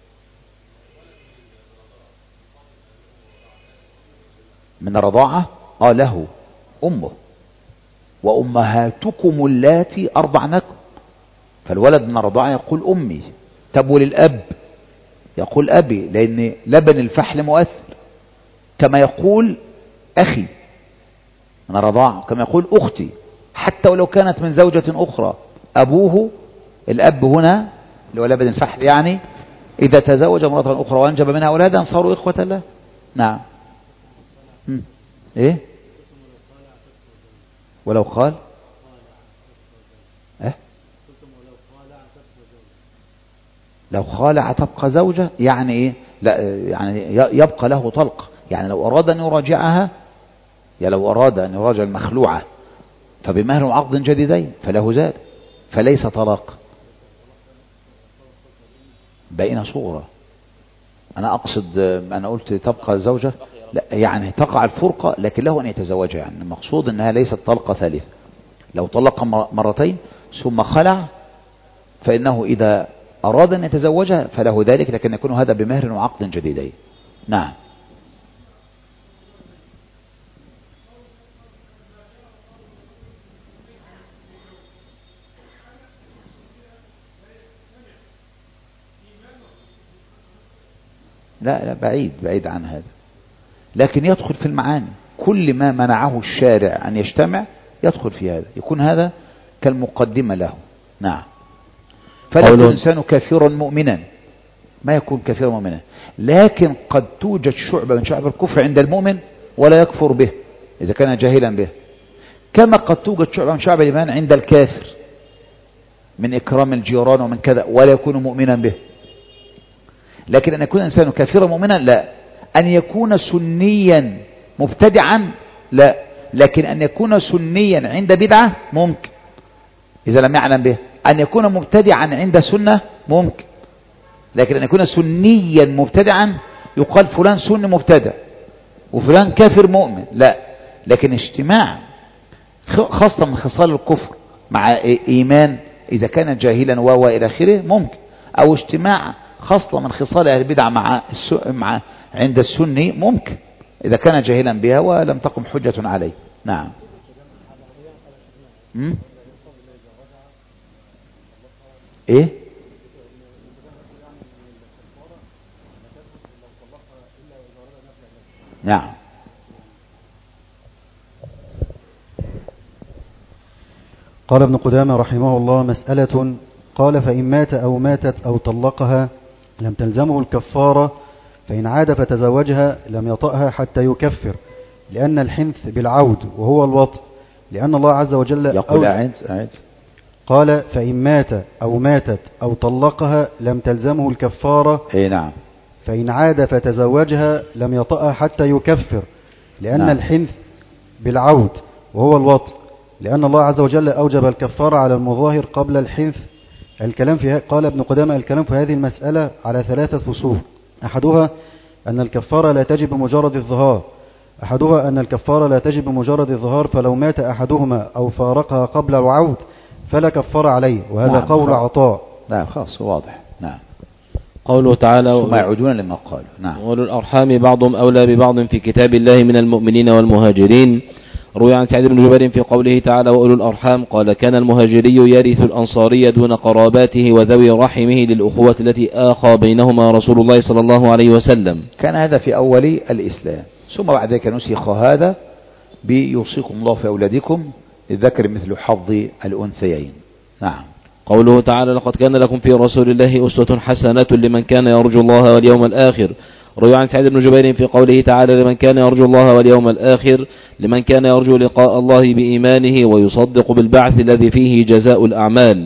من الرضاعة له أمه وأمهاتكم اللاتي أرضعنكم، فالولد من الرضاعة يقول أمي. طب وللأب يقول أبي، لأن لبن الفحل مؤثر، كما يقول أخي من الرضاعة، كما يقول أختي، حتى ولو كانت من زوجة أخرى. أبوه الأب هنا اللي هو لبن الفحل، يعني إذا تزوج امرأة أخرى وأنجب منها أولادا صاروا إخوة له. نعم. إيه؟ ولو قال لو خالع تبقى زوجة، يعني إيه؟ لا يعني يبقى له طلق. يعني لو أراد أن يراجعها، لو أراد أن يراجع المخلوعة فبمهر وعقد جديدين فله ذلك، فليس طلاق بين صورة. أنا أقصد أنا قلت تبقى زوجة، لا يعني تقع الفرقة لكن له أن يتزوجها. يعني المقصود أنها ليست طلقة ثالثة. لو طلق مرتين ثم خلع فإنه إذا أراد أن يتزوجها فله ذلك، لكن يكون هذا بمهر وعقد جديدين. نعم. لا بعيد عن هذا، لكن يدخل في المعاني. كل ما منعه الشارع أن يجتمع يدخل في هذا، يكون هذا كالمقدمة له. نعم. فلا يكون الإنسان كافرا مؤمنا، ما يكون كافرا مؤمنا، لكن قد توجد شعبة من شعب الكفر عند المؤمن ولا يكفر به إذا كان جاهلا به، كما قد توجد شعبة من شعب الإيمان عند الكافر من إكرام الجيران ومن كذا ولا يكون مؤمنا به. لكن أن يكون إنسان كافرا مؤمنا لا، أن يكون سنيا مبتدعا لا، لكن أن يكون سنيا عند بدعة ممكن إذا لم يعلم به، أن يكون مبتدعا عند سنة ممكن، لكن أن يكون سنيا مبتدعا يقال فلان سني مبتدع وفلان كافر مؤمن لا. لكن اجتماع خاصة من خصال الكفر مع إيمان إذا كان جاهلا وإلى آخره ممكن، أو اجتماع خاصة من خصال أهل البدع مع عند السني ممكن إذا كان جاهلا بها ولم تقم حجة عليه. نعم. إيه؟ نعم. قال ابن قدامة رحمه الله: مسألة. قال: فإن مات أو ماتت أو طلقها لم تلزمه الكفارة، فإن عاد فتزوجها لم يطأها حتى يكفر، لأن الحنث بالعود وهو الوطء، لأن الله عز وجل يقول أعد. قال: فإن مات أو ماتت أو طلقها لم تلزمه الكفارة. إيه نعم. فإن عاد فتزوجها لم يطأها حتى يكفر، لأن نعم. الحنث بالعود وهو الوطء، لأن الله عز وجل أوجب الكفارة على المظاهر قبل الحنث. قال ابن قدامة: الكلام في هذه المسألة على 3 فصول. أحدها أن الكفارة لا تجب بمجرد الظهار، فلو مات أحدهما أو فارقها قبل العود فلا كفارة عليه، وهذا نعم. قول عطاء. نعم خلاص واضح. نعم. قوله تعالى: ثم يعودون لما قالوا. نعم. أولو الأرحام بعضهم أولى ببعض في كتاب الله من المؤمنين والمهاجرين. روي عن سعيد بن جبير في قوله تعالى: وأولو الأرحام، قال: كان المهاجري يرث الأنصاري دون قراباته وذوي رحمه للأخوة التي آخى بينهما رسول الله صلى الله عليه وسلم. كان هذا في أول الإسلام، ثم بعد ذلك نسخ هذا بيوصيكم الله في أولادكم الذكر مثل حظ الأنثيين. نعم. قوله تعالى: لقد كان لكم في رسول الله أسوة حسنة لمن كان يرجو الله واليوم الآخر. روي عن سعيد بن جبير في قوله تعالى: لمن كان يرجو الله واليوم الآخر، لمن كان يرجو لقاء الله بإيمانه ويصدق بالبعث الذي فيه جزاء الأعمال.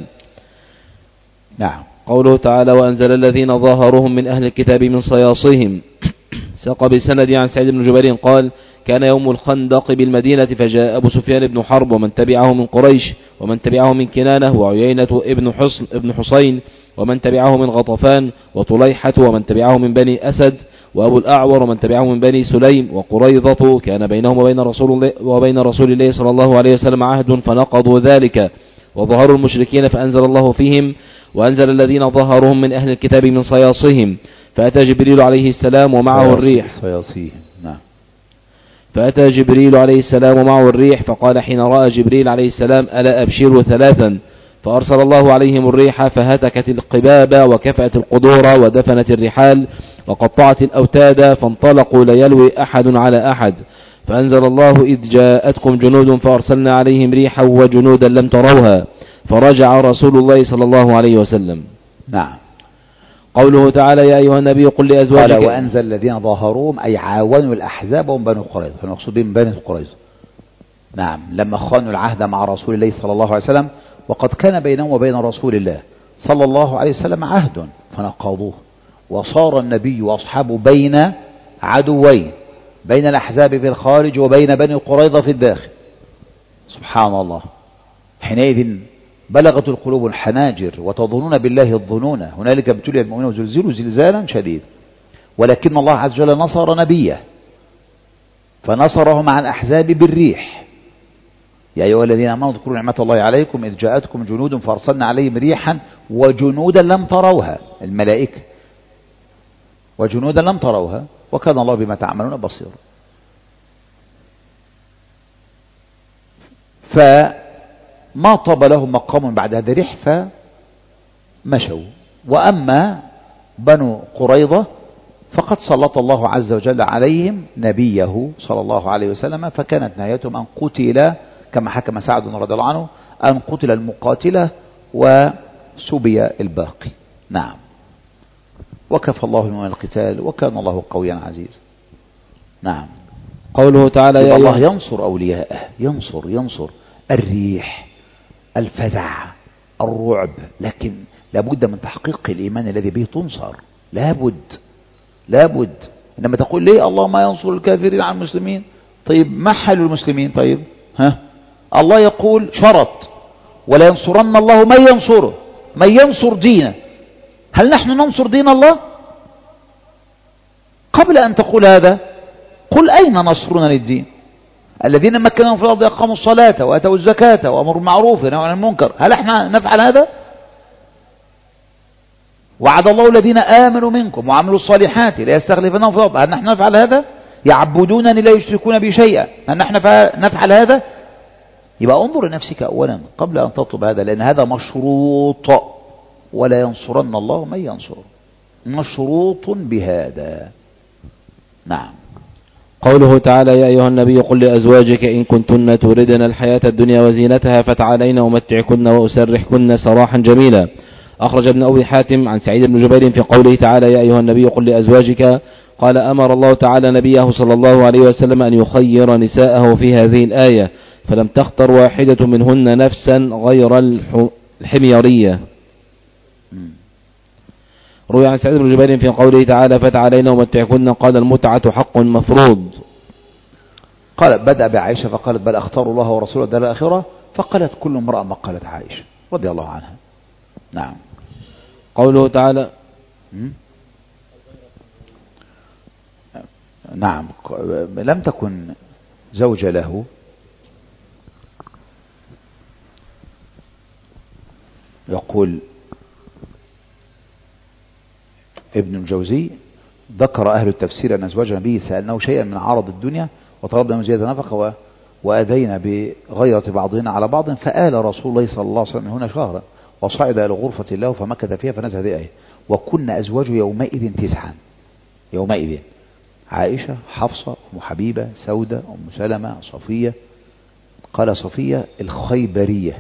نعم. قوله تعالى: وأنزل الذين ظاهرهم من أهل الكتاب من صياصهم. ساق بسند عن سعيد بن جبير قال: كان يوم الخندق بالمدينة، فجاء أبو سفيان بن حرب ومن تبعه من قريش ومن تبعه من كنانة وعيينة ابن حصين ومن تبعه من غطفان وطليحة ومن تبعه من بني أسد وأبو الأعور ومن تبعه من بني سليم وقريظة، كان بينهم وبين رسول الله صلى الله عليه وسلم عهد فنقضوا ذلك وظهروا المشركين، فأنزل الله فيهم: وأنزل الذين ظهرهم من أهل الكتاب من صياصهم، فأتى جبريل عليه السلام ومعه الريح. نعم. فأتى جبريل عليه السلام ومعه الريح، فقال حين رأى جبريل عليه السلام: ألا أبشروا 3؟ فأرسل الله عليهم الريح فهتكت القباب وكفأت القدور ودفنت الرحال وقطعت الأوتاد، فانطلقوا ليلوي أحد على أحد. فأنزل الله: إذ جاءتكم جنود فأرسلنا عليهم ريحا وجنودا لم تروها، فرجع رسول الله صلى الله عليه وسلم. نعم. قوله تعالى: يا أيها النبي قل لأزواجك. قال: وأنزل الذين ظاهروهم أي عاونوا الأحزاب وهم بنو قريظة، فالمقصود بهم بنو قريظة. نعم. لما خانوا العهد مع رسول الله صلى الله عليه وسلم، وقد كان بينهم وبين رسول الله صلى الله عليه وسلم عهد فنقضوه، وصار النبي وأصحابه بين عدوين، بين الأحزاب في الخارج وبين بني قريظة في الداخل. سبحان الله. حينئذ بلغت القلوب الحناجر وتظنون بالله الظنون، هنالك ابتلي المؤمنون وزلزلوا زلزالا شديد، ولكن الله عز وجل نصر نبيه فنصرهم عن الأحزاب بالريح. يا أيها الذين آمنوا اذكروا نعمة الله عليكم إذ جاءتكم جنود فأرسلنا عليهم ريحا وجنودا لم تروها، الملائكة، وجنودا لم تروها وكان الله بما تعملون بصيرا. فما طاب لهم مقام بعد هذا الريح فمشوا. وأما بنو قريظة فقد سلط الله عز وجل عليهم نبيه صلى الله عليه وسلم، فكانت نهايتهم أن قتل كما حكم سعد رضي الله عنه، أن قتل المقاتلة وسبي الباقي. نعم. وكفى الله من القتال وكان الله قويا عزيزا. نعم. قوله تعالى يا الله ينصر أولياءه، ينصر الريح، الفزع، الرعب، لكن لابد من تحقيق الإيمان الذي به تنصر، لابد. إنما تقول ليه الله ما ينصر الكافرين على المسلمين؟ طيب ما حال المسلمين؟ طيب الله يقول شرط ولا ينصرن الله من ينصره، من ينصر دينه. هل نحن ننصر دين الله؟ قبل أن تقول هذا قل أين نصرنا للدين؟ الذين مكنهم في الأرض أقاموا الصلاة وأتوا الزكاة وأمروا بالمعروف ونهوا عن المنكر، هل احنا نفعل هذا؟ وعد الله الذين آمنوا منكم وعملوا الصالحات لا يستخلفنهم في الأرض، هل نحن نفعل هذا؟ يعبدونني لا يشركون بي شيئا، هل نحن نفعل هذا؟ يبقى انظر لنفسك أولا قبل أن تطلب هذا، لأن هذا مشروط، ولا ينصرن الله من ينصر، مشروط بهذا. نعم. قوله تعالى يا أيها النبي قل لأزواجك إن كنتن تردن الحياة الدنيا وزينتها فتعالين أمتعكن وأسرحكن سراحا جميلا. أخرج ابن أبي حاتم عن سعيد بن جبير في قوله تعالى يا أيها النبي قل لأزواجك، قال أمر الله تعالى نبيه صلى الله عليه وسلم أن يخير نساءه في هذه الآية، فلم تختر واحدة منهن نفسا غير الحميرية. روي عن سعيد بن جبير في قوله تعالى فتعالينا ومتعكن، قال المتعة حق مفروض. قال بدأ بعائشة فقالت بل أختار الله ورسوله الدار الآخرة، فقالت كل امرأة ما قالت عائشة رضي الله عنها. نعم. قوله تعالى نعم لم تكن زوجة له، يقول ابن الجوزي ذكر أهل التفسير أن أزواج النبي سألناه شيئا من عرض الدنيا وطلبنا من زيادة نفقة وأدينا بغيرة بعضنا على بعض، فآل رسول الله صلى الله عليه وسلم هنا شهرا وصعد إلى غرفة الله فمكث فيها فنزل هذه الآية وكن أزواجه يومئذ 9. يومئذ عائشة، حفصة، أم حبيبة، سودة، أم سلمة، صفية. قال صفية الخيبرية،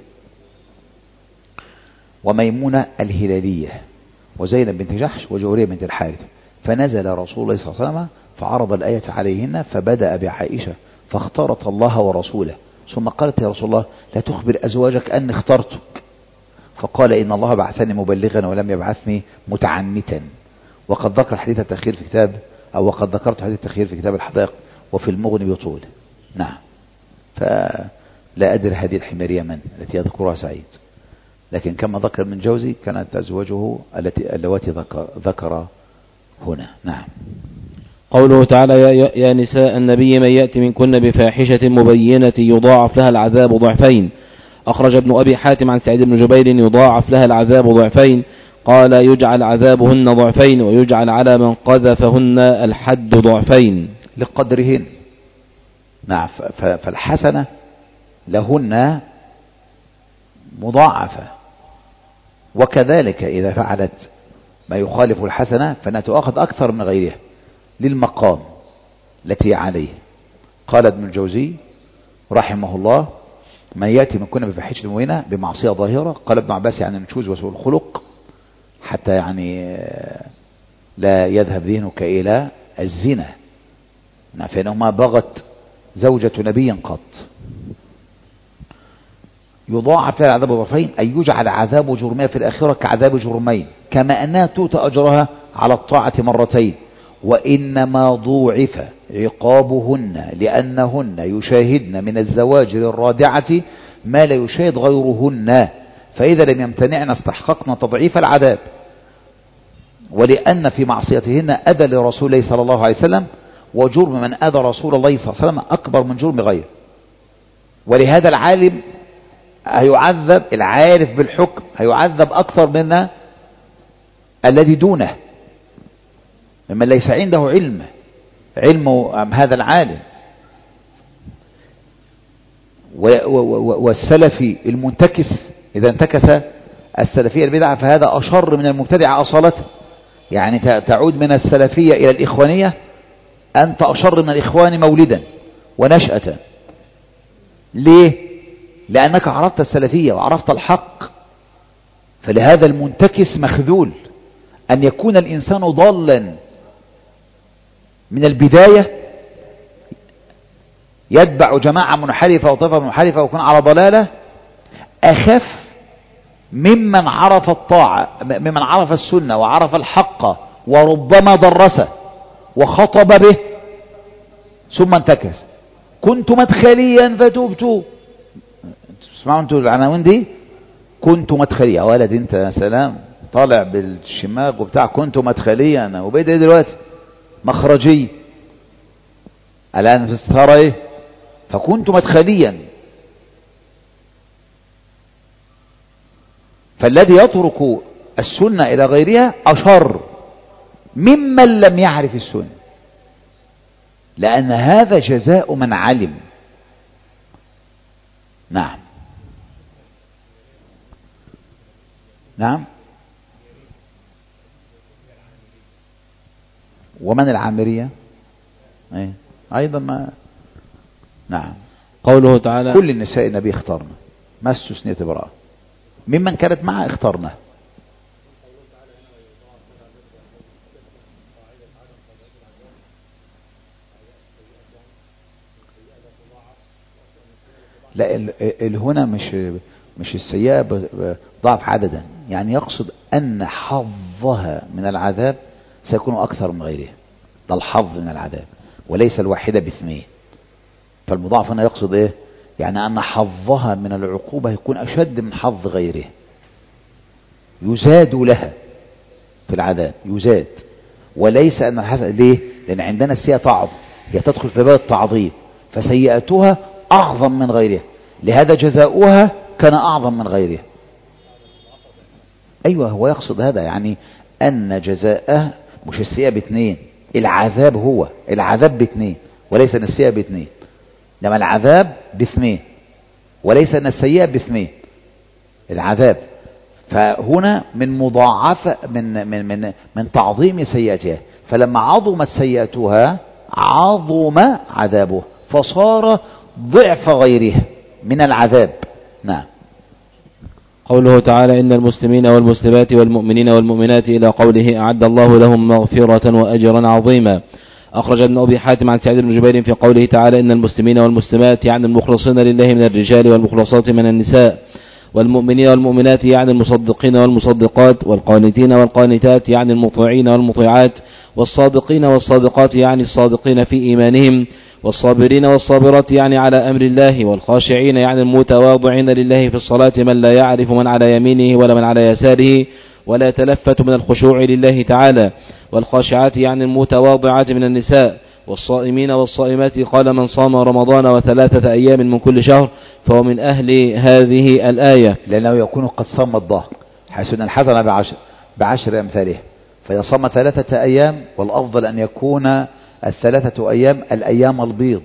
وميمونة الهلالية، وزينب بنت جحش، وجورية بنت الحارث. فنزل رسول الله صلى الله عليه وسلم فعرض الآية عليهن، فبدأ بعائشة فاختارت الله ورسوله، ثم قالت يا رسول الله لا تخبر أزواجك أني اخترتك، فقال إن الله بعثني مبلغا ولم يبعثني متعنتا. وقد ذكر حديث التخيير في كتاب، أو وقد ذكرت حديث التخيير في كتاب الحدائق وفي المغني بطول. نعم. فلا أدري هذه الحميرية من التي يذكرها سعيد، لكن كما ذكر من جوزي كانت أزواجه اللواتي ذكر هنا. نعم. قوله تعالى يا نساء النبي من يأتي منكن بفاحشة مبينة يضاعف لها العذاب ضعفين. أخرج ابن أبي حاتم عن سعيد بن جبير يضاعف لها العذاب ضعفين، قال يجعل عذابهن ضعفين ويجعل على من قذفهن الحد ضعفين لقدرهن. نعم. فالحسنة لهن مضاعفة، وكذلك إذا فعلت ما يخالف الحسنة فإنها تؤخذ أكثر من غيرها للمقام التي عليه. قال ابن الجوزي رحمه الله من يأتي منكن بفاحشة مبينة بمعصية ظاهرة، قال ابن عباس يعني النشوز وسوء الخلق، حتى يعني لا يذهب ذهنك إلى الزنا، فإنه ما بغت زوجة نبي قط. يضاعف لها العذاب ضعفين، أي يجعل عذاب جرمها في الآخرة كعذاب جرمين، كما أنها تؤتى أجرها على الطاعة مرتين. وإنما ضوعف عقابهن لأنهن يشاهدن من الزواجر الرادعة ما لا يشاهد غيرهن، فإذا لم يمتنعن استحققن تضعيف العذاب، ولأن في معصيتهن أذى لرسول الله صلى الله عليه وسلم، وجرم من أذى رسول الله صلى الله عليه وسلم أكبر من جرم غيره. ولهذا العالم هيعذب، العارف بالحكم هيعذب أكثر من الذي دونه، ممن ليس عنده علم هذا العالم. والسلفي المنتكس إذا انتكس السلفية البدعة فهذا أشر من المبتدع أصالته، يعني تعود من السلفية إلى الإخوانية أنت أشر من الإخوان مولدا ونشأة. ليه؟ لأنك عرفت السلفية وعرفت الحق. فلهذا المنتكس مخذول أن يكون الإنسان ضالا من البداية يتبع جماعة منحرفة وطائفة منحرفة ويكون على ضلالة أخف ممن عرف الطاعة، ممن عرف السنة وعرف الحق وربما درسه وخطب به ثم انتكس. كنت مدخليا فتوبت. تسمعوا انتوا العناوين دي؟ كنت مدخليا. ولد انت يا سلام طالع بالشماغ وبتاع كنت مدخليا، وبقيت ايه دلوقتي؟ مخرجي. الان ترى ايه؟ فكنت مدخليا. فالذي يترك السنة إلى غيرها أشر ممن لم يعرف السنة، لأن هذا جزاء من علم. نعم نعم. ومن العامرية أيضا ما. نعم. قوله تعالى كل النساء النبي اختارنا ما استثنيت امرأة ممن كانت معه اخترنا. لا هنا مش السيئة ضعف عددا، يعني يقصد أن حظها من العذاب سيكون أكثر من غيرها. ده الحظ من العذاب وليس الواحدة باثنين. فالمضاعف هنا يقصد ايه؟ يعني أن حظها من العقوبة يكون أشد من حظ غيرها، يزاد لها في العذاب، يزاد. وليس أن الحسن ليه؟ لأن عندنا السيئة تعظم، هي تدخل في باب التعظيم، فسيئتها أعظم من غيرها، لهذا جزاؤها كان أعظم من غيرها. أيوة هو يقصد هذا، يعني أن جزاءه مش السيئة باثنين، العذاب هو العذاب باثنين، وليس أن السيئة باثنين. لما العذاب باثنين وليس أن السيئة باثنين، العذاب. فهنا من مضاعفة من تعظيم سيئتها، فلما عظمت سيئتها عظم عذابه فصار ضعف غيرها من العذاب. نعم. قوله تعالى إن المسلمين والمسلمات والمؤمنين والمؤمنات إلى قوله أعد الله لهم مغفرة وأجرا عظيما. أخرج ابن أبي حاتم عن سعيد بن جبير في قوله تعالى إن المسلمين والمسلمات يعني المخلصين لله من الرجال والمخلصات من النساء، والمؤمنين والمؤمنات يعني المصدقين والمصدقات، والقانتين والقانتات يعني المطيعين والمطيعات، والصادقين والصادقات يعني الصادقين في إيمانهم، والصابرين والصابرات يعني على أمر الله، والخاشعين يعني المتواضعين لله في الصلاة من لا يعرف من على يمينه ولا من على يساره ولا يتلفت من الخشوع لله تعالى، والخاشعات يعني المتواضعات من النساء، والصائمين والصائمات قال من صام رمضان وثلاثة أيام من كل شهر فهو من أهل هذه الآية، لأنه يكون قد صام الظهر، حيث أن الحسنة بعشر أمثالها، فإذا صام 3 أيام، والأفضل أن يكون 3 أيام الأيام البيض،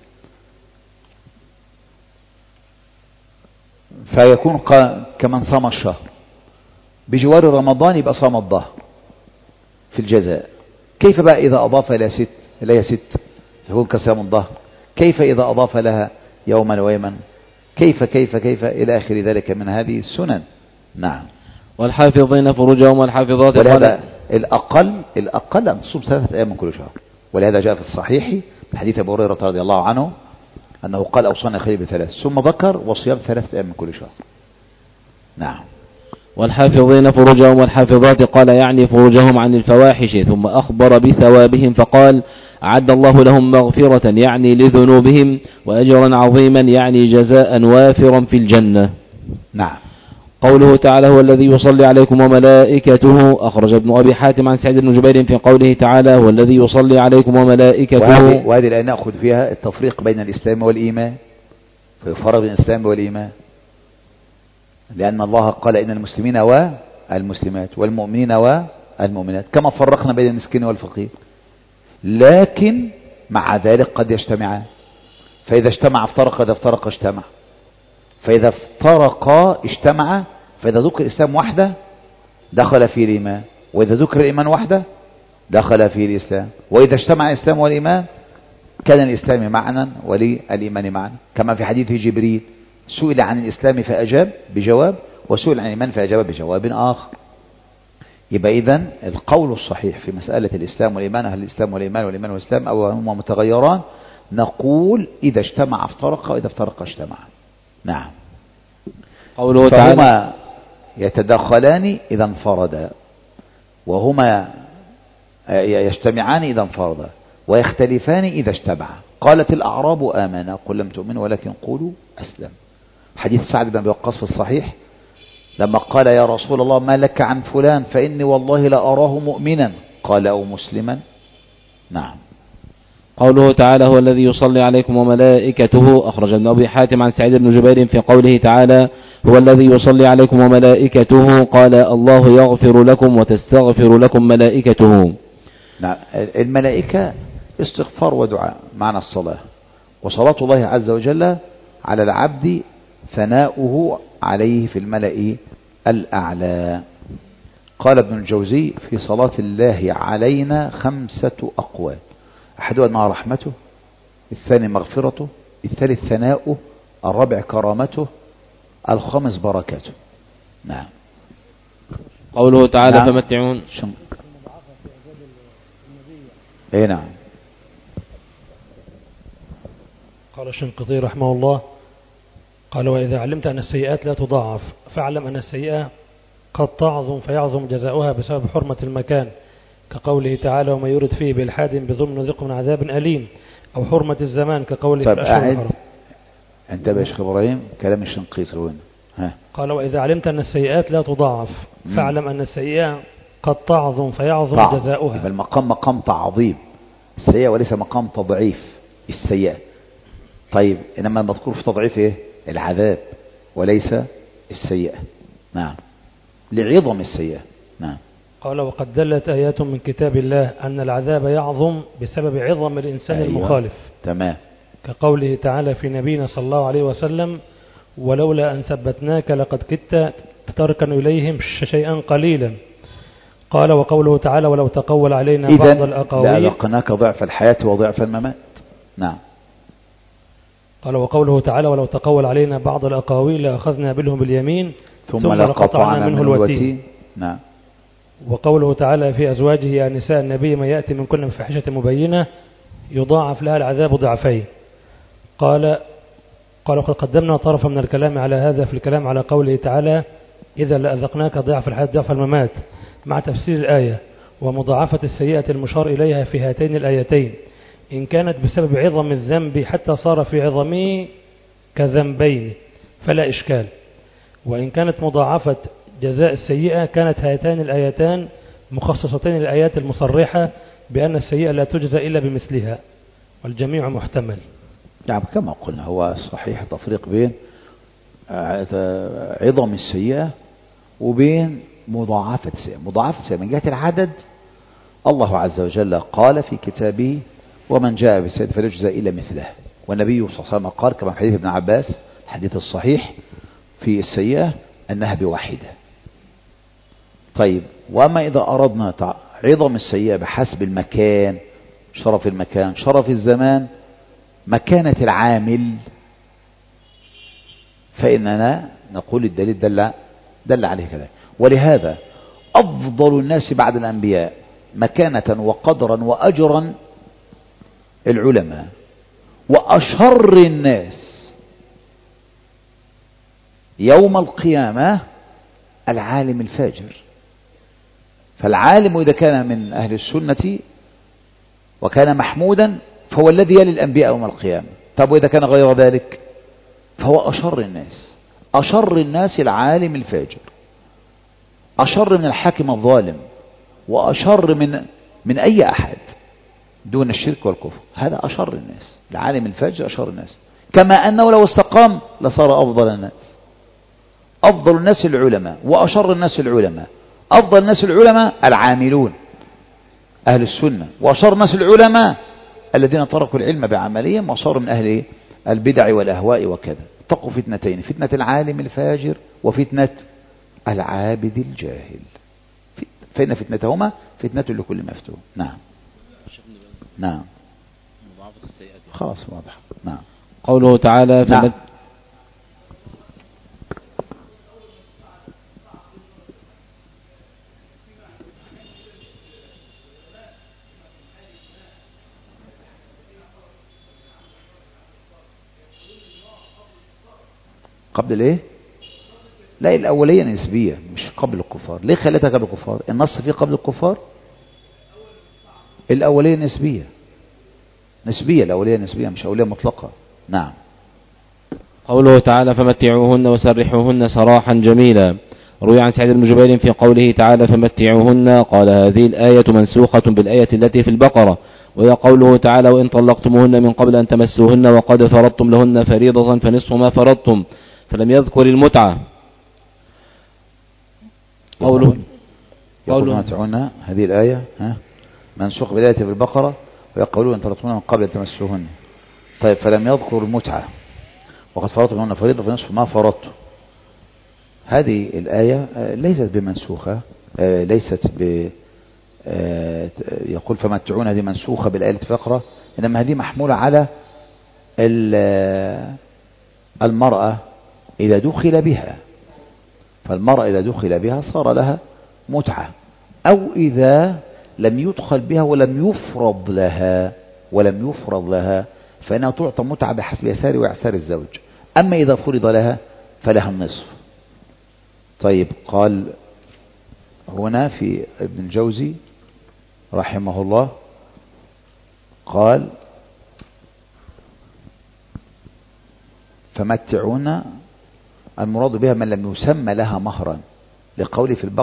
فيكون كمن صام الشهر بجوار رمضان، يبقى صام الظهر في الجزاء. كيف بقى إذا أضاف إليها 6 يكون كصيام الظهر؟ كيف إذا أضاف لها يوما ويوما؟ كيف إلى آخر ذلك من هذه السنن. نعم. والحافظين فروجهم والحافظات. ولهذا الأقل أن تصوم 3 أيام من كل شهر، ولهذا جاء في الصحيح من حديث أبي هريرة رضي الله عنه أنه قال أوصاني خليل ب3، ثم ذكر وصيام 3 أيام من كل شهر. نعم. والحافظين فروجهم والحافظات قال يعني فروجهم عن الفواحش، ثم أخبر بثوابهم فقال أعد الله لهم مغفرة يعني لذنوبهم، وأجرا عظيما يعني جزاء وافرا في الجنة. نعم. قوله تعالى هو الذي يصلي عليكم وملائكته. أخرج ابن أبي حاتم عن سعيد بن جبير في قوله تعالى هو الذي يصلي عليكم وملائكته. وهذه الآية نأخذ فيها التفريق بين الإسلام والإيمان، في فرق بين الإسلام والإيمان، لأن الله قال إن المسلمين والمسلمات والمؤمنين والمؤمنات، كما فرقنا بين المسكين والفقير، لكن مع ذلك قد يجتمعان، فإذا اجتمع افترق، إذا افترق اجتمع، فإذا افترقا اجتمع، فإذا ذكر الإسلام وحده دخل فيه الإيمان، وإذا ذكر الإيمان وحده دخل فيه الإسلام، وإذا اجتمع الإسلام والإيمان كان الإسلام معنى وللإيمان معنى، كما في حديث جبريل سئل عن الإسلام فأجاب بجواب، وسئل عن الإيمان فأجاب بجواب آخر. يبقى إذن القول الصحيح في مسألة الإسلام والإيمان، هل الإسلام والإيمان والإيمان والإسلام أو هما متغيران؟ نقول إذا اجتمع افترق وإذا افترق اجتمع. نعم. قوله تعالى فهما يتداخلان إذا انفردا، وهما يجتمعان إذا انفردا، ويختلفان إذا اجتمعا. قالت الأعراب آمنا قل لم تؤمنوا ولكن قولوا أسلم. حديث سعد بن أبي وقاص في الصحيح لما قال يا رسول الله ما لك عن فلان فإني والله لا أراه مؤمنا، قال أو مسلما. نعم. قوله تعالى هو الذي يصلي عليكم وملائكته. أخرج ابن أبي حاتم عن سعيد بن جبير في قوله تعالى هو الذي يصلي عليكم وملائكته قال الله يغفر لكم وتستغفر لكم ملائكته. نعم. الملائكة استغفار ودعاء معنى الصلاة، وصلاة الله عز وجل على العبد ثناؤه عليه في الملأ الأعلى. قال ابن الجوزي في صلاة الله علينا 5 أقوال: أحدها أنها رحمته، الثاني مغفرته، الثالث ثناؤه، الرابع كرامته، الخامس بركاته. نعم. قوله تعالى نعم. فمتعون. اي نعم. قال الشنقيطي رحمه الله قال وإذا علمت أن السيئات لا تضاعف فاعلم أن السيئة قد تعظم فيعظم جزاؤها بسبب حرمة المكان، كقوله تعالى وما يرد فيه بإلحاد بظلم نذقه من عذاب أليم، أو حرمة الزمان كقوله في الأشهر الحرم. انتبه يا شيخ إبراهيم كلام الشنقيطي وين. قال وإذا علمت أن السيئات لا تضاعف فاعلم أن السيئة قد تعظم فيعظم جزاؤها. يبقى المقام مقام تعظيم السيئة وليس مقام تضعيف السيئة. طيب إنما المذكور في تضعيف إيه؟ العذاب وليس السيئة. نعم. لعظم السيئة. نعم. قال وقد دلت آيات من كتاب الله أن العذاب يعظم بسبب عظم الإنسان المخالف. تمام. كقوله تعالى في نبينا صلى الله عليه وسلم ولولا أن ثبتناك لقد كدت تركن إليهم شيئا قليلا. قال وقوله تعالى ولو تقول علينا بعض الأقاويل لأذقناك ضعف الحياة وضعف الممات. نعم. قال وقوله تعالى ولو تقول علينا بعض الأقاويل لأخذنا منهم باليمين ثم لقطعنا منه الوتين. نعم. وقوله تعالى في أزواجه يا نساء النبي من يأتي من كل بفاحشة مبينة يضاعف لها العذاب ضعفين. قال وقد قدمنا طرفا من الكلام على هذا في الكلام على قوله تعالى إذا لأذقناك ضعف الحياة ضعف الممات مع تفسير الآية ومضاعفة السيئة المشار إليها في هاتين الآيتين إن كانت بسبب عظم الذنب حتى صار في عظمه كذنبين فلا إشكال، وإن كانت مضاعفة جزاء السيئة كانت هاتان الآيتان مخصصتين الآيات المصرحة بأن السيئة لا تجزى إلا بمثلها والجميع محتمل. نعم. كما قلنا هو صحيح تفريق بين عظم السيئة وبين مضاعفة السيئة. مضاعفة السيئة من جهة العدد الله عز وجل قال في كتابه ومن جاء بالسيئة فليجزى إلا مثلها، والنبي صلى الله عليه وسلم قال كما في حديث ابن عباس الحديث الصحيح في السيئة أنها بواحدة. طيب وما إذا أردنا عظم السيئة بحسب المكان، شرف المكان، شرف الزمان، مكانة العامل، فإننا نقول الدليل دل عليه كذا. ولهذا أفضل الناس بعد الأنبياء مكانة وقدرا وأجرا العلماء، وأشر الناس يوم القيامة العالم الفاجر. فالعالم إذا كان من أهل السنة وكان محمودا فهو الذي يلي الأنبياء يوم القيامة. طب وإذا كان غير ذلك فهو أشر الناس. أشر الناس العالم الفاجر، أشر من الحاكم الظالم، وأشر من أي أحد دون الشرك والكفر. هذا أشر الناس، العالم الفاجر أشر الناس، كما أنه لو استقام لصار أفضل الناس. أفضل الناس العلماء وأشر الناس العلماء. أفضل الناس العلماء العاملون أهل السنة، وأشر الناس العلماء الذين تركوا العلم بعملهم وصاروا من أهل البدع والأهواء وكذا. اتقوا فتنتين، فتنة العالم الفاجر وفتنة العابد الجاهل، فإن فتنتهما فتنة لكل مفتون. نعم. نعم. خلاص واضح. نعم. قوله تعالى نعم. قبل الايه؟ لا، الأولية نسبية مش قبل الكفار. ليه خليتها قبل الكفار؟ النص فيه قبل الكفار. الأولية نسبية، الأولية نسبية مش أولية مطلقة. نعم. قوله تعالى فمتعوهن وسرحوهن سراحا جميلا. روي عن سعيد بن جبير في قوله تعالى فمتعوهن قال هذه الآية منسوخة بالآية التي في البقرة، وهي قوله تعالى وإن طلقتموهن من قبل أن تمسوهن وقد فرضتم لهن فريضة فنصف ما فرضتم، فلم يذكر المتعة. قوله متعوهن هذه الآية منسوخ بالآية في البقرة، ويقولون أن طلقتموهن من قبل أن تمسوهن. طيب فلم يذكر المتعة وقد فرضتم لهن فريضة فنصف ما فرضتم. هذه الآية ليست بمنسوخة، ليست يقول فمتعون هذه منسوخة بالآية الفقرة، إنما هذه محمولة على المرأة إذا دخل بها، فالمرأة إذا دخل بها صار لها متعة، أو إذا لم يدخل بها ولم يفرض لها فإنها تعطى متعة بحسب يسار وإعسار الزوج. أما إذا فرض لها فلها النصف. طيب قال هنا في ابن الجوزي رحمه الله قال فمتعون المراد بها من لم يسمى لها مهرا لقول في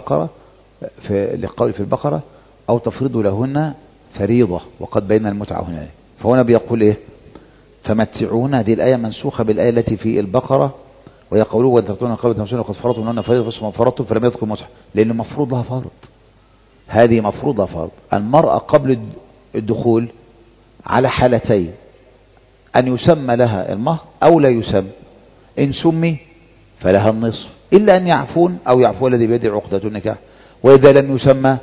البقرة أو تفرض لهن فريضة وقد بين المتعة هنا. فهنا بيقول إيه؟ فمتعون هذه الآية منسوخة بالآية التي في البقرة، ويقولون وإن ترتون قبل تمسون وقد فرضتم لهن فريضة فنصف ما فرضتم فلم يذكر متعة، لأنه مفروض لها فرض. هذه مفروض لها فرض. المرأة قبل الدخول على حالتين، أن يسمى لها المهر أو لا يسمى. إن سمي فلها النصف إلا أن يعفون أو يعفو الذي بيده عقدة النكاح، وإذا لم يسمى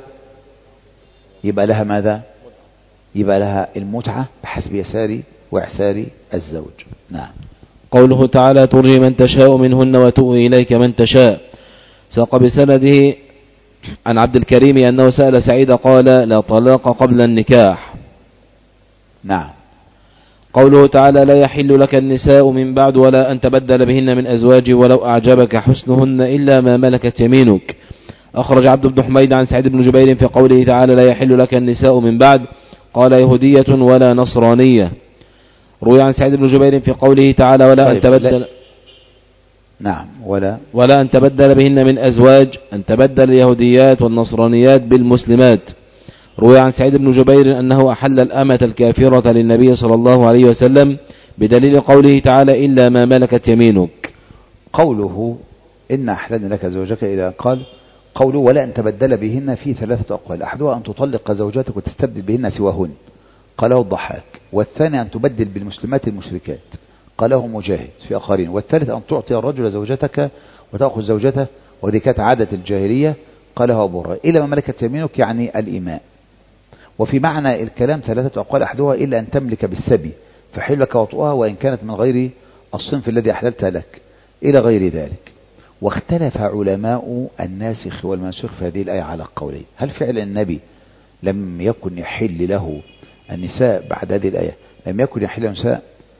يبقى لها ماذا؟ يبقى لها المتعة بحسب يسار وإعسار الزوج. نعم. قوله تعالى ترجي من تشاء منهن وتؤوي إليك من تشاء، ساق بسنده عن عبد الكريم أنه سأل سعيد قال لا طلاق قبل النكاح. نعم. قوله تعالى لا يحل لك النساء من بعد ولا أن تبدل بهن من أزواج ولو أعجبك حسنهن إلا ما ملكت يمينك. أخرج عبد بن حميد عن سعيد بن جبير في قوله تعالى لا يحل لك النساء من بعد قال يهودية ولا نصرانية. روي عن سعيد بن جبير في قوله تعالى ولا أن تبدل نعم ولا أن تبدل بهن من أزواج، أن تبدل اليهوديات والنصرانيات بالمسلمات. روي عن سعيد بن جبير أنه أحل الأمة الكافرة للنبي صلى الله عليه وسلم بدليل قوله تعالى إلا ما ملكت يمينك. قوله إن أحللنا لك زوجك إلى قال قوله ولا أن تبدل بهن في ثلاثة أقوال، أحدها أن تطلق زوجاتك وتستبدل بهن سواهن قاله الضحاك، والثاني أن تبدل بالمسلمات المشركات قاله مجاهد في آخرين، والثالث أن تعطي الرجل زوجتك وتأخذ زوجته وذي كانت عادة الجاهلية قاله أبو هريرة إلا ما ملكت يمينك يعني الإماء. وفي معنى الكلام ثلاثة أقوال، أحدها إلا أن تملك بالسبي فحل لك وطؤها وإن كانت من غير الصنف الذي أحللت لك إلى غير ذلك. واختلف علماء الناسخ والمنسوخ في هذه الآية على قولين، هل فعل النبي لم يكن يحل له النساء بعد هذه الآية، لم يكن يحل النساء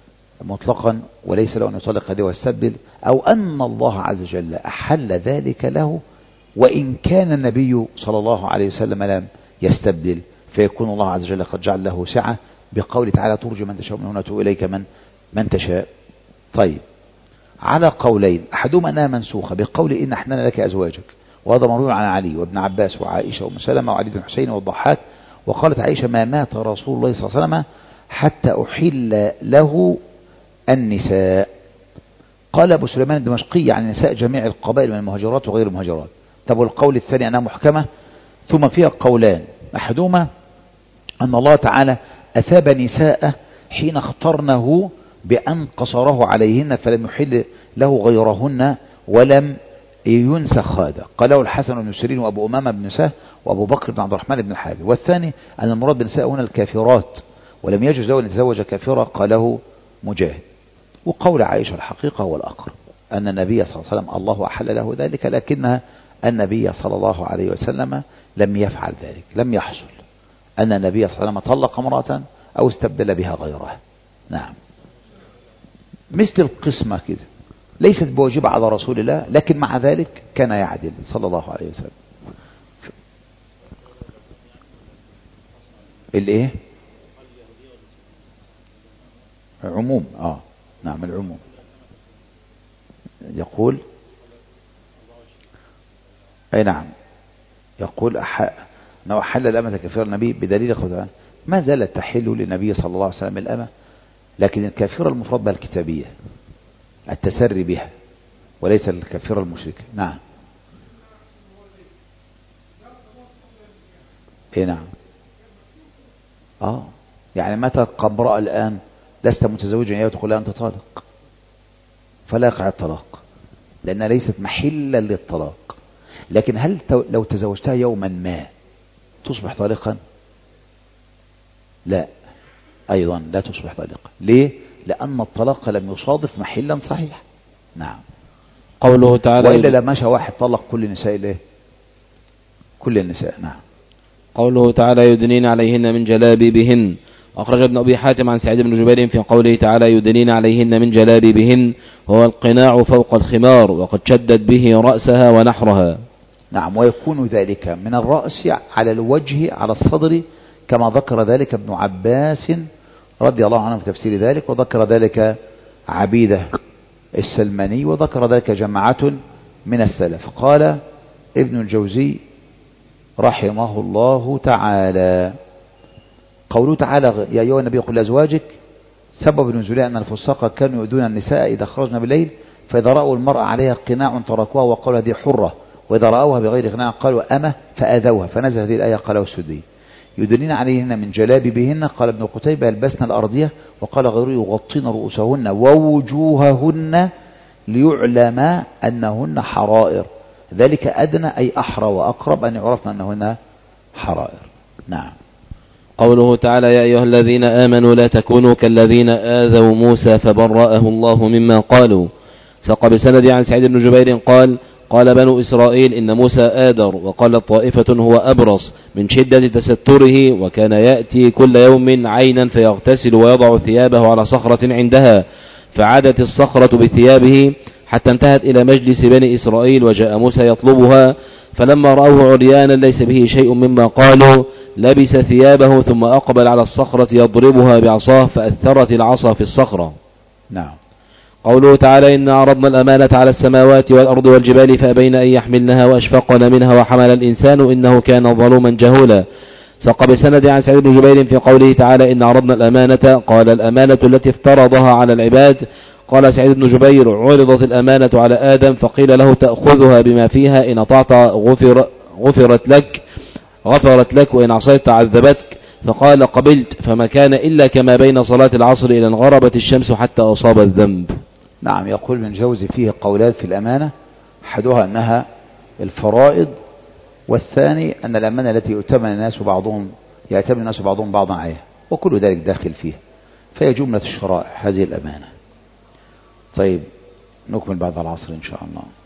مطلقا وليس له أن يطلق هذه ويستبدل، أو أن الله عز وجل أحل ذلك له وإن كان النبي صلى الله عليه وسلم لم يستبدل، فيكون الله عز وجل قد جعل له سعة بقول تعالى ترجي من تشاء منهن وتؤوي إليك من تشاء. طيب على قولين، أحدهما أنها منسوخة بقول إن أحللنا لك أزواجك، وهذا مروي عن علي وابن عباس وعائشة وأم سلمة وعلي بن حسين والضحاك. وقالت عائشة ما مات رسول الله صلى الله عليه وسلم حتى أحل له النساء. قال أبو سليمان الدمشقي عن نساء جميع القبائل من المهاجرات وغير المهاجرات. طب والقول الثاني أنها محكمة، ثم فيها قولان، أحدهما أن الله تعالى أثاب نساءه حين اخترنه بأن قصره عليهن فلم يحل له غيرهن ولم ينسخ هذا، قاله الحسن بن سيرين وأبو أمامة بن سهل وأبو بكر بن عبد الرحمن بن الحارث. والثاني أن المراد بالنساء هنا الكافرات ولم يجوز له أن يتزوج كافرة قاله مجاهد. وقول عائشة الحقيقة هو الأقرب، أن النبي صلى الله عليه وسلم الله أحل له ذلك، لكن النبي صلى الله عليه وسلم لم يفعل ذلك، لم يحصل أن النبي صلى الله عليه وسلم طلق امرأة أو استبدل بها غيرها. نعم. مثل القسمة كده، ليست بواجبة على رسول الله، لكن مع ذلك كان يعدل صلى الله عليه وسلم. الايه؟ عموم. نعم العموم. يقول اي نعم، يقول انه حل الأمة كافر النبي بدليل قوله ما زالت تحل للنبي صلى الله عليه وسلم الأمة، لكن الكافرة المفرد بها الكتابية، التسري بها، وليس الكافرة المشركة. نعم. اي نعم. يعني متى امرأة الآن لست متزوجا يا تقول أنت طالق، فلا يقع الطلاق لأنها ليست محلا للطلاق. لكن هل لو تزوجتها يوما ما تصبح طالقا؟ لا، أيضا لا تصبح طالقا. ليه؟ لأن الطلاق لم يصادف محلا صحيح. نعم. قوله تعالى وإلا لما شاء واحد طلق كل النساء ليه؟ كل النساء. نعم. قوله تعالى يدنين عليهن من جلابيبهن. أخرج ابن أبي حاتم عن سعيد بن جبير في قوله تعالى يدنين عليهن من جلابيبهن هو القناع فوق الخمار وقد شدت به رأسها ونحرها. نعم. ويكون ذلك من الرأس على الوجه على الصدر كما ذكر ذلك ابن عباس رضي الله عنه في تفسير ذلك، وذكر ذلك عبيدة السلماني، وذكر ذلك جماعة من السلف. قال ابن الجوزي رحمه الله تعالى قوله تعالى يا أيها النبي قل لأزواجك، سبب نزولها أن الفساق كانوا يؤذون النساء إذا خرجنا بالليل، فإذا رأوا المرأة عليها قناع تركوها وقالوا هذه حرة، وإذا رأوها بغير قناع قالوا أمة فآذوها، فنزل هذه الآية قاله السدي يدنين عليهن من جلابيبهن. قال ابن قتيبة يلبسن الأرضية، وقال غيره يغطين رؤوسهن ووجوههن ليعلم أنهن حرائر، ذلك أدنى أي أحرى وأقرب أن يعرفن أنهن حرائر. نعم. قوله تعالى يا أيها الذين آمنوا لا تكونوا كالذين آذوا موسى فبرأه الله مما قالوا. ساق بسند عن سعيد بن جبير قال قال بنو إسرائيل إن موسى آدر، وقال طائفة هو أبرص من شدة تستره، وكان يأتي كل يوم عينا فيغتسل ويضع ثيابه على صخرة عندها، فعادت الصخرة بثيابه حتى انتهت إلى مجلس بني إسرائيل، وجاء موسى يطلبها، فلما رأوه عريانا ليس به شيء مما قالوا لبس ثيابه ثم أقبل على الصخرة يضربها بعصاه فأثرت العصا في الصخرة. نعم. قوله تعالى إن عرضنا الأمانة على السماوات والأرض والجبال فأبين أن يحملنها وأشفقن منها وحمل الإنسان إنه كان ظلوما جهولا. ساق بسند عن سعيد بن جبير في قوله تعالى إن عرضنا الأمانة، قال الأمانة التي افترضها على العباد. قال سعيد بن جبير عرضت الأمانة على آدم فقيل له تأخذها بما فيها، إن أطعت غفرت لك وإن عصيت عذبتك، فقال قبلت، فما كان إلا كما بين صلاة العصر إلى انغربت الشمس حتى أصاب الذنب. نعم. يقول ابن الجوزي فيه قولات في الأمانة، أحدها أنها الفرائض، والثاني أن الأمانة التي يأتمن الناس بعضهم بعضا عليها، وكل ذلك داخل فيها، فهي جملة الشرائع هذه الأمانة. طيب نكمل بعد العصر إن شاء الله.